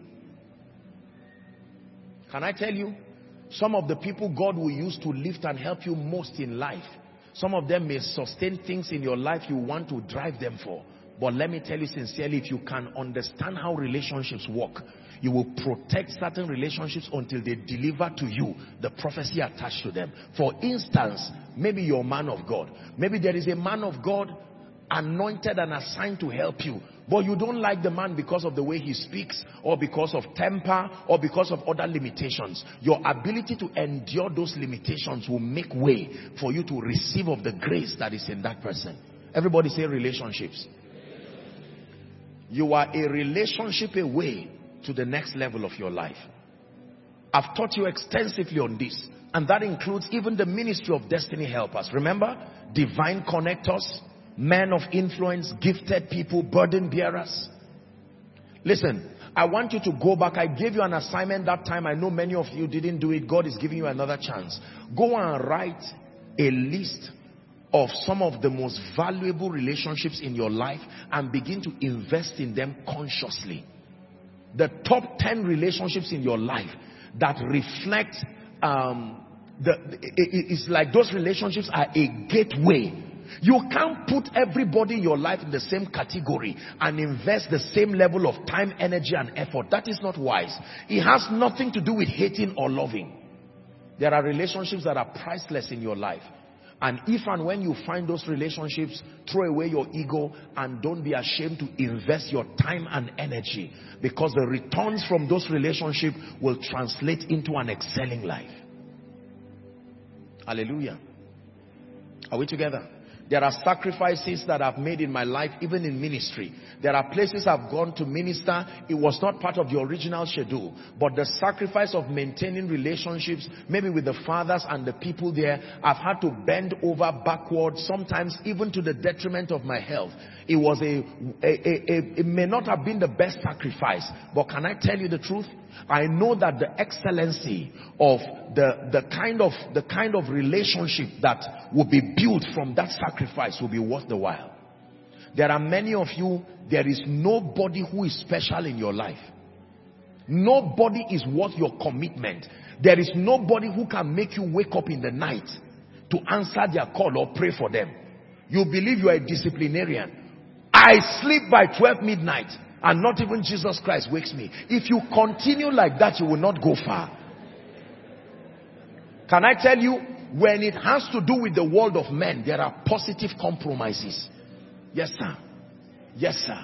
A: Can I tell you, some of the people God will use to lift and help you most in life, some of them may sustain things in your life you want to drive them for. But let me tell you sincerely, if you can understand how relationships work, you will protect certain relationships until they deliver to you the prophecy attached to them. For instance, maybe you're a man of God. Maybe there is a man of God anointed and assigned to help you, but you don't like the man because of the way he speaks, or because of temper, or because of other limitations. Your ability to endure those limitations will make way for you to receive of the grace that is in that person. Everybody say relationships. You are a relationship away to the next level of your life. I've taught you extensively on this, and that includes even the ministry of destiny helpers. Remember, divine connectors, men of influence, gifted people, burden bearers. Listen, I want you to go back. I gave you an assignment that time. I know many of you didn't do it. God is giving you another chance. Go and write a list of some of the most valuable relationships in your life and begin to invest in them consciously. The top 10 relationships in your life that reflect, it's like those relationships are a gateway You can't put everybody in your life in the same category and invest the same level of time, energy, and effort. That is not wise. It has nothing to do with hating or loving. There are relationships that are priceless in your life. And if and when you find those relationships, throw away your ego and don't be ashamed to invest your time and energy, because the returns from those relationships will translate into an excelling life. Hallelujah. Are we together? There are sacrifices that I've made in my life, even in ministry. There are places I've gone to minister. It was not part of the original schedule. But the sacrifice of maintaining relationships, maybe with the fathers and the people there, I've had to bend over backwards, sometimes even to the detriment of my health. It was it may not have been the best sacrifice. But can I tell you the truth? I know that the excellency of the kind of relationship that will be built from that sacrifice will be worth the while. There are many of you, there is nobody who is special in your life. Nobody is worth your commitment. There is nobody who can make you wake up in the night to answer their call or pray for them. You believe you are a disciplinarian. I sleep by 12 midnight. And not even Jesus Christ wakes me. If you continue like that, you will not go far. Can I tell you, when it has to do with the world of men, there are positive compromises. Yes, sir. Yes, sir.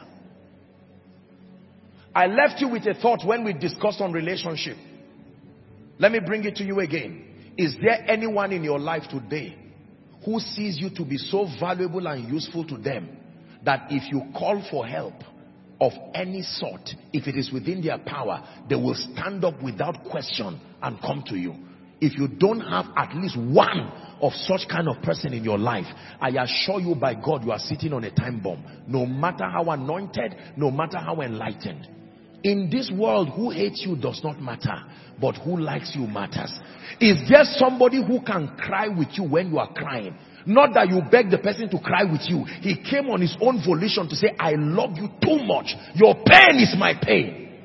A: I left you with a thought when we discussed on relationship. Let me bring it to you again. Is there anyone in your life today who sees you to be so valuable and useful to them that if you call for help of any sort, if it is within their power, they will stand up without question and come to you? If you don't have at least one of such kind of person in your life, I assure you by God, you are sitting on a time bomb. No matter how anointed, no matter how enlightened. In this world, who hates you does not matter, but who likes you matters. Is there somebody who can cry with you when you are crying? Not that you beg the person to cry with you. He came on his own volition to say, I love you too much. Your pain is my pain.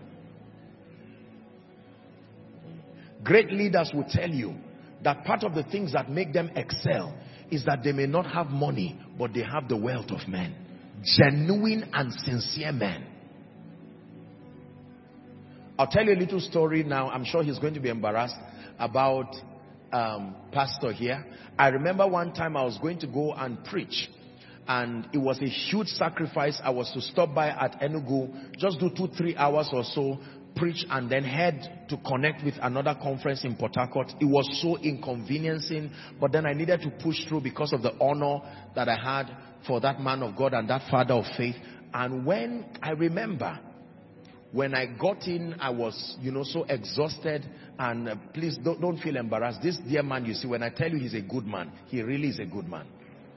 A: Great leaders will tell you that part of the things that make them excel is that they may not have money, but they have the wealth of men. Genuine and sincere men. I'll tell you a little story now. I'm sure he's going to be embarrassed about pastor here. I remember one time I was going to go and preach, and it was a huge sacrifice. I was to stop by at Enugu, just do 2-3 hours or so, preach, and then head to connect with another conference in Port Harcourt. It was so inconveniencing, but then I needed to push through because of the honor that I had for that man of God and that father of faith. And when I remember, when I got in, I was, so exhausted. And please don't feel embarrassed. This dear man, you see, when I tell you he's a good man, he really is a good man.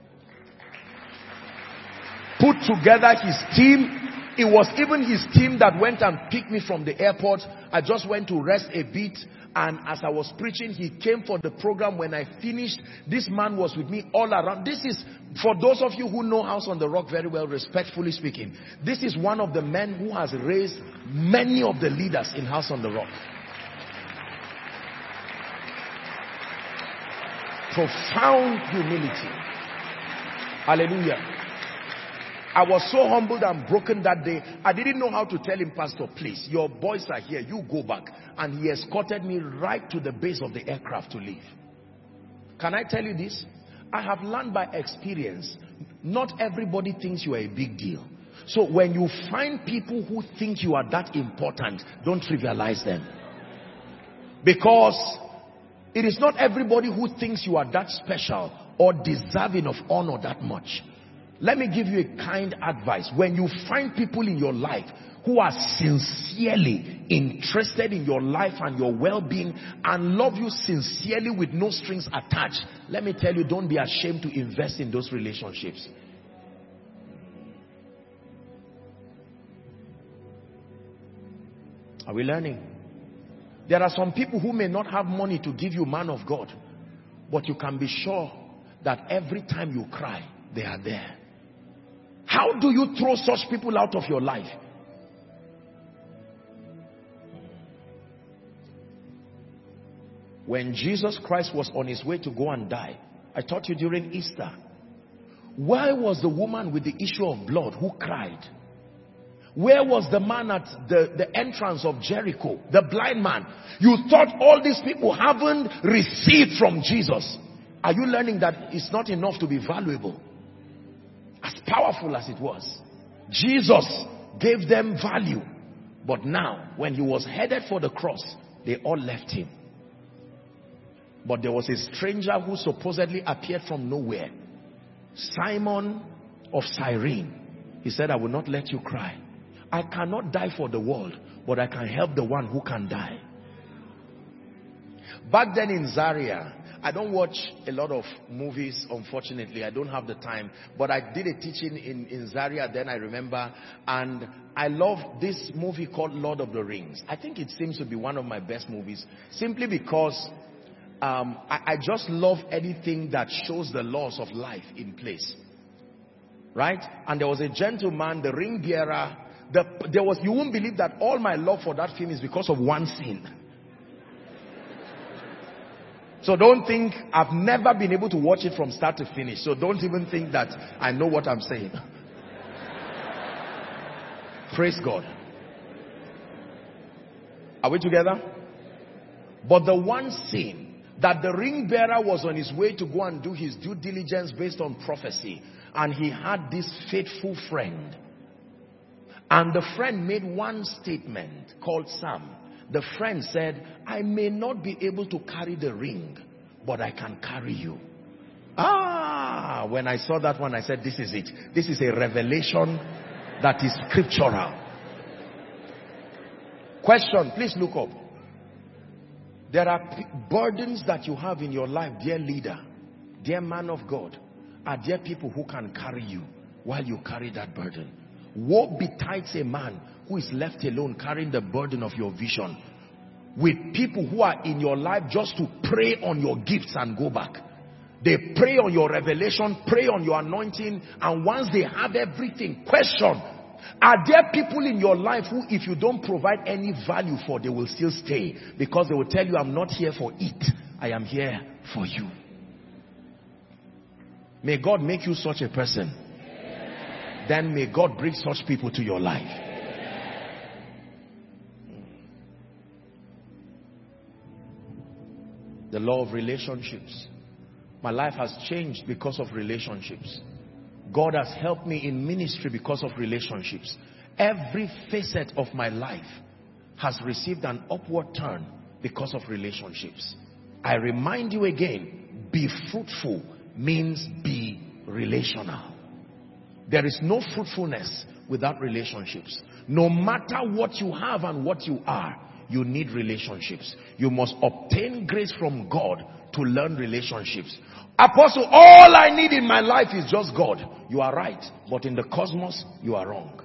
A: Put together his team. It was even his team that went and picked me from the airport. I just went to rest a bit. And as I was preaching, he came for the program. When I finished, this man was with me all around. This is, for those of you who know House on the Rock very well, respectfully speaking, this is one of the men who has raised many of the leaders in House on the Rock. Profound humility. Hallelujah. I was so humbled and broken that day. I didn't know how to tell him, Pastor, please, your boys are here, you go back. And he escorted me right to the base of the aircraft to leave. Can I tell you this? I have learned by experience, not everybody thinks you are a big deal. So when you find people who think you are that important, don't trivialize them. Because it is not everybody who thinks you are that special or deserving of honor that much. Let me give you a kind advice. When you find people in your life who are sincerely interested in your life and your well-being and love you sincerely with no strings attached, let me tell you, don't be ashamed to invest in those relationships. Are we learning? There are some people who may not have money to give you, man of God, but you can be sure that every time you cry, they are there. How do you throw such people out of your life? When Jesus Christ was on his way to go and die, I taught you during Easter, Where was the woman with the issue of blood who cried? Where was the man at the entrance of Jericho, the blind man? You thought all these people haven't received from Jesus. Are you learning that it's not enough to be valuable? As powerful as it was, Jesus gave them value. But now, when he was headed for the cross, they all left him. But there was a stranger who supposedly appeared from nowhere. Simon of Cyrene. He said, I will not let you cry. I cannot die for the world, but I can help the one who can die. Back then in Zaria, I don't watch a lot of movies, unfortunately. I don't have the time. But I did a teaching in Zaria then, I remember. And I love this movie called Lord of the Rings. I think it seems to be one of my best movies. Simply because I just love anything that shows the laws of life in place. Right? And there was a gentleman, the ring bearer. You won't believe that all my love for that film is because of one scene. So don't think, I've never been able to watch it from start to finish. So don't even think that I know what I'm saying. Praise God. Are we together? But the one scene that the ring bearer was on his way to go and do his due diligence based on prophecy. And he had this faithful friend. And the friend made one statement called Sam. The friend said, I may not be able to carry the ring, but I can carry you. When I saw that one, I said, this is it. This is a revelation that is scriptural. Question, please look up. There are burdens that you have in your life, dear leader, dear man of God. Are there people who can carry you while you carry that burden? Woe betides a man who is left alone carrying the burden of your vision, with people who are in your life just to prey on your gifts and go back. They prey on your revelation, prey on your anointing, and once they have everything, question, are there people in your life who, if you don't provide any value for, they will still stay? Because they will tell you, I'm not here for it, I am here for you. May God make you such a person. Then may God bring such people to your life. The law of relationships. My life has changed because of relationships. God has helped me in ministry because of relationships. Every facet of my life has received an upward turn because of relationships. I remind you again, be fruitful means be relational. There is no fruitfulness without relationships. No matter what you have and what you are, you need relationships. You must obtain grace from God to learn relationships. Apostle, all I need in my life is just God. You are right. But in the cosmos, you are wrong.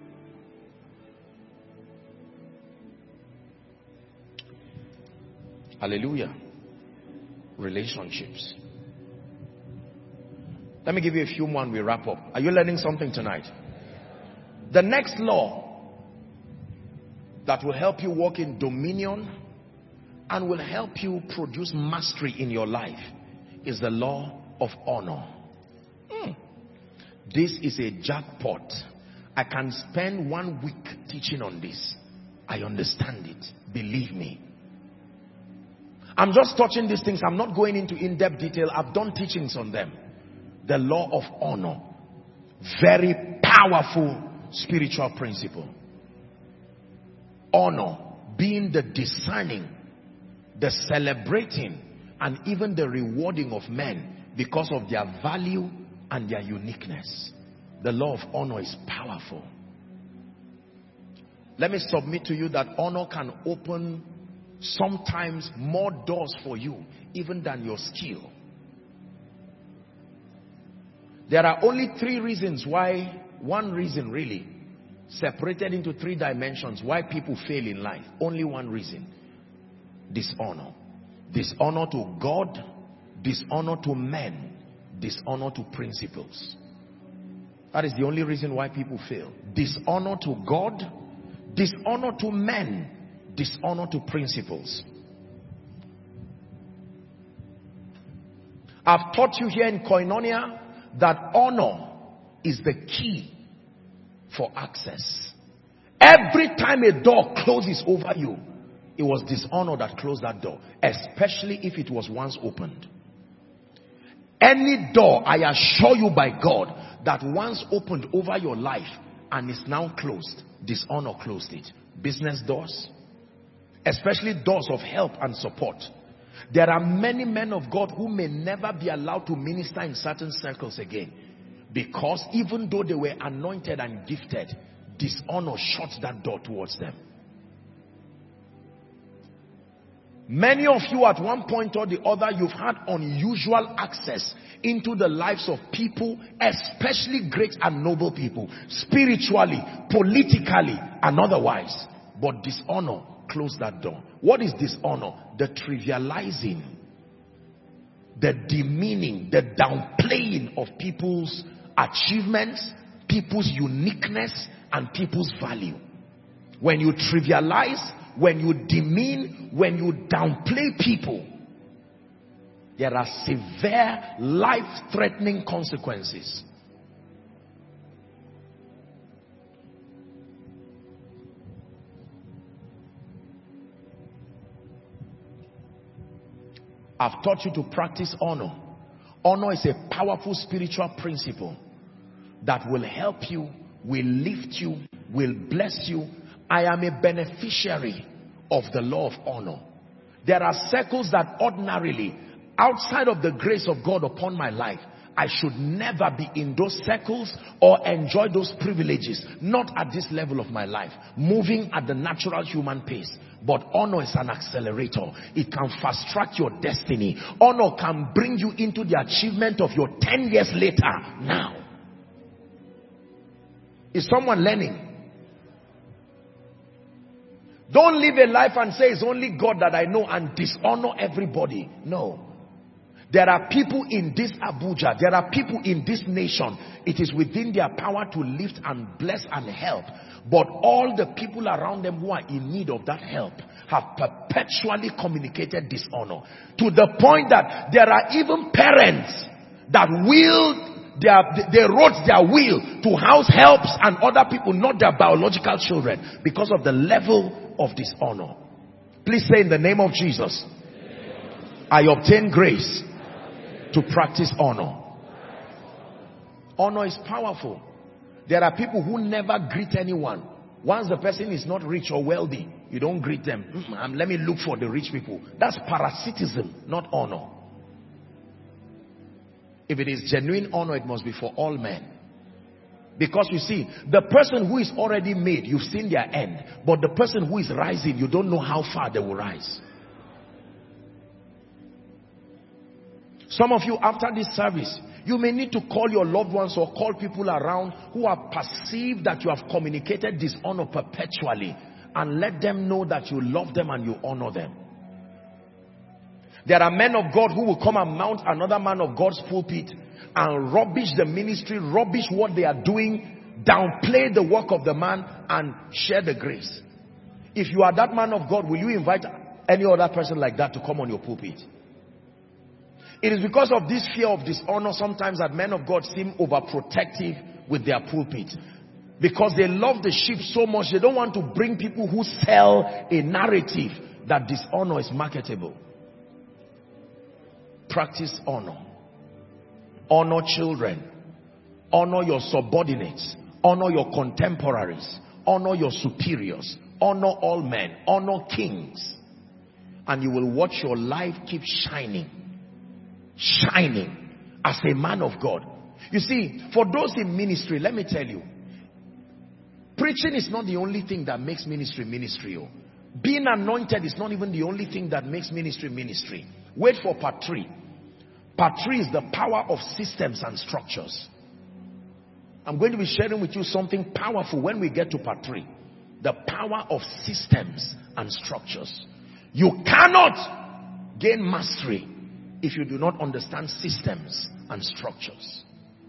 A: Hallelujah. Relationships. Let me give you a few more and we wrap up. Are you learning something tonight? The next law that will help you walk in dominion and will help you produce mastery in your life is the law of honor. This is a jackpot. I can spend 1 week teaching on this. I understand it. Believe me. I'm just touching these things. I'm not going into in-depth detail. I've done teachings on them. The law of honor. Very powerful spiritual principle. Honor being the discerning, the celebrating, and even the rewarding of men because of their value and their uniqueness. The law of honor is powerful. Let me submit to you that honor can open sometimes more doors for you even than your skill. There are only 3 reasons why, one reason really, separated into 3 dimensions why people fail in life. Only one reason. Dishonor. Dishonor to God, dishonor to men, dishonor to principles. That is the only reason why people fail. Dishonor to God, dishonor to men, dishonor to principles. I've taught you here in Koinonia that honor is the key for access. Every time a door closes over you, it was dishonor that closed that door, especially if it was once opened. Any door, I assure you by God, that once opened over your life and is now closed, dishonor closed it. Business doors, especially doors of help and support. There are many men of God who may never be allowed to minister in certain circles again, because even though they were anointed and gifted, dishonor shuts that door towards them. Many of you at one point or the other, you've had unusual access into the lives of people, especially great and noble people, spiritually, politically, and otherwise. But dishonor closed that door. What is dishonor? The trivializing, the demeaning, the downplaying of people's achievements, people's uniqueness, and people's value. When you trivialize, when you demean, when you downplay people, there are severe, life-threatening consequences. I've taught you to practice honor. Honor is a powerful spiritual principle that will help you, will lift you, will bless you. I am a beneficiary of the law of honor. There are circles that ordinarily, outside of the grace of God upon my life, I should never be in those circles or enjoy those privileges. Not at this level of my life, moving at the natural human pace. But honor is an accelerator. It can fast track your destiny. Honor can bring you into the achievement of your 10 years later now. Is someone learning? Don't live a life and say it's only God that I know and dishonor everybody. No. There are people in this Abuja, there are people in this nation. It is within their power to lift and bless and help. But all the people around them who are in need of that help have perpetually communicated dishonor. To the point that there are even parents that they wrote their will to house helps and other people, not their biological children, because of the level of dishonor. Please say, in the name of Jesus, I obtain grace to practice honor. Honor is powerful. There are people who never greet anyone. Once the person is not rich or wealthy, you don't greet them. Let me look for the rich people. That's parasitism, not honor. If it is genuine honor, it must be for all men. Because you see, the person who is already made, you've seen their end. But the person who is rising, you don't know how far they will rise. Some of you, after this service, you may need to call your loved ones or call people around who are perceived that you have communicated dishonor perpetually, and let them know that you love them and you honor them. There are men of God who will come and mount another man of God's pulpit and rubbish the ministry, rubbish what they are doing, downplay the work of the man, and share the grace. If you are that man of God, will you invite any other person like that to come on your pulpit? It is because of this fear of dishonor sometimes that men of God seem overprotective with their pulpit. Because they love the sheep so much, they don't want to bring people who sell a narrative that dishonor is marketable. Practice honor. Honor children. Honor your subordinates. Honor your contemporaries. Honor your superiors. Honor all men. Honor kings. And you will watch your life keep shining. Shining as a man of God. You see, for those in ministry, let me tell you, preaching is not the only thing that makes ministry ministry. Being anointed is not even the only thing that makes ministry ministry. Wait for part 3. Part 3 is the power of systems and structures. I'm going to be sharing with you something powerful when we get to part 3. The power of systems and structures. You cannot gain mastery if you do not understand systems and structures.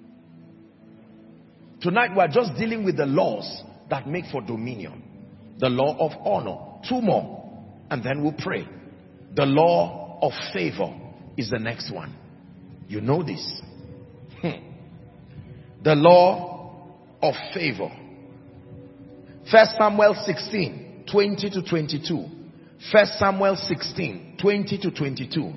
A: Tonight we are just dealing with the laws that make for dominion. The law of honor. 2 more. And then we'll pray. The law of favor is the next one. You know this. The law of favor. 1 Samuel 16, 20 to 22. 1 Samuel 16, 20 to 22.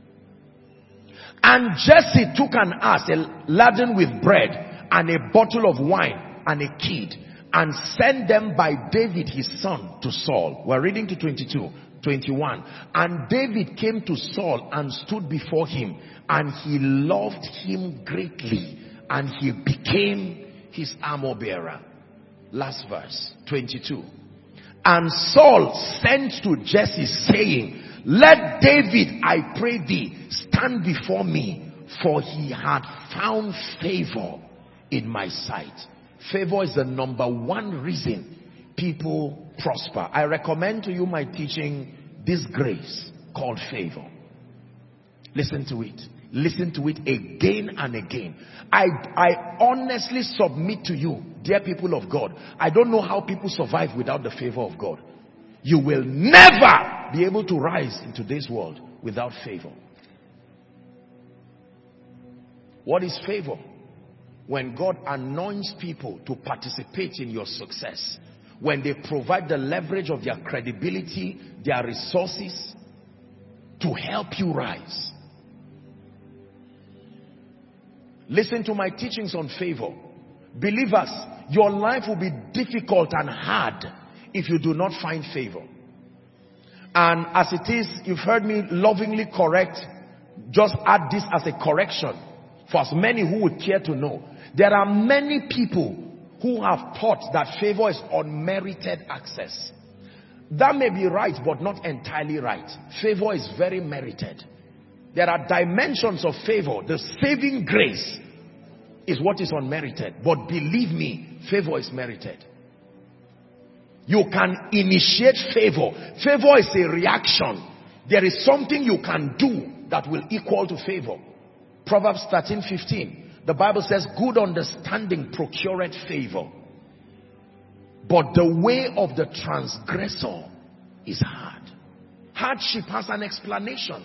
A: And Jesse took an ass laden with bread and a bottle of wine and a kid, and sent them by David his son to Saul. We're reading to 22, 21. And David came to Saul and stood before him, and he loved him greatly, and he became his armor bearer. Last verse, 22. And Saul sent to Jesse, saying, let David, I pray thee, stand before me, for he had found favor in my sight. Favor is the number one reason people prosper. I recommend to you my teaching, this grace called favor. Listen to it. Listen to it again and again. I honestly submit to you, dear people of God, I don't know how people survive without the favor of God. You will never be able to rise in today's world without favor. What is favor? When God anoints people to participate in your success. When they provide the leverage of their credibility, their resources to help you rise. Listen to my teachings on favor. Believers, your life will be difficult and hard if you do not find favor. And as it is, you've heard me lovingly correct, just add this as a correction for as many who would care to know. There are many people who have taught that favor is unmerited access. That may be right, but not entirely right. Favor is very merited. There are dimensions of favor. The saving grace is what is unmerited. But believe me, favor is merited. You can initiate favor. Favor is a reaction. There is something you can do that will equal to favor. Proverbs 13:15. The Bible says, good understanding procureth favor, but the way of the transgressor is hard. Hardship has an explanation.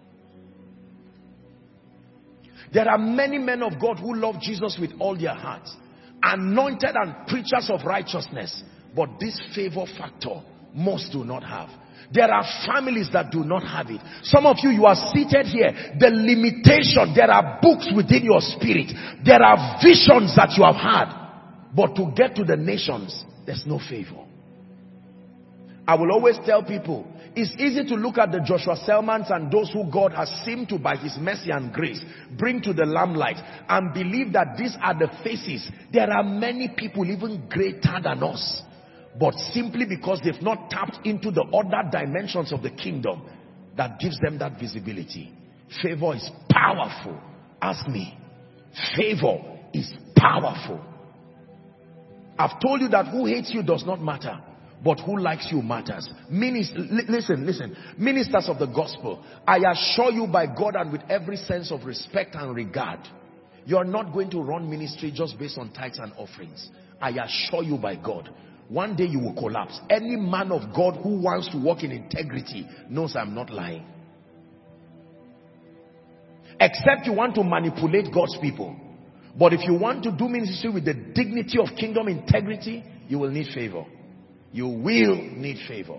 A: There are many men of God who love Jesus with all their hearts, anointed and preachers of righteousness, but this favor factor most do not have. There are families that do not have it. Some of you, you are seated here. The limitation, there are books within your spirit. There are visions that you have had. But to get to the nations, there's no favor. I will always tell people, it's easy to look at the Joshua Selmans and those who God has seemed to, by his mercy and grace, bring to the limelight and believe that these are the faces. There are many people even greater than us. But simply because they've not tapped into the other dimensions of the kingdom that gives them that visibility. Favor is powerful. Ask me. Favor is powerful. I've told you that who hates you does not matter, but who likes you matters. Listen. Ministers of the gospel, I assure you by God and with every sense of respect and regard, you're not going to run ministry just based on tithes and offerings. I assure you by God. One day you will collapse. Any man of God who wants to walk in integrity knows I'm not lying. Except you want to manipulate God's people. But if you want to do ministry with the dignity of kingdom integrity, you will need favor. You will need favor.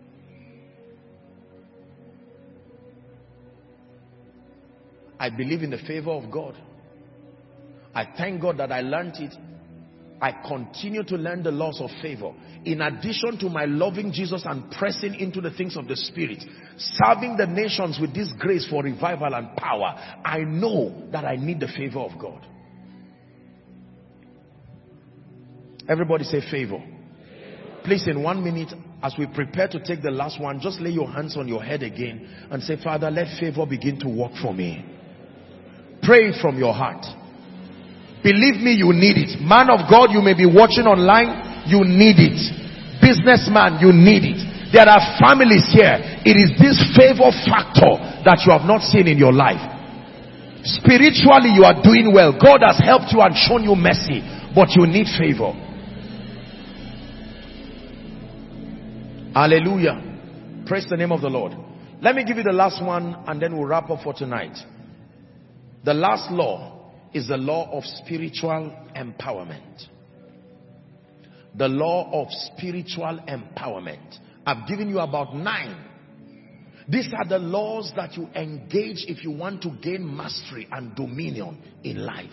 A: I believe in the favor of God. I thank God that I learned it. I continue to learn the laws of favor. In addition to my loving Jesus and pressing into the things of the Spirit, serving the nations with this grace for revival and power, I know that I need the favor of God. Everybody say favor. Please, in 1 minute, as we prepare to take the last one, just lay your hands on your head again and say, Father, let favor begin to work for me. Pray it from your heart. Believe me, you need it. Man of God, you may be watching online, you need it. Businessman, you need it. There are families here. It is this favor factor that you have not seen in your life. Spiritually, you are doing well. God has helped you and shown you mercy, but you need favor. Hallelujah. Praise the name of the Lord. Let me give you the last one and then we'll wrap up for tonight. The last law is the law of spiritual empowerment. The law of spiritual empowerment. I've given you about 9. These are the laws that you engage if you want to gain mastery and dominion in life.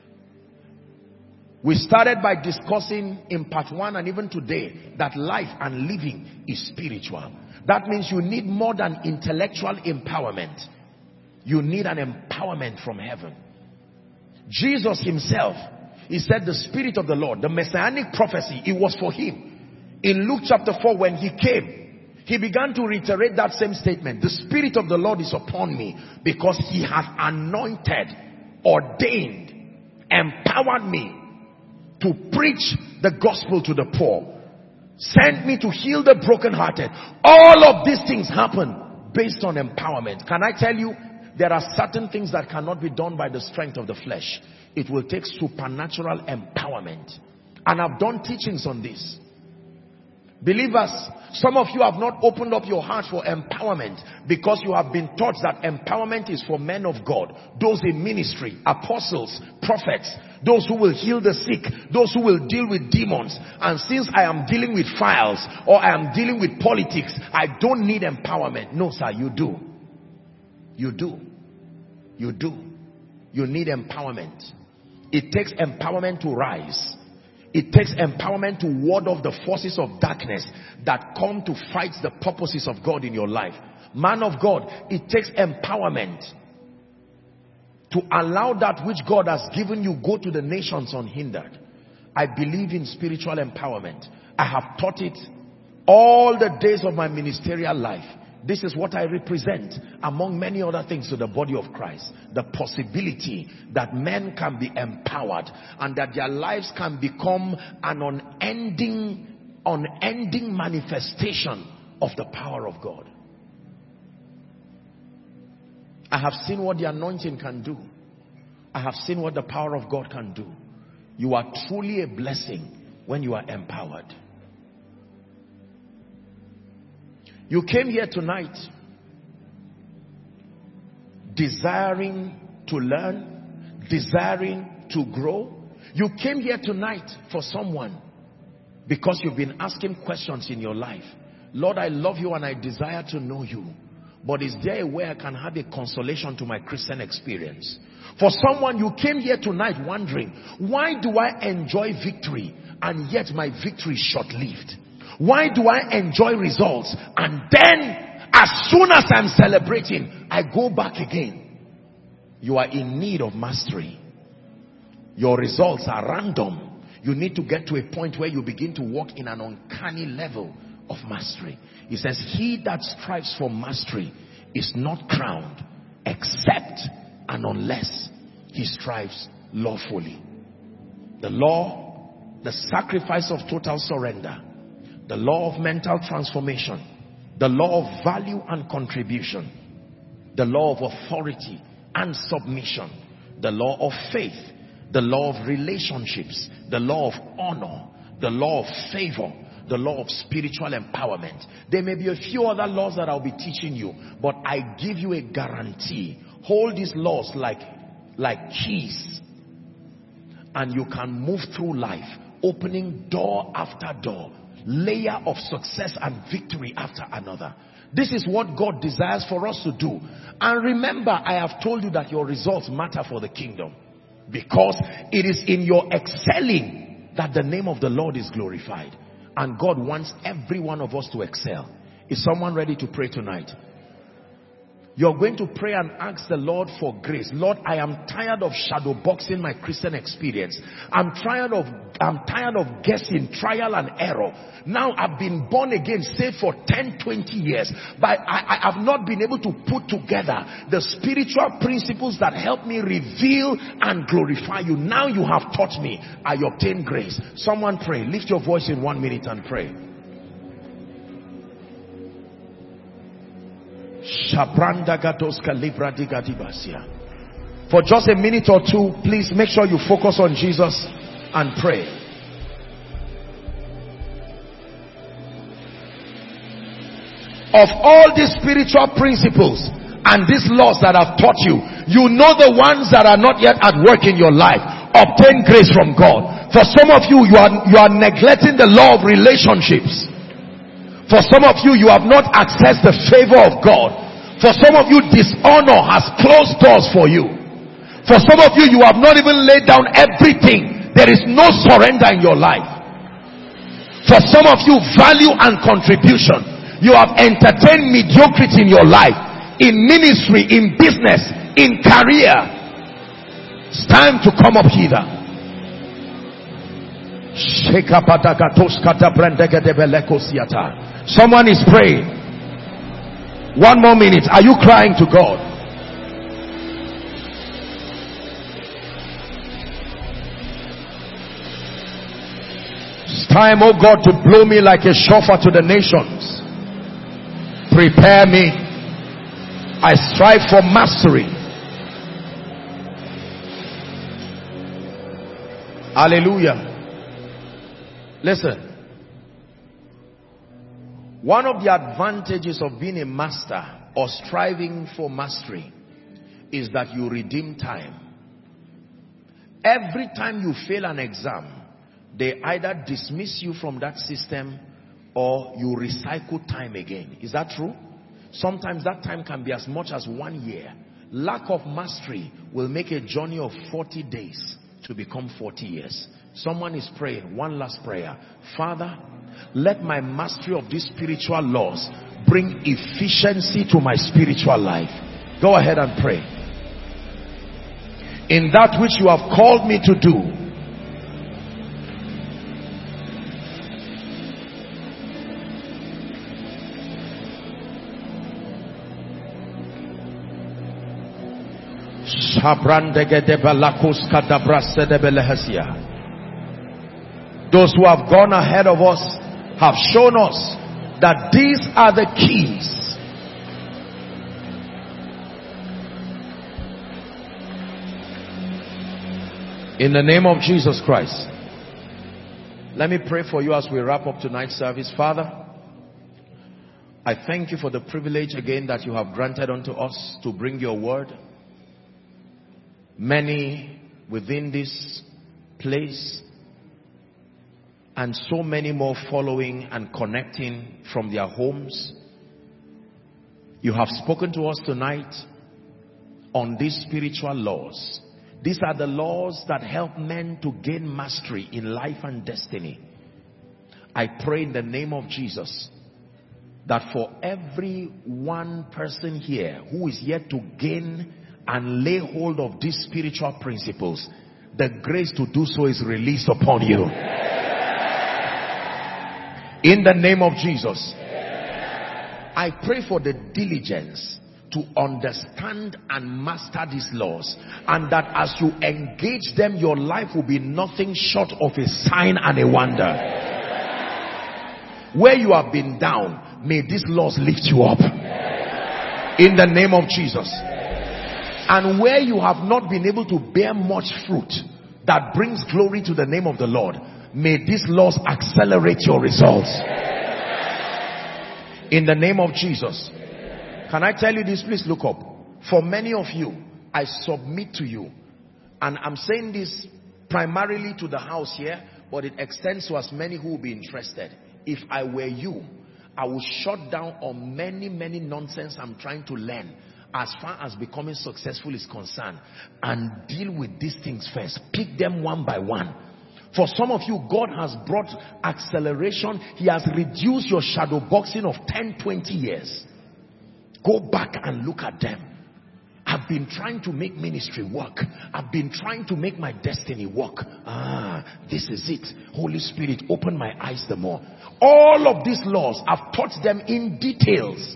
A: We started by discussing in part 1 and even today that life and living is spiritual. That means you need more than intellectual empowerment. You need an empowerment from heaven. Jesus himself, he said the Spirit of the Lord, the messianic prophecy, it was for him. In Luke chapter 4, when he came, he began to reiterate that same statement. The Spirit of the Lord is upon me because he has anointed, ordained, empowered me to preach the gospel to the poor. Sent me to heal the brokenhearted. All of these things happen based on empowerment. Can I tell you, there are certain things that cannot be done by the strength of the flesh. It will take supernatural empowerment. And I've done teachings on this. Believers, some of you have not opened up your heart for empowerment because you have been taught that empowerment is for men of God, those in ministry, apostles, prophets, those who will heal the sick, those who will deal with demons. And since I am dealing with files or I am dealing with politics, I don't need empowerment. No, sir, you do. You do. You do. You need empowerment. It takes empowerment to rise. It takes empowerment to ward off the forces of darkness that come to fight the purposes of God in your life. Man of God, it takes empowerment to allow that which God has given you go to the nations unhindered. I believe in spiritual empowerment. I have taught it all the days of my ministerial life. This is what I represent among many other things to the body of Christ. The possibility that men can be empowered and that their lives can become an unending manifestation of the power of God. I have seen what the anointing can do. I have seen what the power of God can do. You are truly a blessing when you are empowered. You came here tonight desiring to learn, desiring to grow. You came here tonight for someone because you've been asking questions in your life. Lord, I love you and I desire to know you. But is there a way I can have a consolation to my Christian experience? For someone, you came here tonight wondering, why do I enjoy victory and yet my victory is short-lived? Why do I enjoy results and then as soon as I'm celebrating, I go back again? You are in need of mastery. Your results are random. You need to get to a point where you begin to walk in an uncanny level of mastery. He says, he that strives for mastery is not crowned except and unless he strives lawfully. The law, the sacrifice of total surrender, the law of mental transformation, the law of value and contribution, the law of authority and submission, the law of faith, the law of relationships, the law of honor, the law of favor, the law of spiritual empowerment. There may be a few other laws that I'll be teaching you, but I give you a guarantee. Hold these laws like keys, and you can move through life, opening door after door, layer of success and victory after another. This is what God desires for us to do. And remember, I have told you that your results matter for the kingdom, because it is in your excelling that the name of the Lord is glorified. And God wants every one of us to excel. Is someone ready to pray tonight? You're going to pray and ask the Lord for grace. Lord, I am tired of shadow boxing my Christian experience. I'm tired of guessing, trial and error. Now I've been born again, saved for 10, 20 years. But I have not been able to put together the spiritual principles that help me reveal and glorify you. Now you have taught me. I obtain grace. Someone pray. Lift your voice in 1 minute and pray. For just a minute or two, please make sure you focus on Jesus and pray. Of all these spiritual principles and these laws that I've taught you, You know the ones that are not yet at work in your life. Obtain grace from God. For some of you, you are neglecting the law of relationships. For some of you, you have not accessed the favor of God. For some of you, dishonor has closed doors for you. For some of you, you have not even laid down everything. There is no surrender in your life. For some of you, value and contribution. You have entertained mediocrity in your life, in ministry, in business, in career. It's time to come up hither. Someone is praying. 1 more minute. Are you crying to God? It's time, oh God, to blow me like a shofar to the nations. Prepare me. I strive for mastery. Hallelujah. Listen. One of the advantages of being a master or striving for mastery is that you redeem time. Every time you fail an exam, they either dismiss you from that system or you recycle time again. Is that true? Sometimes that time can be as much as 1 year. Lack of mastery will make a journey of 40 days to become 40 years. Someone is praying. One last prayer. Father, let my mastery of these spiritual laws bring efficiency to my spiritual life. Go ahead and pray. In that which you have called me to do, those who have gone ahead of us have shown us that these are the keys. In the name of Jesus Christ. Let me pray for you as we wrap up tonight's service. Father, I thank you for the privilege again that you have granted unto us to bring your word. Many within this place and so many more following and connecting from their homes. You have spoken to us tonight on these spiritual laws. These are the laws that help men to gain mastery in life and destiny. I pray in the name of Jesus that for every one person here who is yet to gain and lay hold of these spiritual principles, the grace to do so is released upon you. In the name of Jesus. I pray for the diligence to understand and master these laws, and that as you engage them, your life will be nothing short of a sign and a wonder. Where you have been down, may these laws lift you up. In the name of Jesus. And where you have not been able to bear much fruit that brings glory to the name of the Lord, may these laws accelerate your results. In the name of Jesus. Can I tell you this? Please look up. For many of you, I submit to you, and I'm saying this primarily to the house here, but it extends to as many who will be interested. If I were you, I would shut down on many nonsense I'm trying to learn as far as becoming successful is concerned, and deal with these things first. Pick them one by one. For some of you, God has brought acceleration. He has reduced your shadow boxing of 10-20 years. Go back and look at them. I've been trying to make ministry work. I've been trying to make my destiny work. This is it. Holy Spirit, open my eyes the more. All of these laws, I've taught them in details.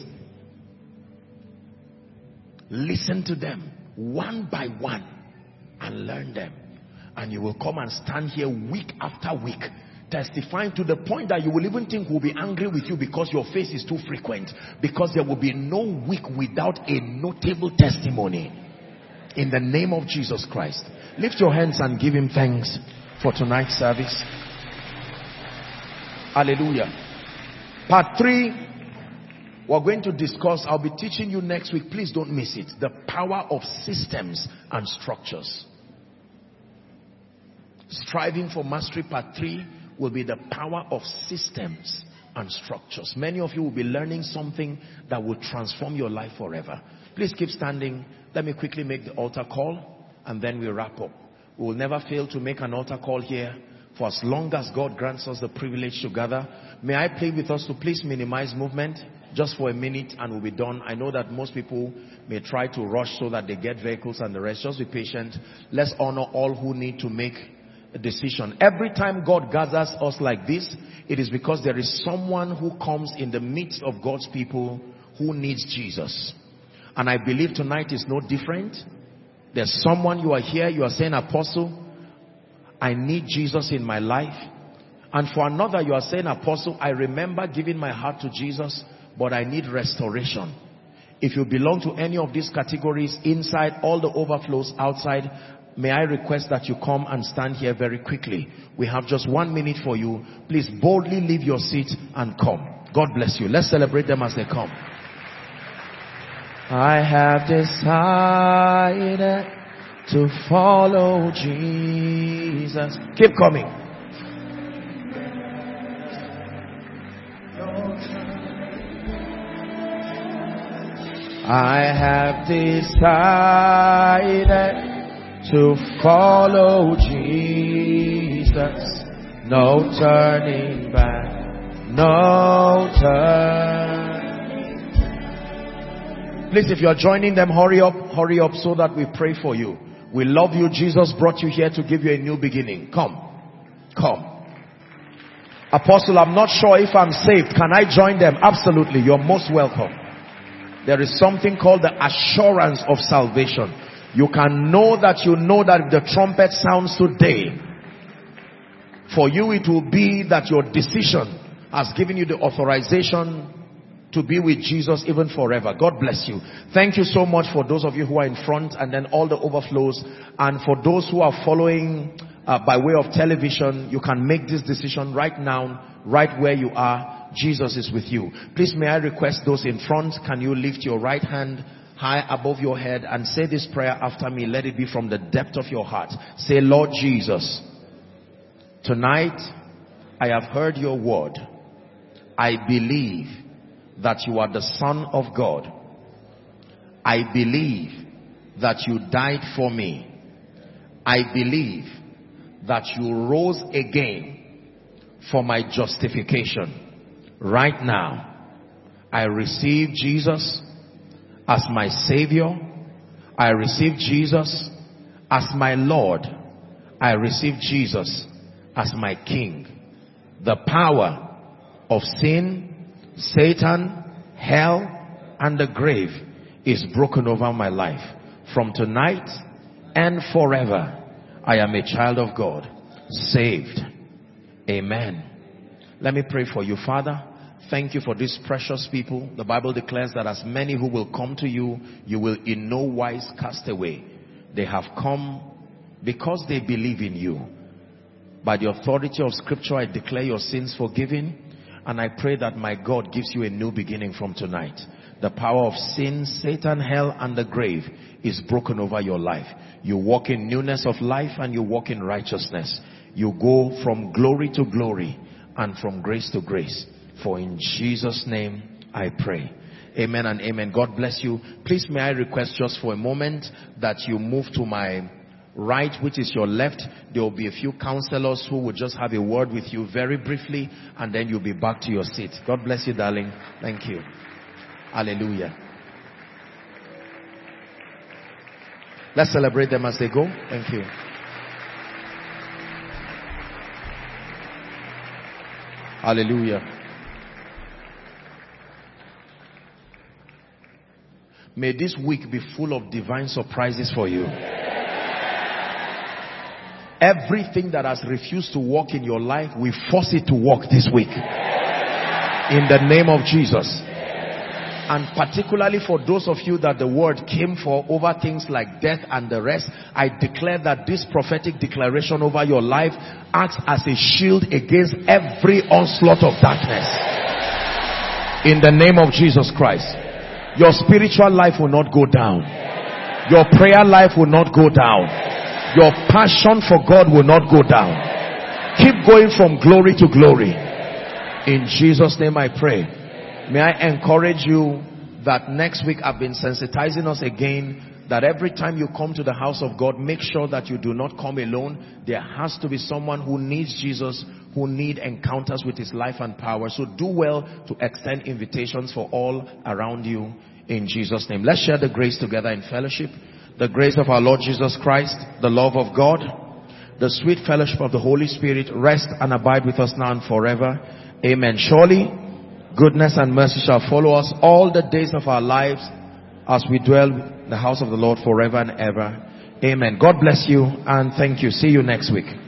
A: Listen to them one by one and learn them. And you will come and stand here week after week, testifying to the point that you will even think we'll be angry with you because your face is too frequent. Because there will be no week without a notable testimony. In the name of Jesus Christ. Lift your hands and give him thanks for tonight's service. Hallelujah. Part 3 We're going to discuss, I'll be teaching you next week, please don't miss it, the power of systems and structures. Striving for Mastery Part 3 will be the power of systems and structures. Many of you will be learning something that will transform your life forever. Please keep standing. Let me quickly make the altar call and then we wrap up. We will never fail to make an altar call here for as long as God grants us the privilege to gather. May I plead with us to please minimize movement just for a minute and we'll be done. I know that most people may try to rush so that they get vehicles and the rest. Just be patient. Let's honor all who need to make a decision. Every time God gathers us like this, it is because there is someone who comes in the midst of God's people who needs Jesus. And I believe tonight is no different. There's someone, you are here, you are saying, Apostle, I need Jesus in my life. And for another, you are saying, Apostle, I remember giving my heart to Jesus, but I need restoration. If you belong to any of these categories, inside, all the overflows outside, may I request that you come and stand here very quickly. We have just 1 minute for you. Please boldly leave your seat and come. God bless you. Let's celebrate them as they come. I have decided to follow Jesus. Keep coming. I have decided to follow Jesus. No turning back. No turning. Please, if you are joining them, hurry up so that we pray for you. We love you. Jesus brought you here to give you a new beginning. Come. Apostle, I'm not sure if I'm saved. Can I join them? Absolutely. You're most welcome. There is something called the assurance of salvation. You can know that if the trumpet sounds today, for you it will be that your decision has given you the authorization to be with Jesus even forever. God bless you. Thank you so much for those of you who are in front and then all the overflows. And for those who are following by way of television, you can make this decision right now, right where you are. Jesus is with you. Please, may I request those in front, can you lift your right hand high above your head and say this prayer after me. Let it be from the depth of your heart. Say, Lord Jesus, tonight I have heard your word. I believe that you are the Son of God. I believe that you died for me. I believe that you rose again for my justification. Right now, I receive Jesus as my Savior. I receive Jesus as my Lord. I receive Jesus as my King. The power of sin, Satan, hell, and the grave is broken over my life. From tonight and forever, I am a child of God, saved. Amen. Let me pray for you. Father, thank you for these precious people. The Bible declares that as many who will come to you, you will in no wise cast away. They have come because they believe in you. By the authority of Scripture, I declare your sins forgiven. And I pray that my God gives you a new beginning from tonight. The power of sin, Satan, hell, and the grave is broken over your life. You walk in newness of life and you walk in righteousness. You go from glory to glory and from grace to grace. For in Jesus' name I pray. Amen and amen. God bless you. Please, may I request just for a moment that you move to my right, which is your left. There will be a few counselors who will just have a word with you very briefly, and then you'll be back to your seat. God bless you, darling. Thank you. Hallelujah. Let's celebrate them as they go. Thank you. Hallelujah. May this week be full of divine surprises for you. Everything that has refused to walk in your life, we force it to walk this week. In the name of Jesus. And particularly for those of you that the word came for over things like death and the rest, I declare that this prophetic declaration over your life acts as a shield against every onslaught of darkness. In the name of Jesus Christ. Your spiritual life will not go down. Your prayer life will not go down. Your passion for God will not go down. Keep going from glory to glory. In Jesus' name I pray. May I encourage you that next week I've been sensitizing us again that every time you come to the house of God, make sure that you do not come alone. There has to be someone who needs Jesus, who need encounters with his life and power. So do well to extend invitations for all around you in Jesus' name. Let's share the grace together in fellowship. The grace of our Lord Jesus Christ, the love of God, the sweet fellowship of the Holy Spirit rest and abide with us now and forever. Amen. Surely goodness and mercy shall follow us all the days of our lives as we dwell in the house of the Lord forever and ever. Amen. God bless you and thank you. See you next week.